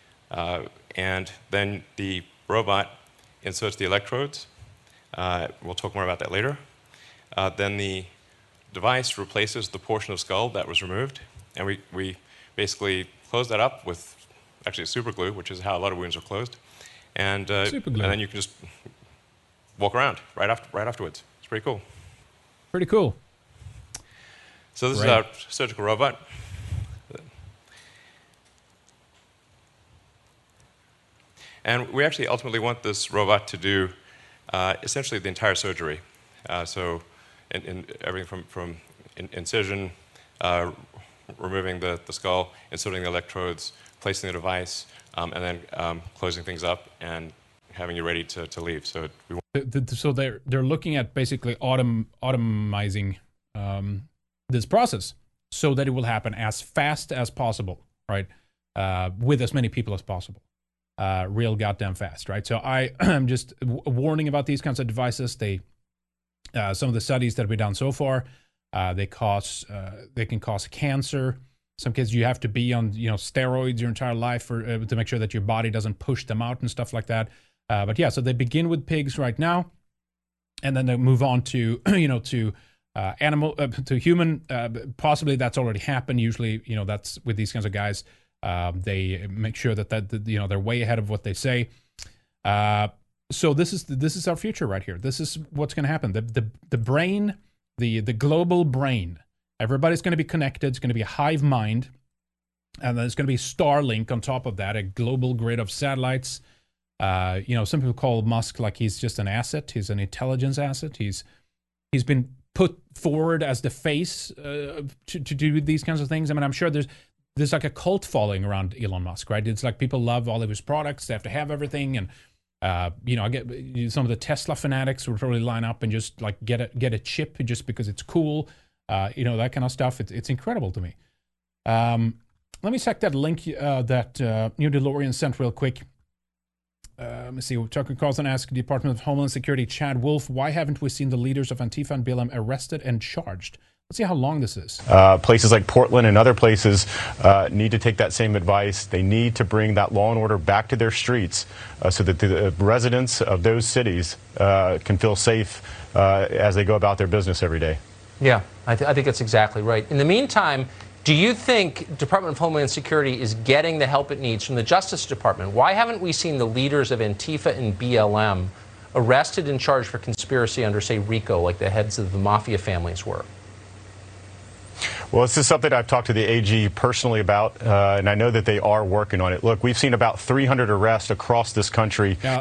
and then the robot inserts the electrodes. We'll talk more about that later. Then the device replaces the portion of skull that was removed, and we basically close that up with actually super glue, which is how a lot of wounds are closed. And then you can just walk around right afterwards. It's pretty cool. Pretty cool. So this is our surgical robot. And we actually ultimately want this robot to do essentially the entire surgery. So in everything from incision, removing the skull, inserting the electrodes, placing the device, and then closing things up and having you ready to leave. So so they're looking at basically automizing this process so that it will happen as fast as possible, right? With as many people as possible. Real goddamn fast, right? So I am just warning about these kinds of devices. Some of the studies that we've done so far, they can cause cancer. In some cases, you have to be on steroids your entire life to make sure that your body doesn't push them out and stuff like that. But yeah, so they begin with pigs right now, and then they move on to animal to human. Possibly that's already happened. Usually, that's with these kinds of guys. They make sure that they're way ahead of what they say. So this is our future right here. This is what's going to happen. The brain, the global brain. Everybody's going to be connected. It's going to be a hive mind, and then it's going to be Starlink on top of that, a global grid of satellites. Some people call Musk like he's just an asset. He's an intelligence asset. He's been put forward as the face to do these kinds of things. I mean, I'm sure there's like a cult following around Elon Musk, right? It's like people love all of his products. They have to have everything. And, I get some of the Tesla fanatics would probably line up and just like get a chip just because it's cool. That kind of stuff. It's incredible to me. Let me check that link that New DeLorean sent real quick. Let me see. Tucker Carlson asked Department of Homeland Security Chad Wolf, why haven't we seen the leaders of Antifa and BLM arrested and charged? Let's see how long this is. Places like Portland and other places need to take that same advice. They need to bring that law and order back to their streets so that the residents of those cities can feel safe as they go about their business every day. Yeah, I think that's exactly right. In the meantime, do you think Department of Homeland Security is getting the help it needs from the Justice Department? Why haven't we seen the leaders of Antifa and BLM arrested and charged for conspiracy under, say, RICO, like the heads of the mafia families were? Well, this is something I've talked to the AG personally about, and I know that they are working on it. Look, we've seen about 300 arrests across this country.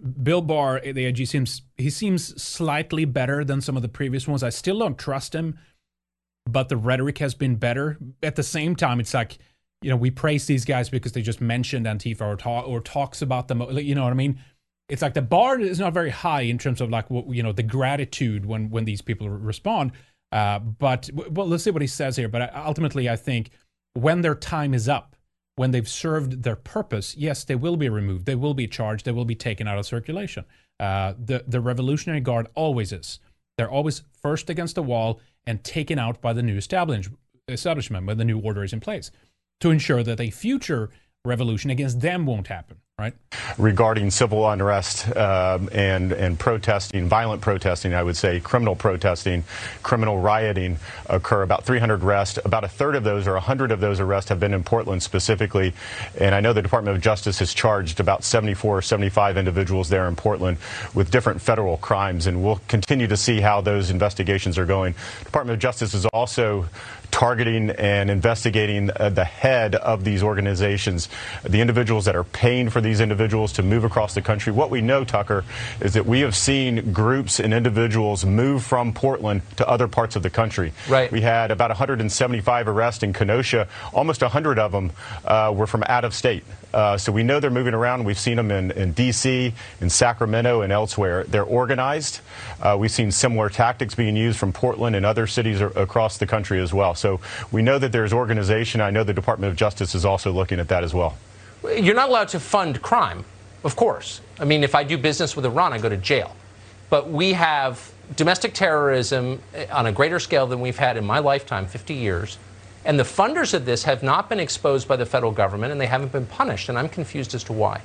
Bill Barr, the AG, seems slightly better than some of the previous ones. I still don't trust him, but the rhetoric has been better. At the same time, it's like, we praise these guys because they just mentioned Antifa or talks about them. You know what I mean? It's like the bar is not very high in terms of like, the gratitude when these people respond. But let's see what he says here. But ultimately, I think when their time is up, when they've served their purpose, yes, they will be removed. They will be charged. They will be taken out of circulation. The Revolutionary Guard always is. They're always first against the wall and taken out by the new establishment when the new order is in place to ensure that a future revolution against them won't happen, right? Regarding civil unrest and protesting, violent protesting, I would say, criminal protesting, criminal rioting occur. About 300 arrests. About a third of those or 100 of those arrests have been in Portland specifically. And I know the Department of Justice has charged about 74 or 75 individuals there in Portland with different federal crimes. And we'll continue to see how those investigations are going. The Department of Justice is also targeting and investigating the head of these organizations, the individuals that are paying for these individuals to move across the country. What we know, Tucker, is that we have seen groups and individuals move from Portland to other parts of the country. Right. We had about 175 arrests in Kenosha. Almost 100 of them were from out of state. So we know they're moving around. We've seen them in D.C., in Sacramento, and elsewhere. They're organized. We've seen similar tactics being used from Portland and other cities across the country as well. So we know that there's organization. I know the Department of Justice is also looking at that as well. You're not allowed to fund crime, of course. I mean, if I do business with Iran, I go to jail. But we have domestic terrorism on a greater scale than we've had in my lifetime, 50 years. And the funders of this have not been exposed by the federal government, and they haven't been punished. And I'm confused as to why.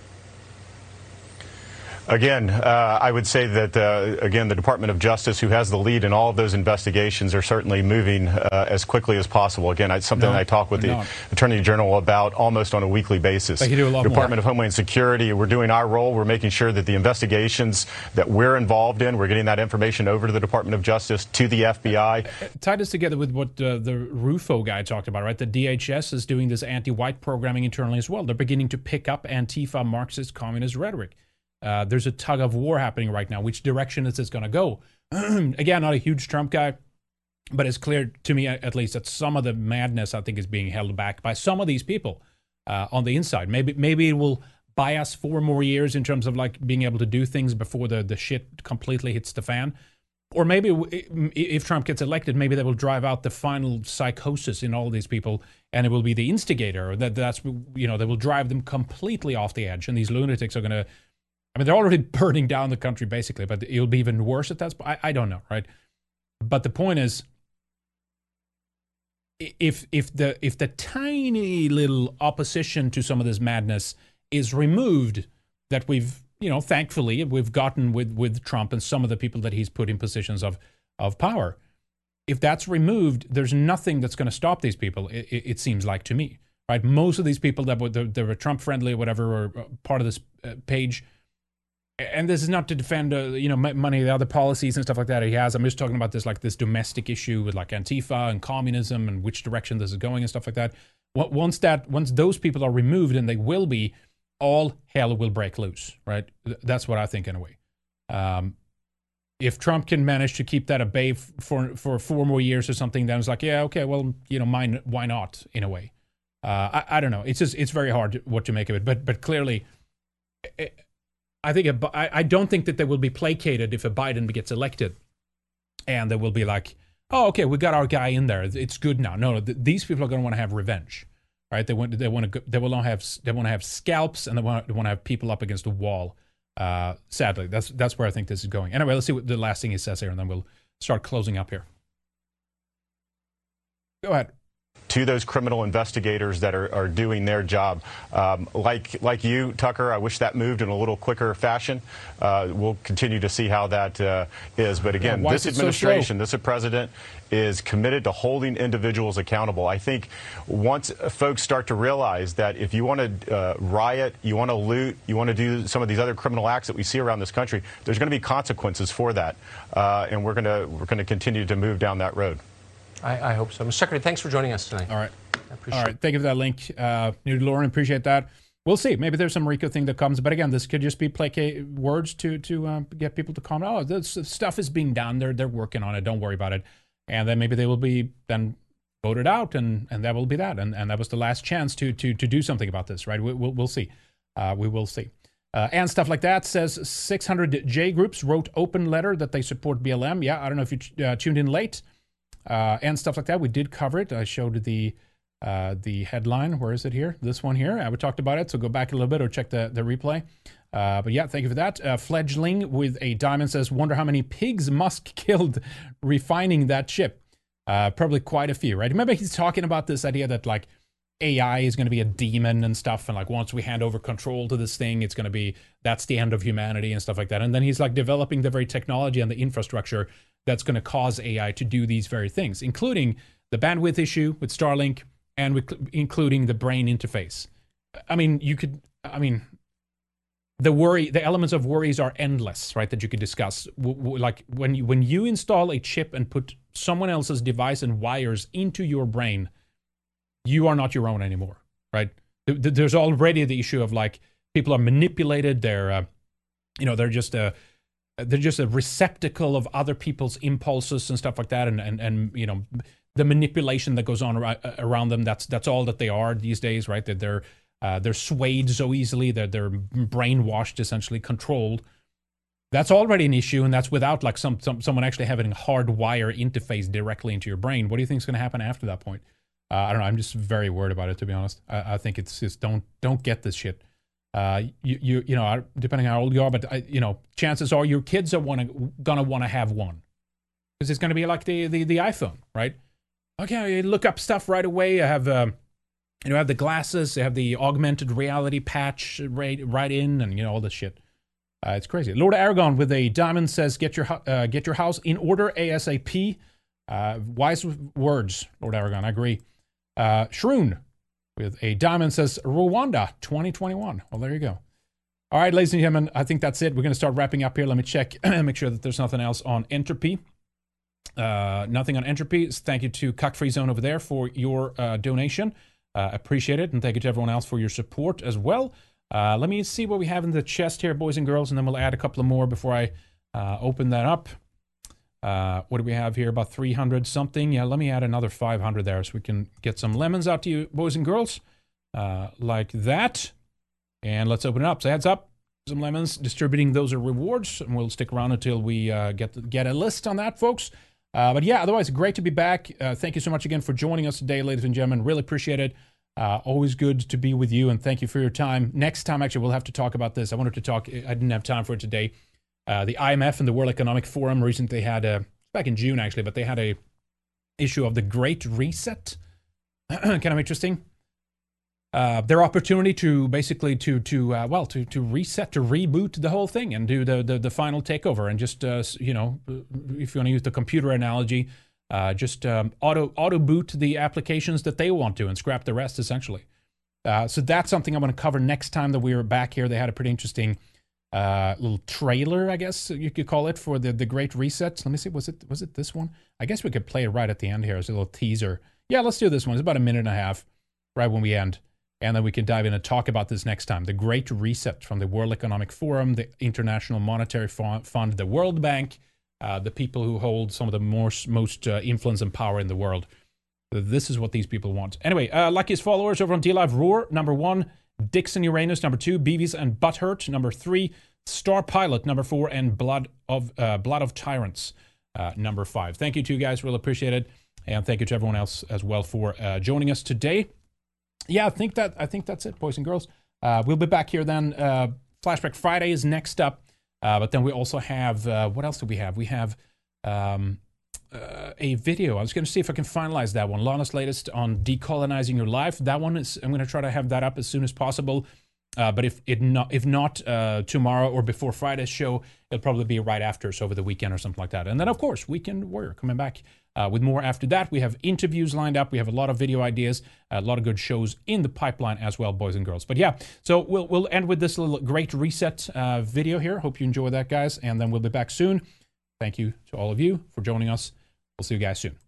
Again, I would say that, again, the Department of Justice, who has the lead in all of those investigations, are certainly moving as quickly as possible. Again, it's something I talk with the Attorney General about almost on a weekly basis. They can do a lot Department more. of Homeland Security, we're doing our role. We're making sure that the investigations that we're involved in, we're getting that information over to the Department of Justice, to the FBI. Tie this together with what the Rufo guy talked about, right? The DHS is doing this anti-white programming internally as well. They're beginning to pick up Antifa, Marxist, communist rhetoric. There's a tug of war happening right now. Which direction is this going to go? Again, not a huge Trump guy, but it's clear to me, at least, that some of the madness, I think, is being held back by some of these people on the inside. Maybe it will buy us 4 more years in terms of like being able to do things before the shit completely hits the fan. Or maybe if Trump gets elected, maybe they will drive out the final psychosis in all of these people, and it will be the instigator. Or that's they will drive them completely off the edge, and these lunatics are going to. I mean, they're already burning down the country, basically, but it'll be even worse at that spot. I don't know, right? But the point is, if the tiny little opposition to some of this madness is removed, that we've, thankfully, we've gotten with Trump and some of the people that he's put in positions of power, if that's removed, there's nothing that's going to stop these people, it seems like to me, right? Most of these people that were Trump-friendly or whatever, or part of this page. And this is not to defend, many of the other policies and stuff like that he has. I'm just talking about this domestic issue with like Antifa and communism and which direction this is going and stuff like that. Once those people are removed, and they will be, all hell will break loose, right? That's what I think in a way. If Trump can manage to keep that at bay for 4 more years or something, then it's like, yeah, okay, well, why not in a way? I don't know. It's very hard what to make of it, but clearly. I don't think that they will be placated if a Biden gets elected, and they will be like, oh, okay, we got our guy in there. It's good now. No, these people are going to want to have revenge, right? They want to have scalps, and they want to have people up against a wall. Sadly, that's where I think this is going. Anyway, let's see what the last thing he says here, and then we'll start closing up here. Go ahead. To those criminal investigators that are doing their job. Like you, Tucker, I wish that moved in a little quicker fashion. We'll continue to see how that is. But again, this administration, this president is committed to holding individuals accountable. I think once folks start to realize that if you want to riot, you want to loot, you want to do some of these other criminal acts that we see around this country, there's going to be consequences for that. And we're going to continue to move down that road. I hope so. Mr. Secretary, thanks for joining us tonight. All right. I appreciate it. Thank you for that link. New to Lauren, appreciate that. we'll see. Maybe there's some RICO thing that comes, but again, this could just be placate words to get people to calm down. Oh, this stuff is being done. They're working on it. Don't worry about it. And then maybe they will be then voted out, and that will be that. And that was the last chance to do something about this, right? We'll see. We will see. And stuff like that says 600 J groups wrote open letter that they support BLM. Yeah, I don't know if you tuned in late. And stuff like that. We did cover it. I showed the headline. Where is it here? This one here. We talked about it, so go back a little bit or check the replay. But yeah, thank you for that. Fledgling with a diamond says, wonder how many pigs Musk killed refining that chip. Probably quite a few, right? Remember he's talking about this idea that like AI is going to be a demon and stuff, and like once we hand over control to this thing, it's going to be, that's the end of humanity and stuff like that. And then he's like developing the very technology and the infrastructure that's going to cause AI to do these very things, including the bandwidth issue with Starlink and including the brain interface. I mean, the elements of worries are endless, right? That you could discuss. Like when you install a chip and put someone else's device and wires into your brain, you are not your own anymore, right? There's already the issue of like people are manipulated. They're just a receptacle of other people's impulses and stuff like that, and you know, the manipulation that goes on around them. That's all that they are these days, right? That they're swayed so easily. They're brainwashed, essentially controlled. That's already an issue, and that's without like someone actually having a hard wire interface directly into your brain. What do you think is going to happen after that point? I don't know. I'm just very worried about it, to be honest. I think it's just don't get this shit. You know, depending on how old you are, but chances are your kids are gonna want to have one, because it's gonna be like the iPhone, right? Okay, you look up stuff right away. I have have the glasses. They have the augmented reality patch right in, and all this shit. It's crazy. Lord Aragon with a diamond says, get your house in order ASAP. Wise words, Lord Aragon. I agree. Shroon with a diamond says, Rwanda 2021. Well, there you go. All right, ladies and gentlemen, I think that's it. We're going to start wrapping up here. Let me check, make sure that there's nothing else on Entropy. Nothing on Entropy. Thank you to Cuck Free Zone over there for your donation. Appreciate it. And thank you to everyone else for your support as well. Let me see what we have in the chest here, boys and girls, and then we'll add a couple of more before I open that up. What do we have here? About 300 something. Yeah, let me add another 500 there so we can get some lemons out to you, boys and girls, like that. And let's open it up. So heads up, some lemons. Distributing those are rewards, and we'll stick around until we get a list on that, folks. But yeah, otherwise, great to be back. Thank you so much again for joining us today, ladies and gentlemen. Really appreciate it. Always good to be with you, and thank you for your time. Next time, actually, we'll have to talk about this. I wanted to talk. I didn't have time for it today. The IMF and the World Economic Forum recently had back in June, actually, but they had a issue of the Great Reset. Kind of interesting. Their opportunity to basically to reset, to reboot the whole thing and do the final takeover, and just if you want to use the computer analogy, just auto boot the applications that they want to and scrap the rest, essentially. So that's something I'm going to cover next time that we are back here. They had a pretty interesting little trailer, I guess you could call it, for the Great Reset. Let me see, was it this one? I guess we could play it right at the end here as a little teaser. Yeah, let's do this one. It's about a minute and a half right when we end. And then we can dive in and talk about this next time. The Great Reset from the World Economic Forum, the International Monetary Fund, the World Bank, the people who hold some of the most influence and power in the world. This is what these people want. Anyway, luckiest followers over on DLive Roar, number 1. Dixon Uranus, number 2. Beavis and Butthurt, number 3. Star Pilot, number 4. And Blood of Tyrants, number 5. Thank you to you guys. Really appreciate it. And thank you to everyone else as well for joining us today. Yeah, I think that's it, boys and girls. We'll be back here then. Flashback Friday is next up. But then we also have, what else do we have? We have a video. I was going to see if I can finalize that one. Lana's latest on decolonizing your life. That one is, I'm going to try to have that up as soon as possible. But if not tomorrow or before Friday's show, it'll probably be right after, so over the weekend or something like that. And then, of course, Weekend Warrior coming back with more after that. We have interviews lined up. We have a lot of video ideas, a lot of good shows in the pipeline as well, boys and girls. But yeah, so we'll end with this little Great Reset video here. Hope you enjoy that, guys. And then we'll be back soon. Thank you to all of you for joining us. We'll see you guys soon.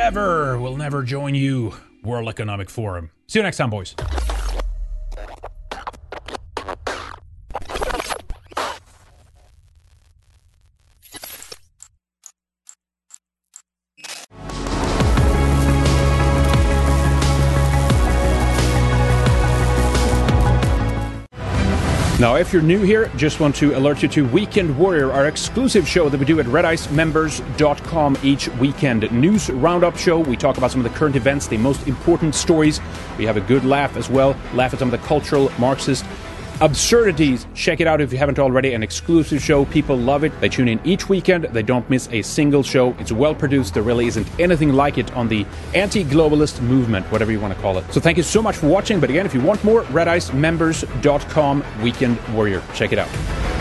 will never join you. World Economic Forum. See you next time, boys. Now, if you're new here, just want to alert you to Weekend Warrior, our exclusive show that we do at redicemembers.com each weekend. News roundup show. We talk about some of the current events, the most important stories. We have a good laugh as well. Laugh at some of the cultural Marxist absurdities. Check it out if you haven't already. An exclusive show. People love it. They tune in each weekend. They don't miss a single show. It's well produced. There really isn't anything like it on the anti-globalist movement, whatever you want to call it. So thank you so much for watching. But again, if you want more, redicemembers.com, Weekend Warrior. Check it out.